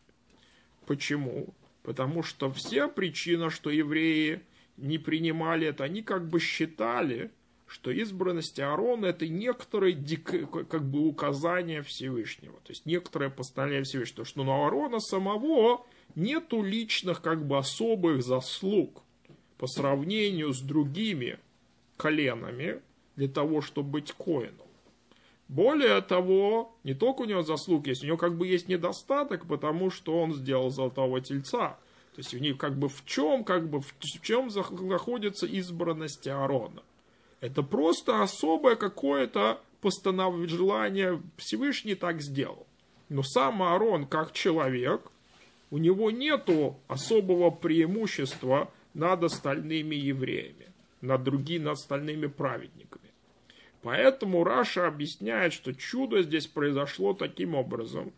Почему? Потому что вся причина, что евреи не принимали это, они как бы считали, что избранность Аарона это некоторое как бы указание Всевышнего, то есть некоторое постановление Всевышнего, что у Аарона самого нету личных как бы особых заслуг по сравнению с другими коленами для того, чтобы быть коэном. Более того, не только у него заслуг есть, у него как бы есть недостаток, потому что он сделал золотого тельца. То есть у них как бы в чем, как бы в чем находится избранность Аарона. Это просто особое какое-то постановление, желание, Всевышний так сделал. Но сам Аарон как человек, у него нету особого преимущества над остальными евреями, над другими, над остальными праведниками. Поэтому Раша объясняет, что чудо здесь произошло таким образом,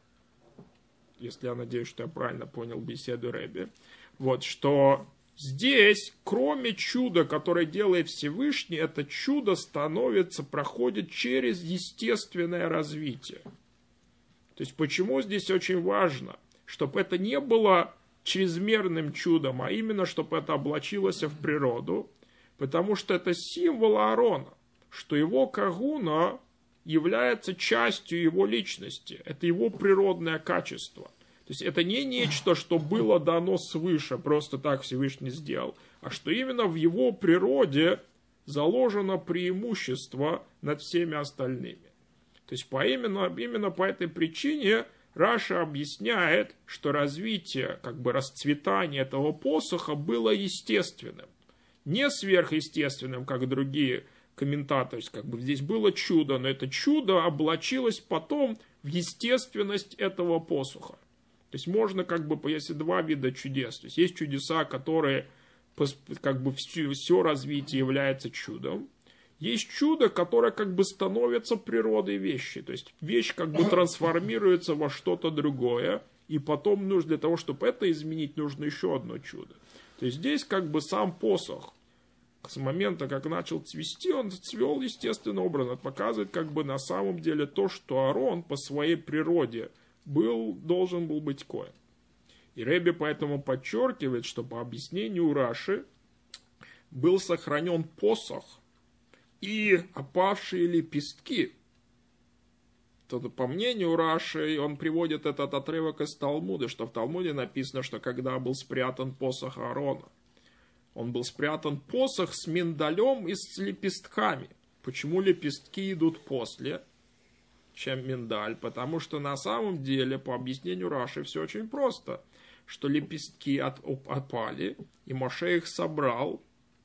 если я надеюсь, что я правильно понял беседу Ребе, вот, что здесь, кроме чуда, которое делает Всевышний, это чудо становится, проходит через естественное развитие. То есть, почему здесь очень важно, чтобы это не было чрезмерным чудом, а именно, чтобы это облачилось в природу, потому что это символ Аарона, что его кагуна является частью его личности, это его природное качество. То есть это не нечто, что было дано свыше, просто так Всевышний сделал, а что именно в его природе заложено преимущество над всеми остальными. То есть по именно, именно по этой причине Раша объясняет, что развитие, как бы расцветание этого посоха было естественным, не сверхъестественным, как другие комментаторы. То есть, как бы здесь было чудо, но это чудо облачилось потом в естественность этого посоха. То есть можно как бы, есть два вида чудес. То есть есть чудеса, которые как бы все, все развитие является чудом. Есть чудо, которое как бы становится природой вещи. То есть вещь как бы трансформируется во что-то другое. И потом нужно для того, чтобы это изменить, нужно еще одно чудо. То есть здесь как бы сам посох с момента, как начал цвести, он цвел естественным образом. Это показывает как бы на самом деле то, что Аарон по своей природе был, должен был быть коэн. И Ребе поэтому подчеркивает, что по объяснению Раши, был сохранен посох и опавшие лепестки. Тут, по мнению Раши, он приводит этот отрывок из Талмуда, что в Талмуде написано, что когда был спрятан посох Аарона, он был спрятан посох с миндалем и с лепестками. Почему лепестки идут после, чем миндаль? Потому что на самом деле, по объяснению Раши, все очень просто. Что лепестки от, опали, и Моше их собрал,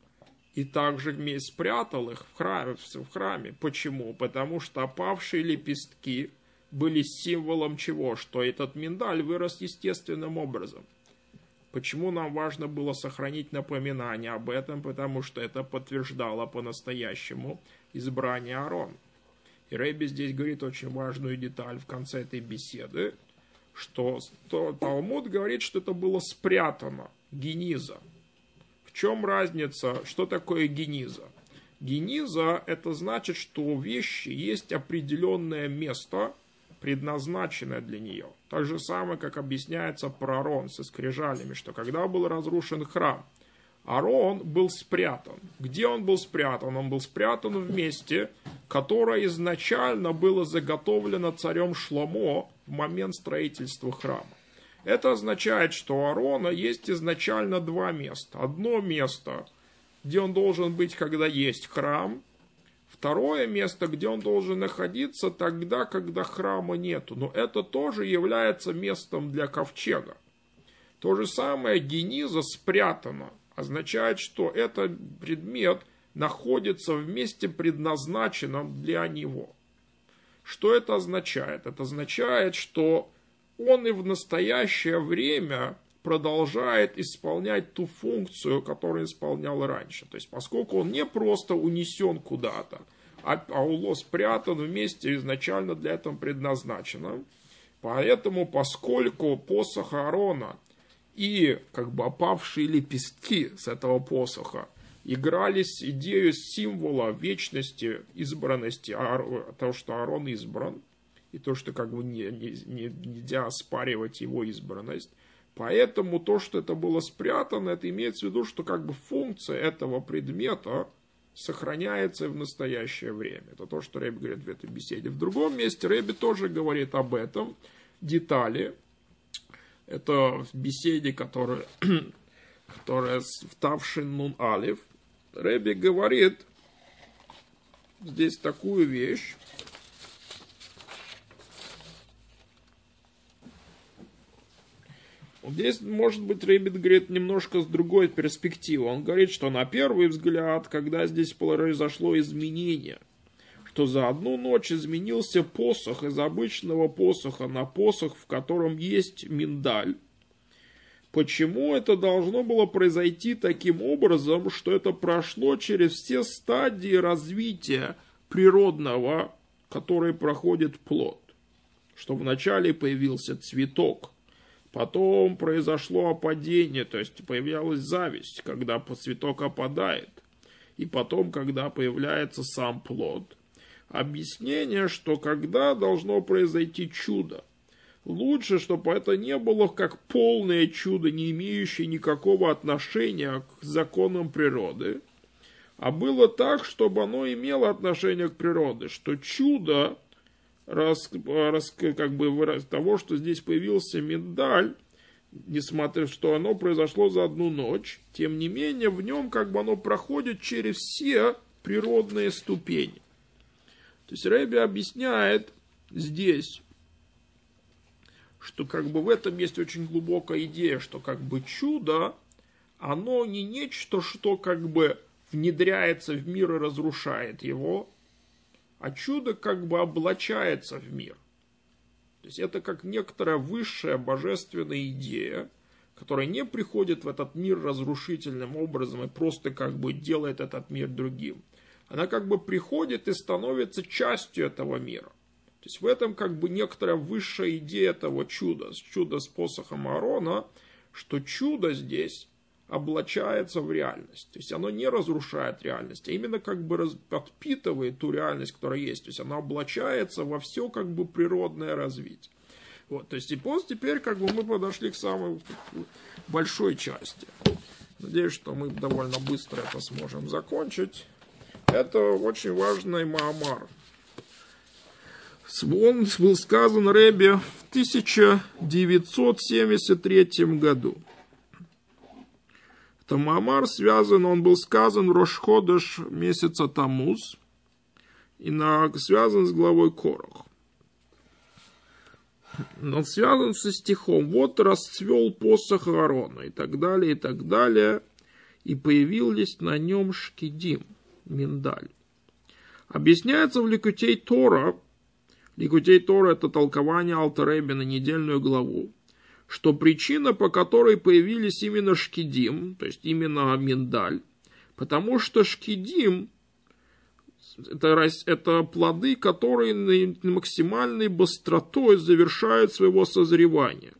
и также спрятал их в храме, в храме. Почему? Потому что опавшие лепестки были символом чего? Что этот миндаль вырос естественным образом. Почему нам важно было сохранить напоминание об этом? Потому что это подтверждало по-настоящему избрание Аарона. И Ребби здесь говорит очень важную деталь в конце этой беседы, что Талмуд говорит, что это было спрятано, гениза. В чем разница, что такое гениза? Гениза – это значит, что у вещи есть определенное место, предназначенное для нее. Так же самое, как объясняется про Аарон со скрижалями, что когда был разрушен храм, Аарон был спрятан. Где он был спрятан? Он был спрятан в месте, которое изначально было заготовлено царем Шломо в момент строительства храма. Это означает, что у Аарона есть изначально два места. Одно место, где он должен быть, когда есть храм. Второе место, где он должен находиться тогда, когда храма нету. Но это тоже является местом для ковчега. То же самое гениза спрятана. Означает, что этот предмет находится в месте, предназначенном для него. Что это означает? Это означает, что он и в настоящее время продолжает исполнять ту функцию, которую исполнял раньше. То есть, поскольку он не просто унесен куда-то, а Ауло спрятан в месте изначально для этого предназначенном, поэтому, поскольку посох Аарона и как бы опавшие лепестки с этого посоха играли с идеей символа вечности, избранности, того, что Аарон избран, и то, что как бы не, не, не, нельзя оспаривать его избранность. Поэтому то, что это было спрятано, это имеется в виду, что как бы функция этого предмета сохраняется в настоящее время. Это то, что Ребби говорит в этой беседе. В другом месте Ребби тоже говорит об этом, детали. Это в беседе, которая, которая в Тавшин Нун Алев. Ребби говорит здесь такую вещь. Здесь, может быть, Ребби говорит немножко с другой перспективы. Он говорит, что на первый взгляд, когда здесь произошло изменение, что за одну ночь изменился посох из обычного посоха на посох, в котором есть миндаль. Почему это должно было произойти таким образом, что это прошло через все стадии развития природного, которые проходит плод? Что вначале появился цветок, потом произошло опадение, то есть появилась зависть, когда цветок опадает, и потом, когда появляется сам плод. Объяснение, что когда должно произойти чудо, лучше, чтобы это не было как полное чудо, не имеющее никакого отношения к законам природы, а было так, чтобы оно имело отношение к природе, что чудо, раз, раз, как бы выraz того, что здесь появился миндаль, несмотря что оно произошло за одну ночь, тем не менее в нем как бы оно проходит через все природные ступени. То есть Ребби объясняет здесь, что как бы в этом есть очень глубокая идея, что как бы чудо, оно не нечто, что как бы внедряется в мир и разрушает его, а чудо как бы облачается в мир. То есть это как некоторая высшая божественная идея, которая не приходит в этот мир разрушительным образом и просто как бы делает этот мир другим. Она как бы приходит и становится частью этого мира. То есть в этом как бы некоторая высшая идея этого чуда, чудо с посохом Аарона, что чудо здесь облачается в реальность. То есть оно не разрушает реальность, а именно как бы подпитывает ту реальность, которая есть. То есть оно облачается во все как бы природное развитие. Вот, то есть и после теперь как бы мы подошли к самой большой части. Надеюсь, что мы довольно быстро это сможем закончить. Это очень важный маамар. Он был сказан Ребе в тысяча девятьсот семьдесят третьем году. Это маамар связан, он был сказан в Рош-ходеш месяца Тамуз и на, связан с главой Корах. Он связан со стихом: вот расцвел посох Аарона, и так далее, и так далее, и появились на нем шкидим, миндаль. Объясняется в Ликутей Тора, Ликутей Тора — это толкование Алтер Ребе на недельную главу, что причина, по которой появились именно шкидим, то есть именно миндаль, потому что шкидим это, это плоды, которые на максимальной быстротой завершают своего созревания.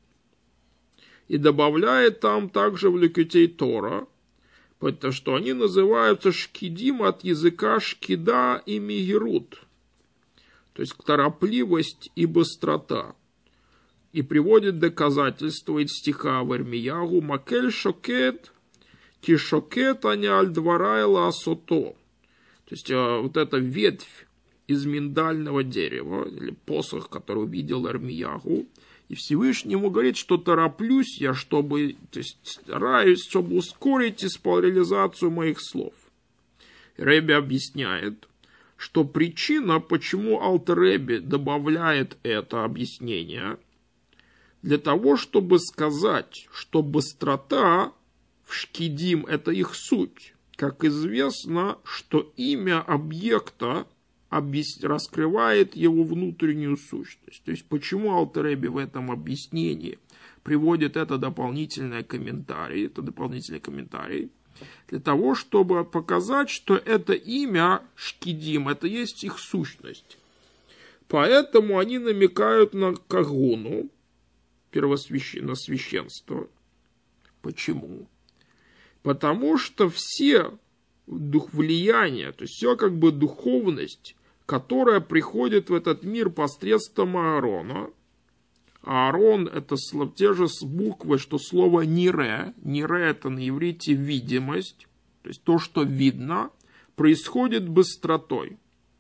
И добавляет там также в Ликутей Тора, потому что они называются шкидим от языка шкида и мигерут, то есть торопливость и быстрота. И приводит доказательство из стиха в Ирмиягу: «Макель шокет, ки шокет ани аль дварайла асото». То есть вот эта ветвь из миндального дерева, или посох, который увидел Ирмиягу, и Всевышний ему говорит, что тороплюсь я, чтобы, то есть стараюсь, чтобы ускорить реализацию моих слов. Ребе объясняет, что причина, почему Алтер Ребе добавляет это объяснение, для того, чтобы сказать, что быстрота в шкидим — это их суть. Как известно, что имя объекта раскрывает его внутреннюю сущность. То есть, почему Алтер Ребе в этом объяснении приводит это дополнительное комментарий, это дополнительный комментарий, для того, чтобы показать, что это имя шкидим, это есть их сущность. Поэтому они намекают на кагуну, первосвященное священство. Почему? Потому что все дух влияния, то есть все как бы духовность, которая приходит в этот мир посредством Аарона. Аарон — это те же буквы, что слово нире. Нире — это на иврите видимость, то есть то, что видно, происходит быстротой.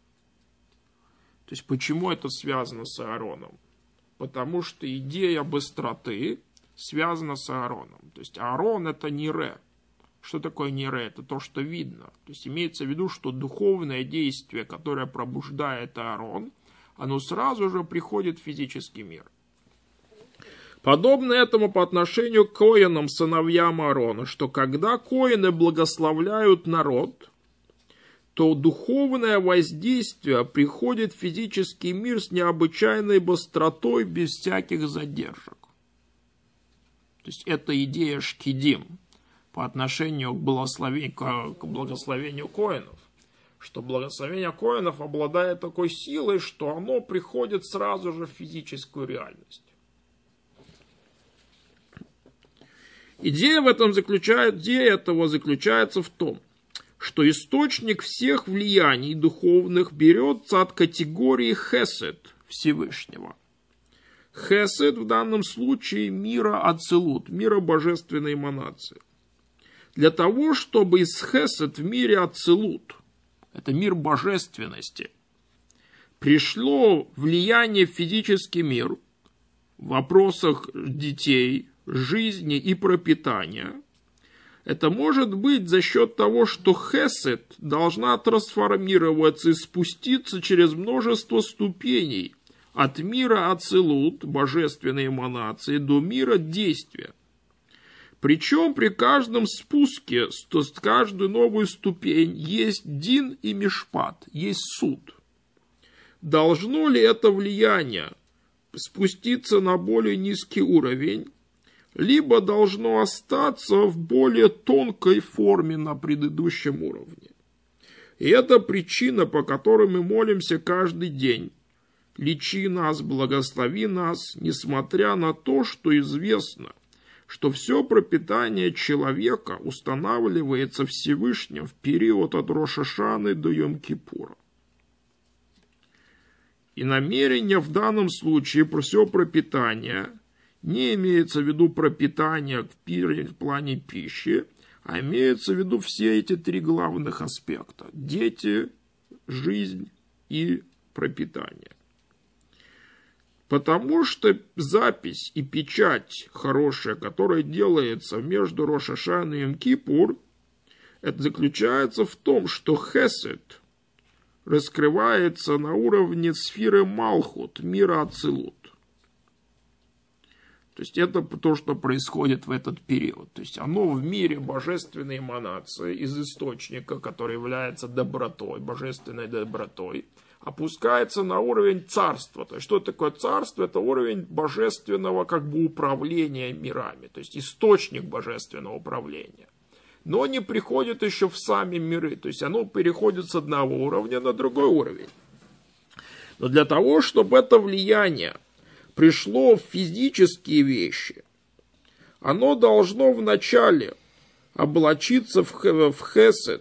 То есть почему это связано с Аароном? Потому что идея быстроты связана с Аароном. То есть Аарон — это нире. Что такое нире? Это то, что видно. То есть имеется в виду, что духовное действие, которое пробуждает Аарон, оно сразу же приходит в физический мир. Подобно этому по отношению к коэнам, сыновьям Аарона, что когда коэны благословляют народ, то духовное воздействие приходит в физический мир с необычайной быстротой, без всяких задержек. То есть это идея шкидим по отношению к благословению, к благословению коэнов, что благословение коэнов обладает такой силой, что оно приходит сразу же в физическую реальность. Идея в этом заключается, идея этого заключается в том, что источник всех влияний духовных берется от категории хесед Всевышнего. Хесед в данном случае мира ацилут, мира божественной эманации. Для того, чтобы из хесед в мире ацилут, это мир божественности, пришло влияние в физический мир в вопросах детей, жизни и пропитания, это может быть за счет того, что хесед должна трансформироваться и спуститься через множество ступеней от мира ацилут, божественной эманации, до мира действия. Причем при каждом спуске, то есть каждую новую ступень, есть дин и мишпат, есть суд. Должно ли это влияние спуститься на более низкий уровень, либо должно остаться в более тонкой форме на предыдущем уровне? И это причина, по которой мы молимся каждый день. Лечи нас, благослови нас, несмотря на то, что известно, что все пропитание человека устанавливается Всевышним в период от Рош ха-Шаны до Йом-Кипура. И намерение в данном случае про все пропитание не имеется в виду пропитание в плане пищи, а имеются в виду все эти три главных аспекта. Дети, жизнь и пропитание. Потому что запись и печать хорошая, которая делается между Рош ха-Шана и Йом-Кипур, это заключается в том, что хесед раскрывается на уровне сферы Малхут, мира Ацилут. То есть это то, что происходит в этот период. То есть оно в мире божественной эманации из источника, который является добротой, божественной добротой, опускается на уровень царства. То есть что такое царство? Это уровень божественного как бы управления мирами. То есть источник божественного управления. Но не приходит еще в сами миры. То есть оно переходит с одного уровня на другой уровень. Но для того, чтобы это влияние пришло в физические вещи, оно должно вначале облачиться в хесед,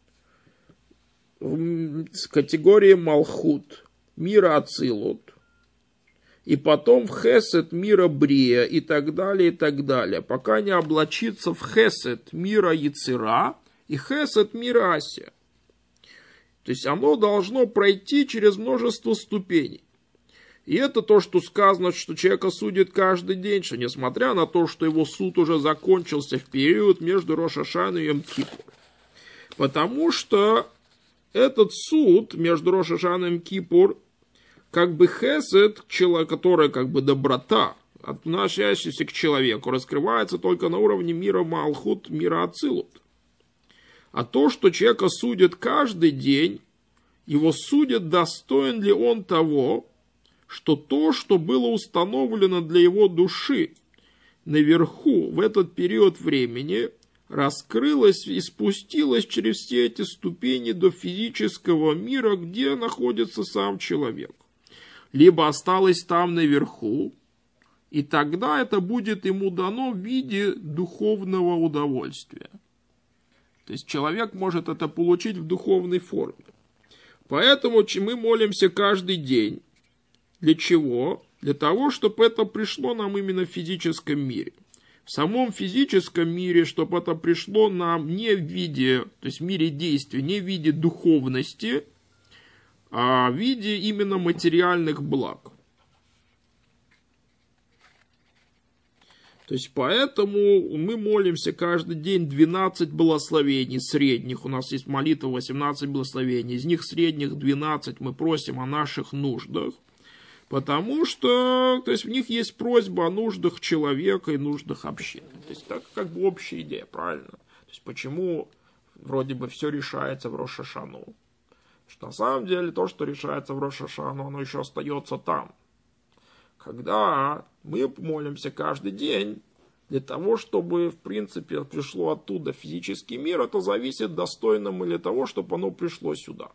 в категории Малхут, мира Ацилут, и потом в хесед мира Брия, и так далее, и так далее, пока не облачится в хесед мира Яцира и хесед мира Асия. То есть оно должно пройти через множество ступеней. И это то, что сказано, что человека судит каждый день, что несмотря на то, что его суд уже закончился в период между Рош ха-Шана и Йом-Кипур. Потому что этот суд между Рош ха-Шана и Йом-Кипур, как бы хесед, которая как бы доброта, относящаяся к человеку, раскрывается только на уровне мира Малхут, мира Ацилут. А то, что человека судят каждый день, его судят, достоин ли он того, что то, что было установлено для его души наверху в этот период времени, раскрылось и спустилось через все эти ступени до физического мира, где находится сам человек. Либо осталось там наверху, и тогда это будет ему дано в виде духовного удовольствия. То есть человек может это получить в духовной форме. Поэтому мы молимся каждый день. Для чего? Для того, чтобы это пришло нам именно в физическом мире. В самом физическом мире, чтобы это пришло нам не в виде, то есть в мире действия, не в виде духовности, а в виде именно материальных благ. То есть поэтому мы молимся каждый день двенадцать благословений средних. У нас есть молитва восемнадцать благословений. Из них средних двенадцать мы просим о наших нуждах. Потому что, то есть, в них есть просьба о нуждах человека и нуждах общины. То есть, так как бы общая идея, правильно? То есть, почему вроде бы все решается в Рош ха-Шану? Что на самом деле то, что решается в Рош ха-Шану, оно еще остается там. Когда мы молимся каждый день для того, чтобы, в принципе, пришло оттуда физический мир, это зависит, достойно мы ли того, чтобы оно пришло сюда.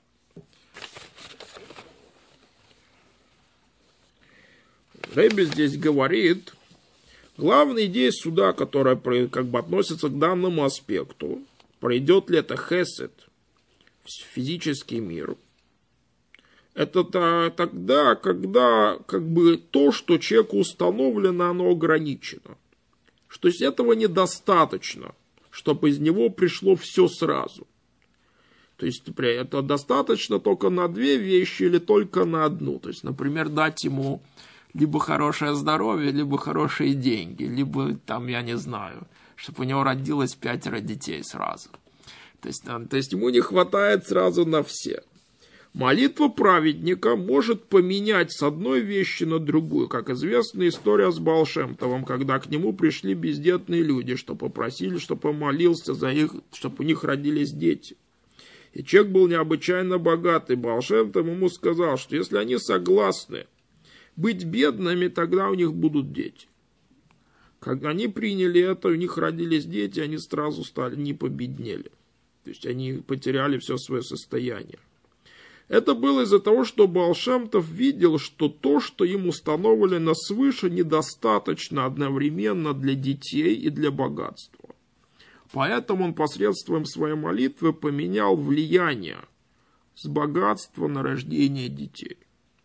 Ребе здесь говорит, главная идея суда, которая как бы относится к данному аспекту, пройдет ли это хесед в физический мир, это тогда, когда как бы то, что человеку установлено, оно ограничено. Что из этого недостаточно, чтобы из него пришло все сразу. То есть это достаточно только на две вещи или только на одну. То есть, например, дать ему либо хорошее здоровье, либо хорошие деньги, либо там, я не знаю, чтобы у него родилось пятеро детей сразу. То есть, то есть ему не хватает сразу на все. Молитва праведника может поменять с одной вещи на другую, как известная история с Баал Шем Товом, когда к нему пришли бездетные люди, что попросили, чтобы он молился за их, чтобы у них родились дети. И человек был необычайно богатый. Баал Шем Тов ему сказал, что если они согласны быть бедными, тогда у них будут дети. Когда они приняли это, у них родились дети, они сразу стали, не победнели. То есть они потеряли все свое состояние. Это было из-за того, что Баал Шем Тов видел, что то, что им установлено свыше, недостаточно одновременно для детей и для богатства. Поэтому он посредством своей молитвы поменял влияние с богатства на рождение детей.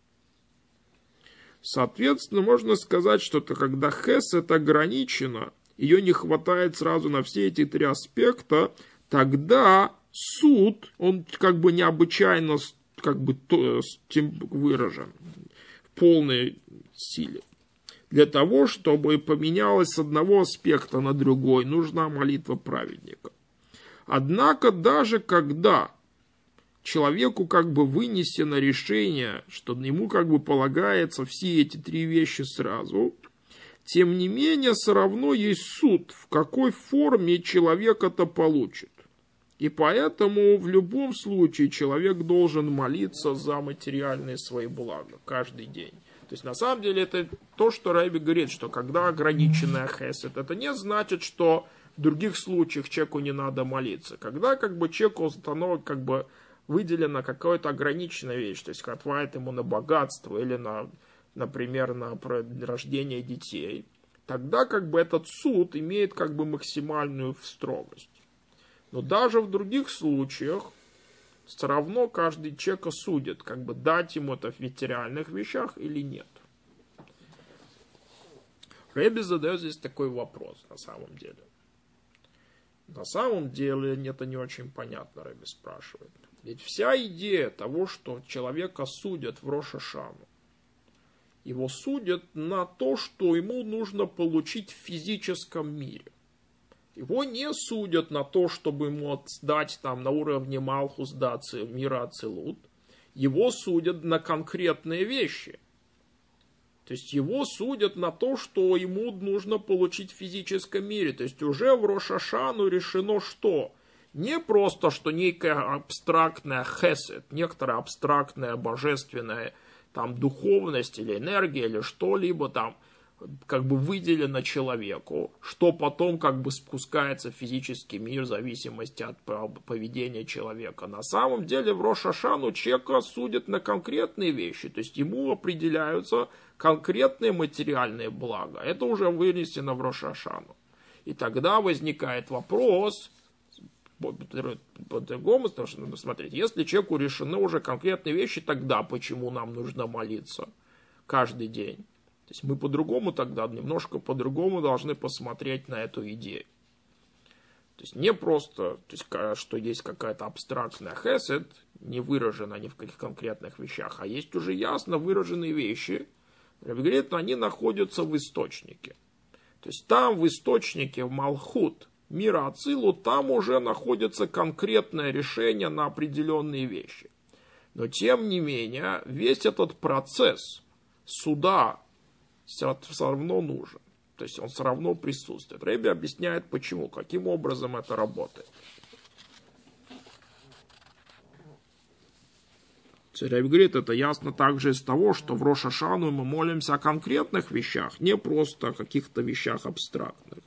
Соответственно, можно сказать, что это когда хесед ограничено, ее не хватает сразу на все эти три аспекта, тогда суд, он как бы необычайно как бы выражен в полной силе. Для того, чтобы поменялось с одного аспекта на другой, нужна молитва праведника. Однако даже когда человеку как бы вынесено решение, что ему как бы полагается все эти три вещи сразу, тем не менее все равно есть суд, в какой форме человек это получит. И поэтому в любом случае человек должен молиться за материальные свои блага каждый день. То есть на самом деле это то, что Рэби говорит, что когда ограниченная хесед, это не значит, что в других случаях человеку не надо молиться. Когда как бы человеку становится как бы выделена какая-то ограниченная вещь, то есть хватает ему на богатство или на, например, на рождение детей, тогда как бы этот суд имеет как бы максимальную строгость. Но даже в других случаях все равно каждый человек осудит, как бы дать ему это в материальных вещах или нет. Рэби задает здесь такой вопрос на самом деле. На самом деле это не очень понятно, Рэби спрашивает. Ведь вся идея того, что человека судят в Рош ха-Шану, его судят на то, что ему нужно получить в физическом мире. Его не судят на то, чтобы ему сдать там на уровне Малхус да мира Ацилут. Его судят на конкретные вещи. То есть его судят на то, что ему нужно получить в физическом мире. То есть уже в Рош ха-Шану решено что? Не просто, что некая абстрактная хесед, некоторая абстрактная божественная там духовность или энергия или что-либо там как бы выделено человеку, что потом как бы спускается в физический мир в зависимости от поведения человека. На самом деле в Рош ха-Шану человека судят на конкретные вещи, то есть ему определяются конкретные материальные блага. Это уже вынесено в Рош ха-Шану. И тогда возникает вопрос, по-другому, потому что надо смотреть, если человеку решены уже конкретные вещи, тогда почему нам нужно молиться каждый день? То есть мы по-другому тогда, немножко по-другому должны посмотреть на эту идею. То есть не просто, то есть, что есть какая-то абстрактная хесед, не выражена ни в каких конкретных вещах, а есть уже ясно выраженные вещи, говорит, они находятся в источнике. То есть там в источнике, в Малхут, мира Ацилу, там уже находится конкретное решение на определенные вещи. Но тем не менее, весь этот процесс суда все равно нужен. То есть он все равно присутствует. Рэби объясняет почему, каким образом это работает. Рэби говорит, это ясно также из того, что в Рош ха-Шану мы молимся о конкретных вещах, не просто о каких-то вещах абстрактных.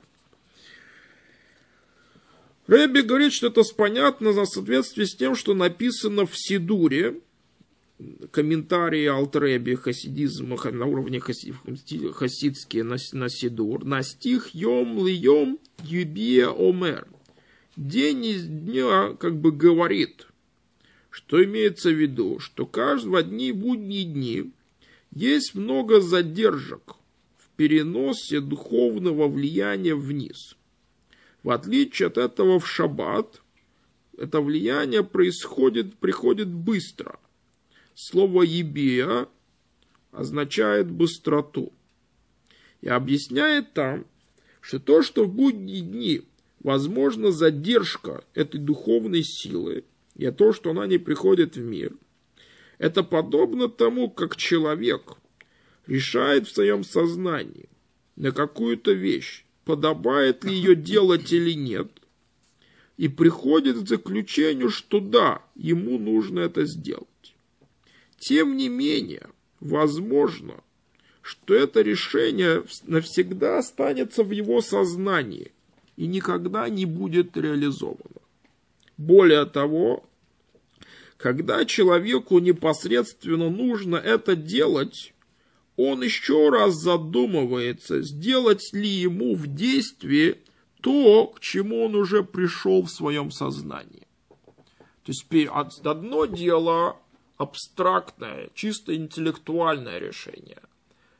Рэби говорит, что это понятно в соответствии с тем, что написано в Сидуре, комментарии Алт-Рэби хасидизма на уровне хасидские на, на Сидур, на стих Йом Льем Юбия Омер. День из дня как бы говорит, что имеется в виду, что каждого дни будние дни есть много задержек в переносе духовного влияния вниз. В отличие от этого в шаббат это влияние происходит, приходит быстро. Слово «ебия» означает быстроту. И объясняет там, что то, что в будние дни возможна задержка этой духовной силы, и то, что она не приходит в мир, это подобно тому, как человек решает в своем сознании на какую-то вещь, подобает ли ее делать или нет, и приходит к заключению, что да, ему нужно это сделать. Тем не менее, возможно, что это решение навсегда останется в его сознании и никогда не будет реализовано. Более того, когда человеку непосредственно нужно это делать, он еще раз задумывается, сделать ли ему в действии то, к чему он уже пришел в своем сознании. То есть одно дело абстрактное, чисто интеллектуальное решение.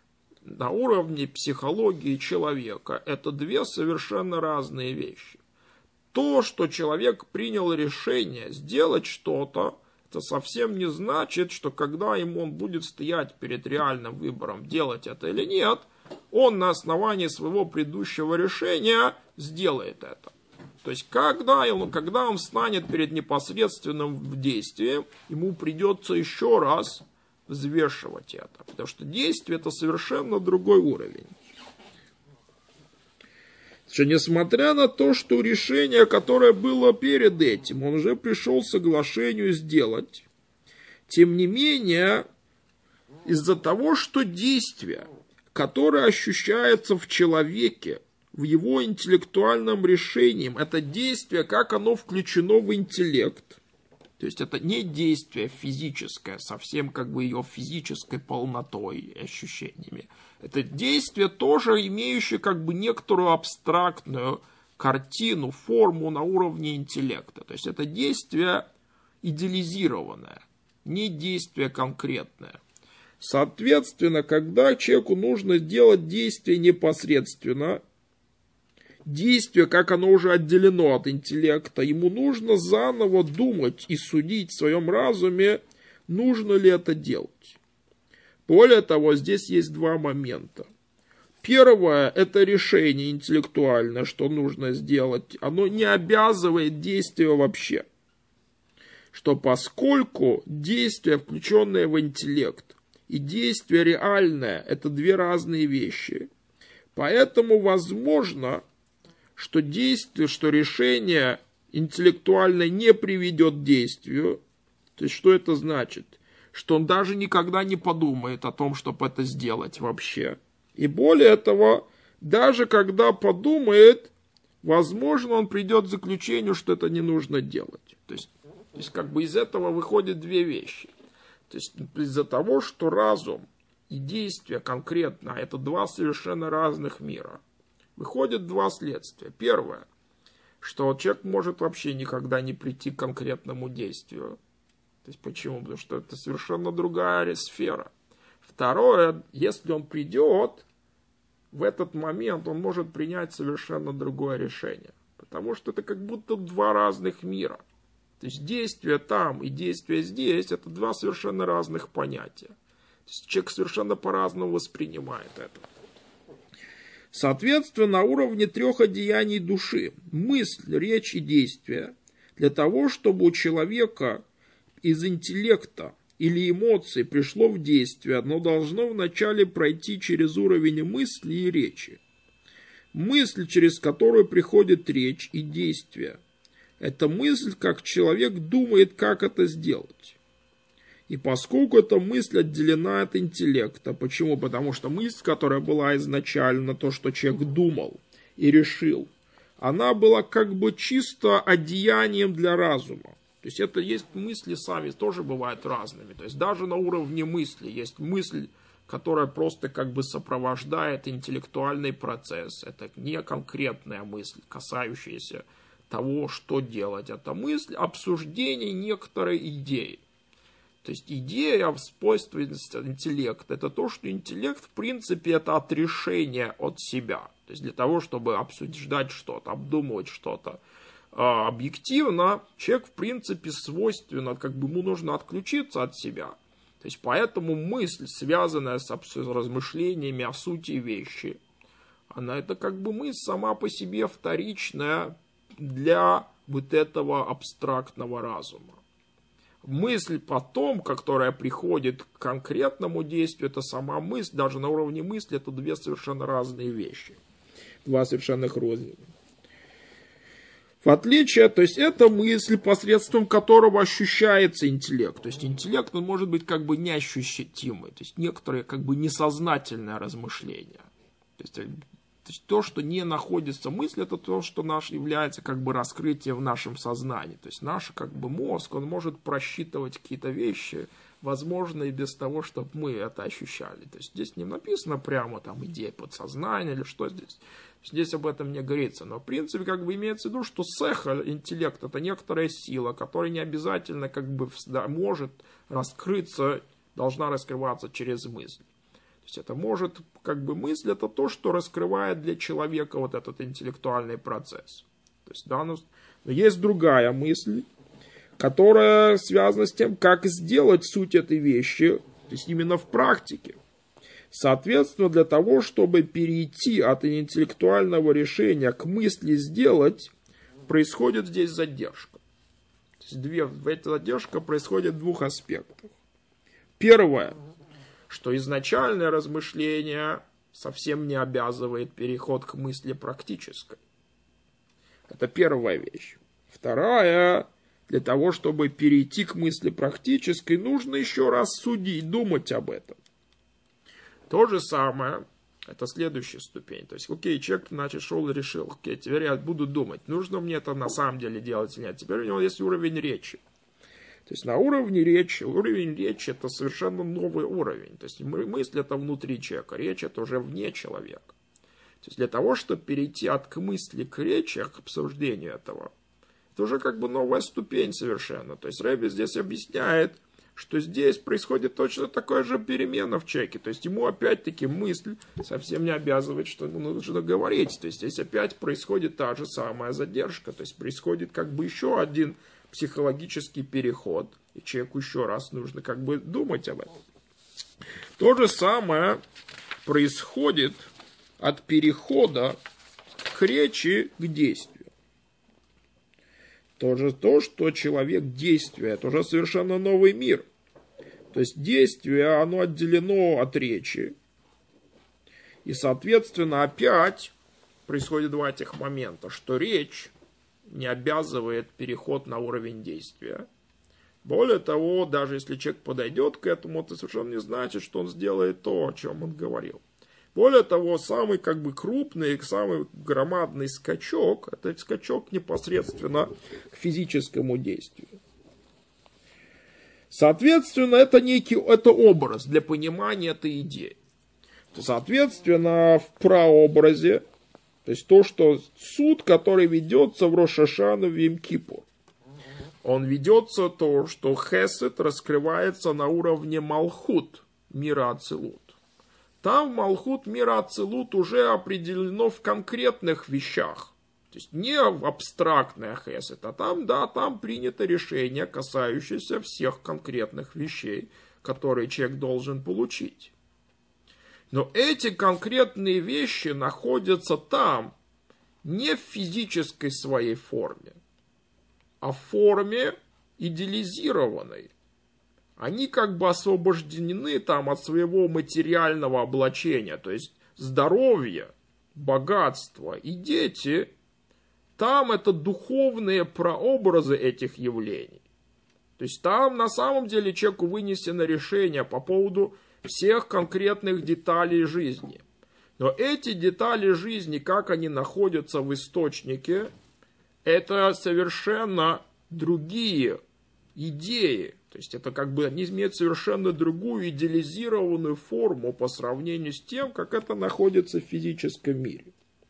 на уровне психологии человека это две совершенно разные вещи. То, что человек принял решение сделать что-то, это совсем не значит, что когда ему он будет стоять перед реальным выбором, делать это или нет, он на основании своего предыдущего решения сделает это. То есть, когда он, когда он встанет перед непосредственным действием, ему придется еще раз взвешивать это. Потому что действие – это совершенно другой уровень. Что, несмотря на то, что решение, которое было перед этим, он уже пришел к соглашению сделать, тем не менее, из-за того, что действие, которое ощущается в человеке, в его интеллектуальном решении, это действие, как оно включено в интеллект, то есть это не действие физическое, совсем как бы ее физической полнотой и ощущениями. Это действие тоже имеющее как бы некоторую абстрактную картину, форму на уровне интеллекта. То есть это действие идеализированное, не действие конкретное. Соответственно, когда человеку нужно сделать действие непосредственно, действие, как оно уже отделено от интеллекта, ему нужно заново думать и судить в своем разуме, нужно ли это делать. Более того, здесь есть два момента. Первое, это решение интеллектуальное, что нужно сделать. Оно не обязывает действия вообще. Что поскольку действие, включенное в интеллект, и действие реальное, это две разные вещи. Поэтому возможно, что действие, что решение интеллектуальное не приведет к действию. То есть, что это значит? Что он даже никогда не подумает о том, чтобы это сделать вообще. И более того, даже когда подумает, возможно, он придет к заключению, что это не нужно делать. То есть, то есть как бы из этого выходят две вещи. То есть, из-за того, что разум и действие конкретно, это два совершенно разных мира. Выходят два следствия. Первое, что человек может вообще никогда не прийти к конкретному действию. То есть почему? Потому что это совершенно другая сфера. Второе, если он придет, в этот момент он может принять совершенно другое решение. Потому что это как будто два разных мира. То есть действие там и действие здесь, это два совершенно разных понятия. То есть человек совершенно по-разному воспринимает это. Соответственно, на уровне трех одеяний души, мысль, речь и действие, для того, чтобы у человека из интеллекта или эмоций пришло в действие, оно должно вначале пройти через уровень мысли и речи. Мысль, через которую приходит речь и действие, это мысль, как человек думает, как это сделать. И поскольку эта мысль отделена от интеллекта, почему? Потому что мысль, которая была изначально то, что человек думал и решил, она была как бы чисто одеянием для разума. То есть это есть мысли сами, тоже бывают разными. То есть даже на уровне мысли есть мысль, которая просто как бы сопровождает интеллектуальный процесс. Это не конкретная мысль, касающаяся того, что делать. Это мысль обсуждения некоторой идеи. То есть идея в свойстве интеллекта, это то, что интеллект в принципе это отрешение от себя. То есть для того, чтобы обсуждать что-то, обдумывать что-то объективно, человек в принципе свойственно, как бы ему нужно отключиться от себя. То есть поэтому мысль, связанная с размышлениями о сути вещи, она это как бы мысль сама по себе вторичная для вот этого абстрактного разума. Мысль потом, которая приходит к конкретному действию, это сама мысль, даже на уровне мысли, это две совершенно разные вещи. Два совершенно разных. В отличие, то есть это мысль, посредством которого ощущается интеллект. То есть интеллект, он может быть как бы неощутимый. То есть некоторые как бы несознательное размышление. То есть, то есть то, что не находится в мысли, это то, что наш является как бы раскрытием в нашем сознании. То есть наш как бы мозг, он может просчитывать какие-то вещи, возможно, и без того, чтобы мы это ощущали. То есть здесь не написано прямо там идея подсознания или что здесь. Здесь об этом не говорится. Но в принципе как бы имеется в виду, что сехаль, интеллект, это некоторая сила, которая не обязательно как бы да, может раскрыться, должна раскрываться через мысль. То есть это может, как бы мысль, это то, что раскрывает для человека вот этот интеллектуальный процесс. То есть, да, но есть другая мысль, которая связана с тем, как сделать суть этой вещи, то есть именно в практике. Соответственно, для того, чтобы перейти от интеллектуального решения к мысли сделать, происходит здесь задержка. То есть две, эта задержка происходит в двух аспектах. Первое, что изначальное размышление совсем не обязывает переход к мысли практической. Это первая вещь. Вторая, для того, чтобы перейти к мысли практической, нужно еще раз судить, думать об этом. То же самое, это следующая ступень. То есть, окей, человек, значит, шел и решил, окей, теперь я буду думать, нужно мне это на самом деле делать или нет. Теперь у него есть уровень речи. То есть, на уровне речи, уровень речи это совершенно новый уровень. То есть, мысль это внутри человека, речь это уже вне человека. То есть, для того, чтобы перейти от к мысли к речи, к обсуждению этого, это уже как бы новая ступень совершенно. То есть, Рэбби здесь объясняет, что здесь происходит точно такая же перемена в человеке. То есть ему опять-таки мысль совсем не обязывает, что нужно говорить. То есть здесь опять происходит та же самая задержка. То есть происходит как бы еще один психологический переход. И человеку еще раз нужно как бы думать об этом. То же самое происходит от перехода к речи к действию. Тоже то, что человек действие, это уже совершенно новый мир. То есть действие, оно отделено от речи. И, соответственно, опять происходит два этих момента, что речь не обязывает переход на уровень действия. Более того, даже если человек подойдет к этому, это совершенно не значит, что он сделает то, о чем он говорил. Более того, самый как бы крупный, самый громадный скачок, это скачок непосредственно к физическому действию. Соответственно, это некий это образ для понимания этой идеи. Соответственно, в прообразе, то есть то, что суд, который ведется в Рош ха-Шана в Йом-Кипур, он ведется то, что хесед раскрывается на уровне малхут, мира ацилут. Там Малхут мира ацилут уже определено в конкретных вещах. То есть не в абстрактное хесед, а там, да, там принято решение, касающееся всех конкретных вещей, которые человек должен получить. Но эти конкретные вещи находятся там не в физической своей форме, а в форме идеализированной. Они как бы освобождены там от своего материального облачения, то есть здоровье, богатство и дети, там это духовные прообразы этих явлений. То есть там на самом деле человеку вынесено решение по поводу всех конкретных деталей жизни. Но эти детали жизни, как они находятся в источнике, это совершенно другие идеи. То есть это как бы они имеют совершенно другую идеализированную форму по сравнению с тем, как это находится в физическом мире.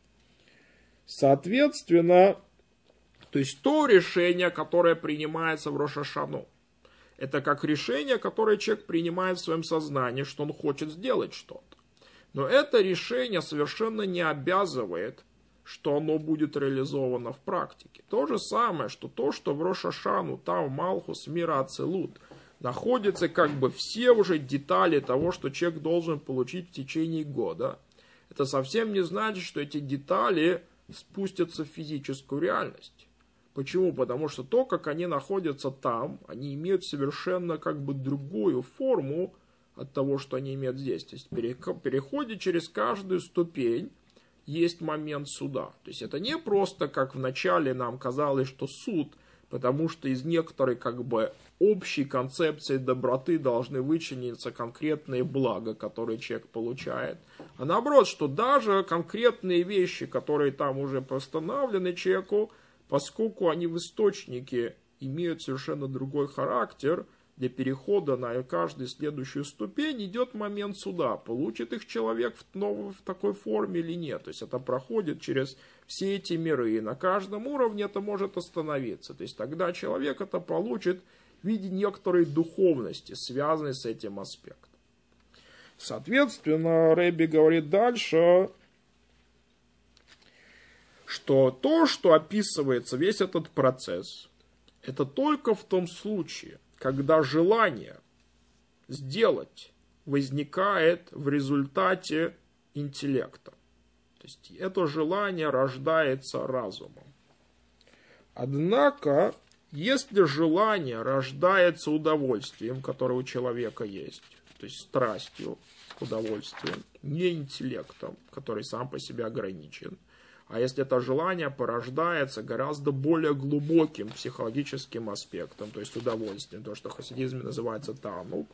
Соответственно, то есть то решение, которое принимается в Рош ха-Шану, это как решение, которое человек принимает в своем сознании, что он хочет сделать что-то. Но это решение совершенно не обязывает, что оно будет реализовано в практике. То же самое, что то, что в Рош ха-Шану, там в Малхус мира ацилут, находятся как бы все уже детали того, что человек должен получить в течение года. Это совсем не значит, что эти детали спустятся в физическую реальность. Почему? Потому что то, как они находятся там, они имеют совершенно как бы другую форму от того, что они имеют здесь. То есть в переходе через каждую ступень есть момент суда. То есть это не просто, как в начале нам казалось, что суд, потому что из некоторой как бы общей концепции доброты должны вычлениться конкретные блага, которые человек получает. А наоборот, что даже конкретные вещи, которые там уже постановлены человеку, поскольку они в источнике имеют совершенно другой характер, для перехода на каждую следующую ступень идет момент суда. Получит их человек в, новой, в такой форме или нет. То есть это проходит через все эти миры. И на каждом уровне это может остановиться. То есть тогда человек это получит в виде некоторой духовности, связанной с этим аспектом. Соответственно, Рэбби говорит дальше, что то, что описывается, весь этот процесс, это только в том случае, когда желание сделать возникает в результате интеллекта. То есть это желание рождается разумом. Однако, если желание рождается удовольствием, которое у человека есть, то есть страстью к удовольствию, не интеллектом, который сам по себе ограничен, а если это желание порождается гораздо более глубоким психологическим аспектом, то есть удовольствием, то, что в хасидизме называется тануг.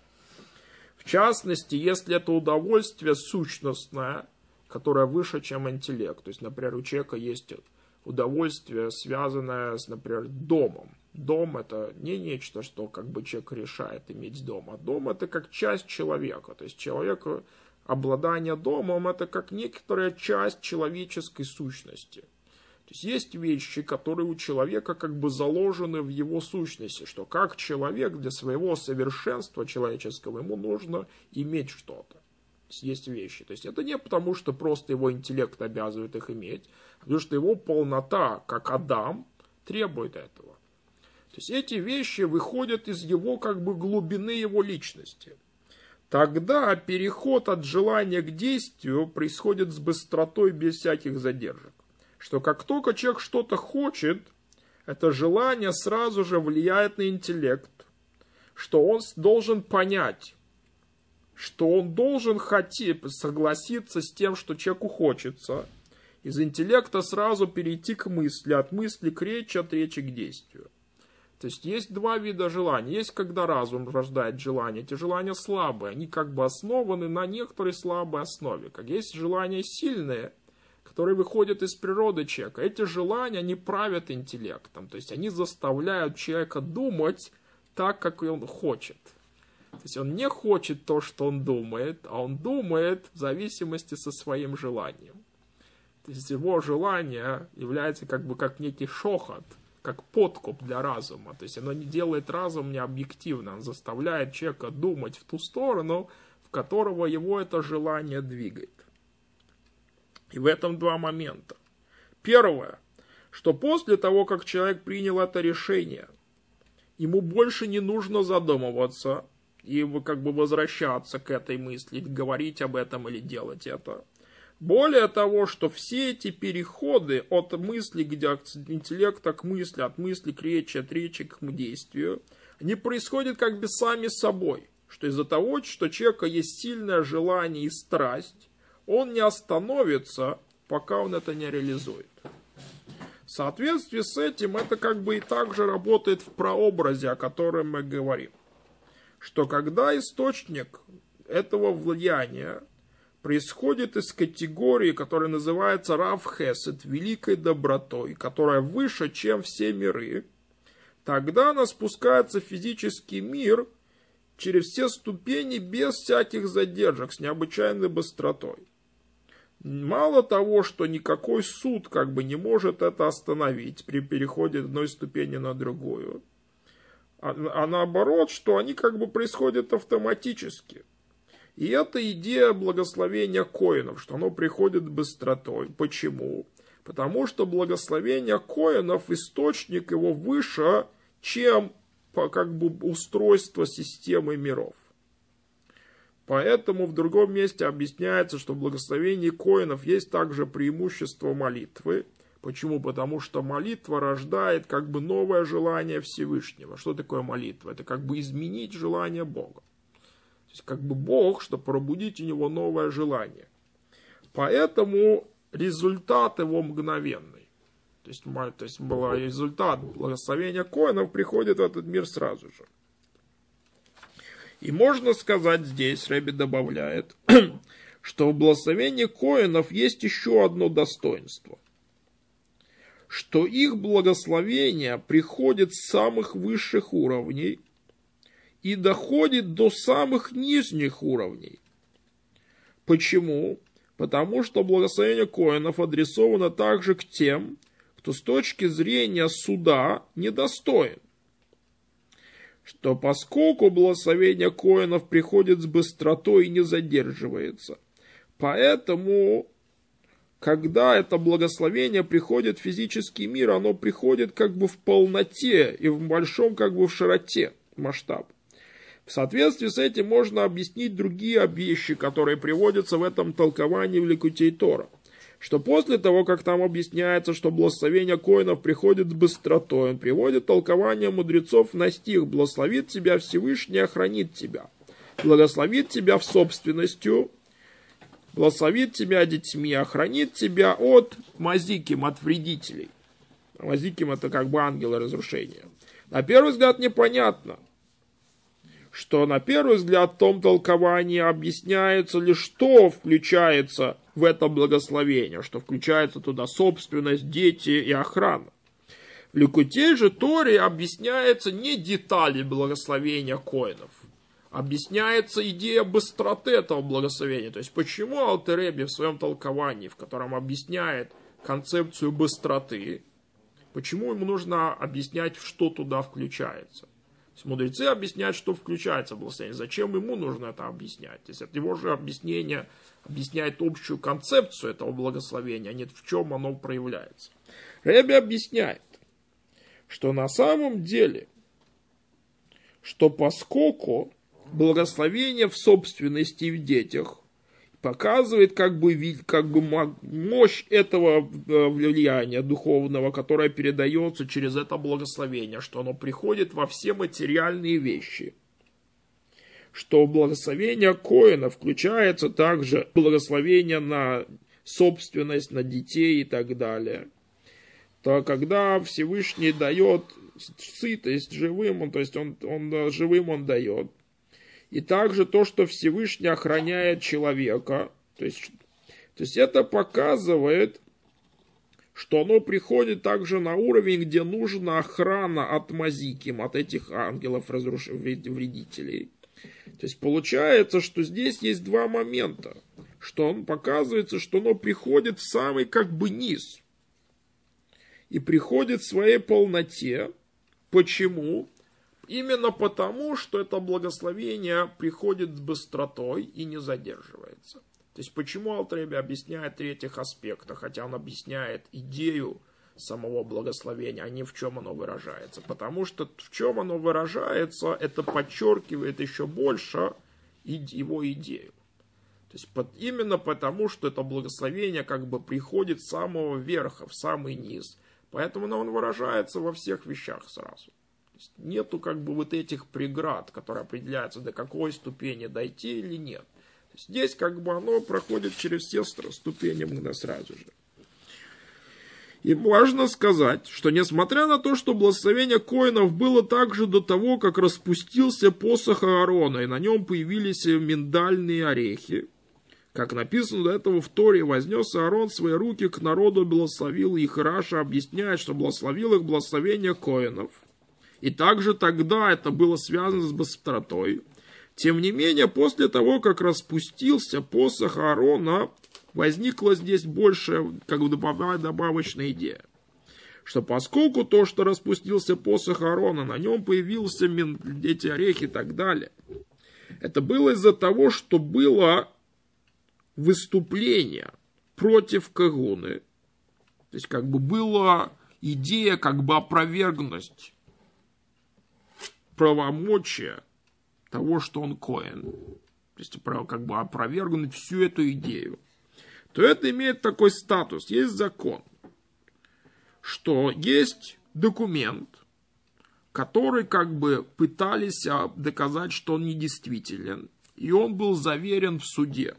В частности, если это удовольствие сущностное, которое выше, чем интеллект. То есть, например, у человека есть удовольствие, связанное с, например, домом. Дом – это не нечто, что как бы человек решает иметь дом, а дом – это как часть человека. То есть, человек, обладание домом – это как некоторая часть человеческой сущности. То есть, есть вещи, которые у человека как бы заложены в его сущности, что как человек для своего совершенства человеческого ему нужно иметь что-то. Есть вещи. То есть это не потому, что просто его интеллект обязывает их иметь, а потому что его полнота, как Адам, требует этого. То есть эти вещи выходят из его как бы глубины его личности. Тогда переход от желания к действию происходит с быстротой без всяких задержек. Что как только человек что-то хочет, это желание сразу же влияет на интеллект, что он должен понять, что он должен хотеть согласиться с тем, что человеку хочется, из интеллекта сразу перейти к мысли, от мысли к речи, от речи к действию. То есть есть два вида желаний. Есть, когда разум рождает желания. Эти желания слабые, они как бы основаны на некоторой слабой основе. Как есть желания сильные, которые выходят из природы человека. Эти желания, они правят интеллектом. То есть они заставляют человека думать так, как он хочет. То есть он не хочет то, что он думает, а он думает в зависимости со своим желанием. То есть его желание является как бы как некий шохот, как подкуп для разума. То есть оно не делает разум необъективно, он заставляет человека думать в ту сторону, в которого его это желание двигает. И в этом два момента. Первое, что после того, как человек принял это решение, ему больше не нужно задумываться и как бы возвращаться к этой мысли, говорить об этом или делать это. Более того, что все эти переходы от мысли к интеллекта к мысли, от мысли к речи, от речи к действию, они происходят как бы сами собой. Что из-за того, что у человека есть сильное желание и страсть, он не остановится, пока он это не реализует. В соответствии с этим, это как бы и также работает в прообразе, о котором мы говорим. Что когда источник этого влияния происходит из категории, которая называется Рав Хесед, великой добротой, которая выше, чем все миры, тогда она спускается в физический мир через все ступени без всяких задержек, с необычайной быстротой. Мало того, что никакой суд как бы не может это остановить при переходе одной ступени на другую, а, а наоборот, что они как бы происходят автоматически. И это идея благословения коэнов, что оно приходит быстротой. Почему? Потому что благословение коэнов, источник его выше, чем как бы устройство системы миров. Поэтому в другом месте объясняется, что в благословении коэнов есть также преимущество молитвы. Почему? Потому что молитва рождает как бы новое желание Всевышнего. Что такое молитва? Это как бы изменить желание Бога. То есть как бы Бог, чтобы пробудить у него новое желание. Поэтому результат его мгновенный. То есть, то есть результат благословения коэнов приходит в этот мир сразу же. И можно сказать здесь, Рэбби добавляет, что в благословении коэнов есть еще одно достоинство. Что их благословение приходит с самых высших уровней и доходит до самых нижних уровней. Почему? Потому что благословение коэнов адресовано также к тем, кто с точки зрения суда недостоин. что поскольку благословение коинов приходит с быстротой и не задерживается, поэтому, когда это благословение приходит в физический мир, оно приходит как бы в полноте и в большом как бы в широте масштаб. В соответствии с этим можно объяснить другие вещи, которые приводятся в этом толковании в Ликутей Тора. Что после того, как там объясняется, что благословение коинов приходит с быстротой, он приводит толкование мудрецов на стих: «Благословит тебя Всевышний, охранит тебя, благословит тебя в собственностью, благословит тебя детьми, охранит тебя от мазиким, от вредителей». Мазиким — это как бы ангелы разрушения. На первый взгляд непонятно, что на первый взгляд в том толковании объясняется лишь, что включается в это благословение, что включается туда собственность, дети и охрана. В Ликутей же Торе объясняется не детали благословения коинов, объясняется идея быстроты этого благословения. То есть почему Алтер Ребе в своем толковании, в котором объясняет концепцию быстроты, почему ему нужно объяснять, что туда включается. Мудрецы объясняют, что включается в благословение. Зачем ему нужно это объяснять? То есть от его же объяснения объясняет общую концепцию этого благословения, а не в чем оно проявляется. Ребе объясняет, что на самом деле, что поскольку благословение в собственности и в детях показывает как бы, как бы мощь этого влияния духовного, которое передается через это благословение, что оно приходит во все материальные вещи, что благословение коина включается также благословение на собственность, на детей и так далее, то когда Всевышний дает сытость живым, он, то есть он, он живым он дает, и также то, что Всевышний охраняет человека. То есть, то есть это показывает, что оно приходит также на уровень, где нужна охрана от мазиким, от этих ангелов вредителей. То есть получается, что здесь есть два момента. Что он показывается, что оно приходит в самый как бы низ. И приходит в своей полноте. Почему? Именно потому, что это благословение приходит с быстротой и не задерживается. То есть, почему Алтер Ребе объясняет три этих аспекта, хотя он объясняет идею самого благословения, а не в чем оно выражается. Потому что в чем оно выражается, это подчеркивает еще больше его идею. То есть, именно потому, что это благословение как бы приходит с самого верха, в самый низ. Поэтому оно выражается во всех вещах сразу. Нету как бы вот этих преград, которые определяются, до какой ступени дойти или нет. То есть здесь как бы оно проходит через все ступени сразу же. И важно сказать, что несмотря на то, что благословение коинов было также до того, как распустился посох Аарона, и на нем появились миндальные орехи, как написано до этого в Торе: «Вознес Аарон свои руки к народу, благословил их». И Раша объясняет, что благословил их благословение коинов. И также тогда это было связано с быстротой. Тем не менее, после того, как распустился посох Аарона, возникла здесь большая, как бы добавочная идея. Что поскольку то, что распустился посох Аарона, на нем появился эти орехи и так далее, это было из-за того, что было выступление против Кагуны. То есть, как бы была идея, как бы опровергнуть правомочия того, что он коэн, то есть как бы опровергнуть всю эту идею, то это имеет такой статус. Есть закон, что есть документ, который как бы пытались доказать, что он недействителен, и он был заверен в суде.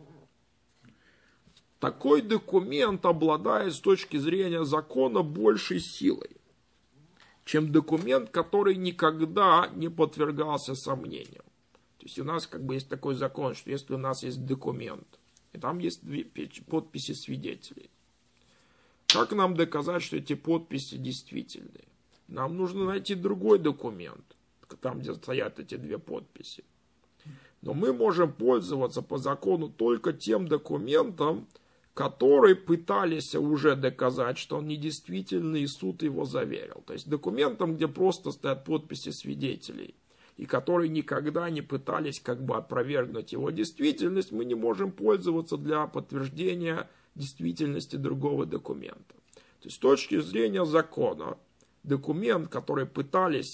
Такой документ обладает с точки зрения закона большей силой, чем документ, который никогда не подвергался сомнениям. То есть у нас как бы есть такой закон, что если у нас есть документ, и там есть две подписи свидетелей, как нам доказать, что эти подписи действительные? Нам нужно найти другой документ, там, где стоят эти две подписи. Но мы можем пользоваться по закону только тем документом, который пытались уже доказать, что он недействительный, и суд его заверил. То есть документом, где просто стоят подписи свидетелей. и которые никогда не пытались как бы опровергнуть его действительность, мы не можем пользоваться для подтверждения действительности другого документа. То есть с точки зрения закона, документ, который пытались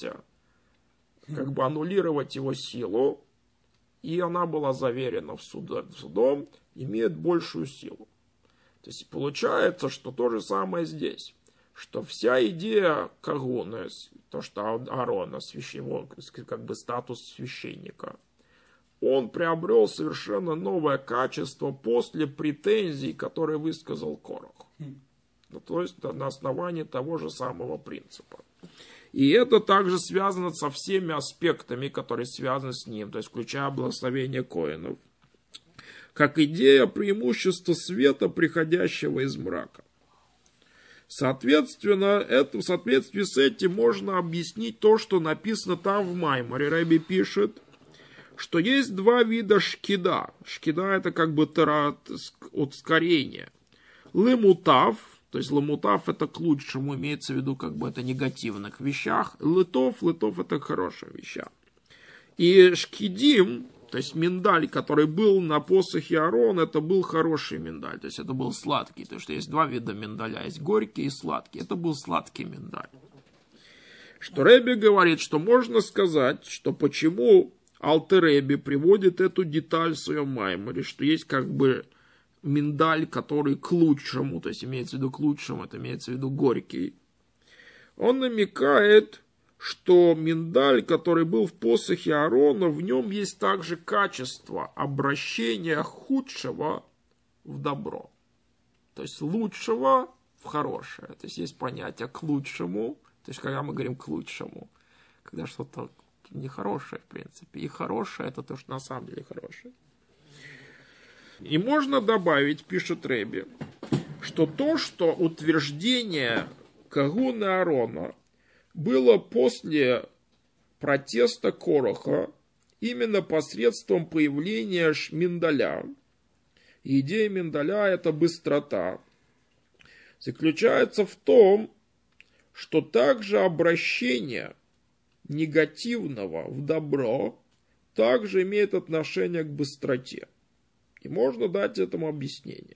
как бы аннулировать его силу, и она была заверена в суд, судом, имеет большую силу. То есть получается, что то же самое здесь, что вся идея Кагуны, то, что Аарона, его как бы статус священника, он приобрел совершенно новое качество после претензий, которые высказал Корах. Ну, то есть на основании того же самого принципа. И это также связано со всеми аспектами, которые связаны с ним, то есть включая благословение коэнов, как идея преимущества света, приходящего из мрака. Соответственно, это, в соответствии с этим можно объяснить то, что написано там в Майморе. Рэби пишет, что есть два вида шкида. Шкида — это как бы тера, ускорение. Лемутав, то есть ламутав — это к лучшему, имеется в виду как бы это негативных вещах. Летов, летов — это к хорошим вещам. И шкидим, то есть миндаль, который был на посохе Аарона, это был хороший миндаль, то есть это был сладкий, потому что есть два вида миндаля, есть горький и сладкий, это был сладкий миндаль. Что Рэби говорит, что можно сказать, что почему Алтер Рэби приводит эту деталь в своем майморе, что есть как бы миндаль, который к лучшему, то есть имеется в виду к лучшему, это имеется в виду горький. Он намекает, что миндаль, который был в посохе Аарона, в нем есть также качество обращения худшего в добро. То есть лучшего в хорошее. То есть есть понятие к лучшему, то есть когда мы говорим к лучшему, когда что-то нехорошее, в принципе, и хорошее — это то, что на самом деле хорошее. И можно добавить, пишет Рэби, что то, что утверждение Кагуны Аарона было после протеста Кораха именно посредством появления миндаля. И идея миндаля — это быстрота. Заключается в том, что также обращение негативного в добро также имеет отношение к быстроте. И можно дать этому объяснение.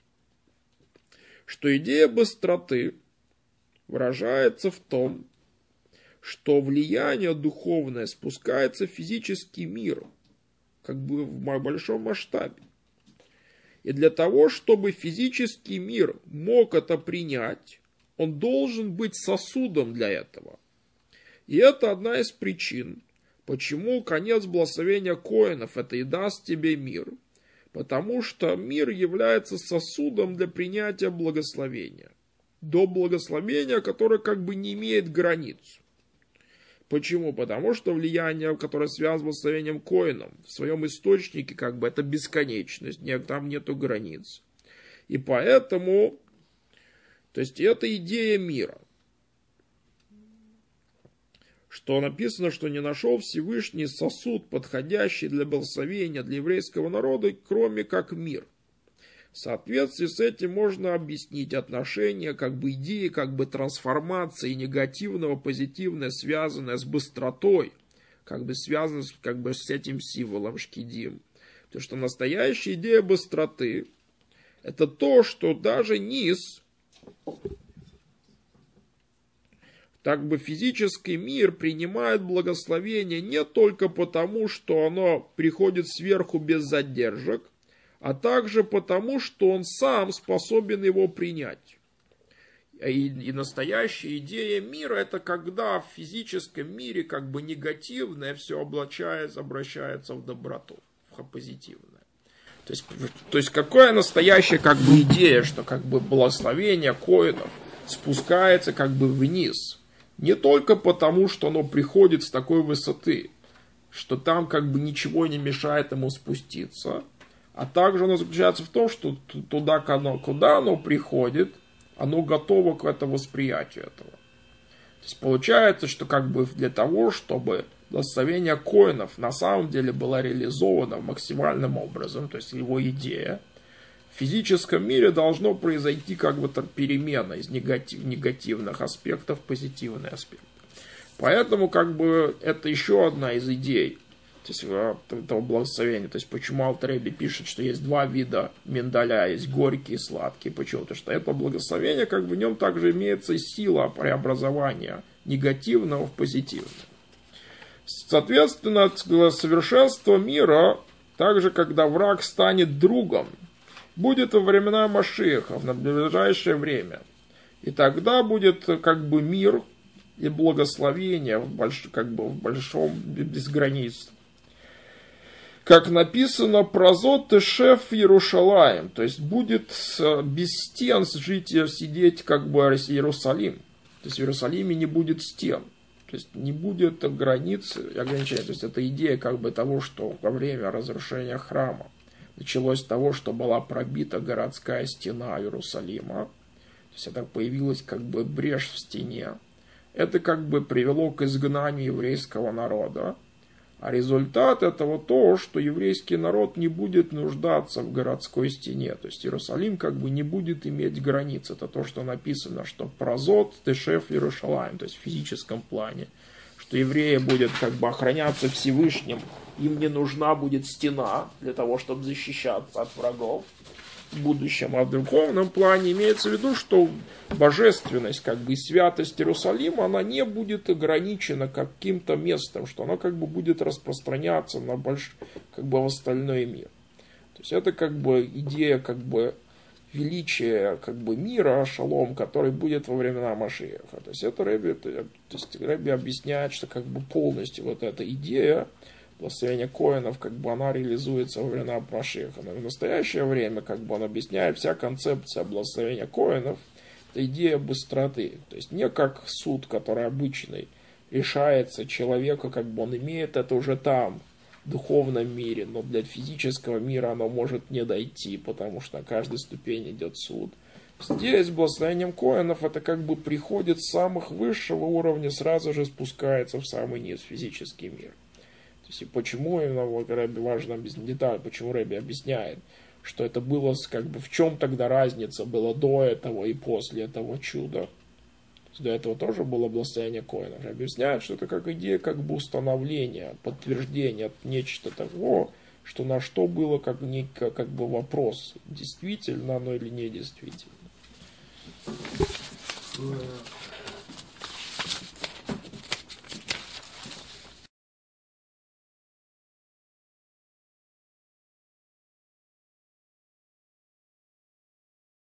Что идея быстроты выражается в том, что влияние духовное спускается в физический мир, как бы в большом масштабе. И для того, чтобы физический мир мог это принять, он должен быть сосудом для этого. И это одна из причин, почему конец благословения коэнов — это «и даст тебе мир», потому что мир является сосудом для принятия благословения. До благословения, которое как бы не имеет границ. Почему? Потому что влияние, которое связано с благословением коэном, в своем источнике как бы это бесконечность, там нету границ. И поэтому, то есть это идея мира. Что написано, что не нашел Всевышний сосуд, подходящий для благословения для еврейского народа, кроме как мир. В соответствии с этим можно объяснить отношение, как бы идеи, как бы трансформации негативного, позитивное, связанное с быстротой, как бы связано как бы с этим символом шкидим. Потому что настоящая идея быстроты — это то, что даже низ, так бы физический мир принимает благословение не только потому, что оно приходит сверху без задержек, а также потому, что он сам способен его принять. И, и настоящая идея мира — это когда в физическом мире как бы негативное все облачается, обращается в доброту, в позитивное. То есть, то есть какая настоящая как бы идея, что как бы благословение коэнов спускается как бы вниз. Не только потому, что оно приходит с такой высоты, что там как бы ничего не мешает ему спуститься, а также оно заключается в том, что туда, куда оно приходит, оно готово к этому восприятию этого. То есть получается, что как бы для того, чтобы благословение коэнов на самом деле было реализовано максимальным образом, то есть его идея, в физическом мире должно произойти как бы перемена из негатив, негативных аспектов в позитивные аспекты. Поэтому как бы это еще одна из идей, то есть, этого благословения. То есть почему Алтер Ребе пишет, что есть два вида миндаля, есть горький и сладкий. Почему? Потому что это благословение, как бы в нем также имеется сила преобразования негативного в позитивное. Соответственно, совершенство мира, также когда враг станет другом, будет во времена Машиаха, в ближайшее время. И тогда будет как бы мир и благословение в больш, как бы в большом, без границ. Как написано, прозот тешеф Иерушалаем, то есть будет без стен жить, сидеть как бы Иерусалим. То есть в Иерусалиме не будет стен. То есть не будет границ и ограничений. То есть это идея как бы того, что во время разрушения храма началось с того, что была пробита городская стена Иерусалима. То есть это появилась как бы брешь в стене. Это как бы привело к изгнанию еврейского народа. А результат этого то, что еврейский народ не будет нуждаться в городской стене. То есть Иерусалим как бы не будет иметь границ. Это то, что написано, что прозот тешеф Иерушалаим, то есть в физическом плане. Что евреи будут как бы охраняться Всевышним. Им не нужна будет стена для того, чтобы защищаться от врагов в будущем. А в духовном плане имеется в виду, что божественность, как бы и святость Иерусалима, она не будет ограничена каким-то местом, что она как бы будет распространяться на больш... как бы в остальной мир. То есть это как бы идея как бы величия как бы мира, шалом, который будет во времена Машиаха. То есть это Ребе, то есть Ребе объясняет, что как бы полностью вот эта идея благословение коэнов, как бы она реализуется во времена Машиаха. Но в настоящее время, как бы он объясняет, вся концепция благословения коэнов — это идея быстроты. То есть не как суд, который обычный, решается человеку, как бы он имеет это уже там, в духовном мире, но для физического мира оно может не дойти, потому что на каждой ступени идет суд. Здесь благословением коэнов это как бы приходит с самых высшего уровня, сразу же спускается в самый низ, физический мир. То есть и почему именно вот Рэбби важно деталь, почему Рэбби объясняет, что это было как бы в чем тогда разница было до этого и после этого чуда. До этого тоже было благословение коэнов. Объясняет, что это как идея как бы установления, подтверждения нечто того, что на что было как, не, как бы вопрос, действительно оно или не действительно.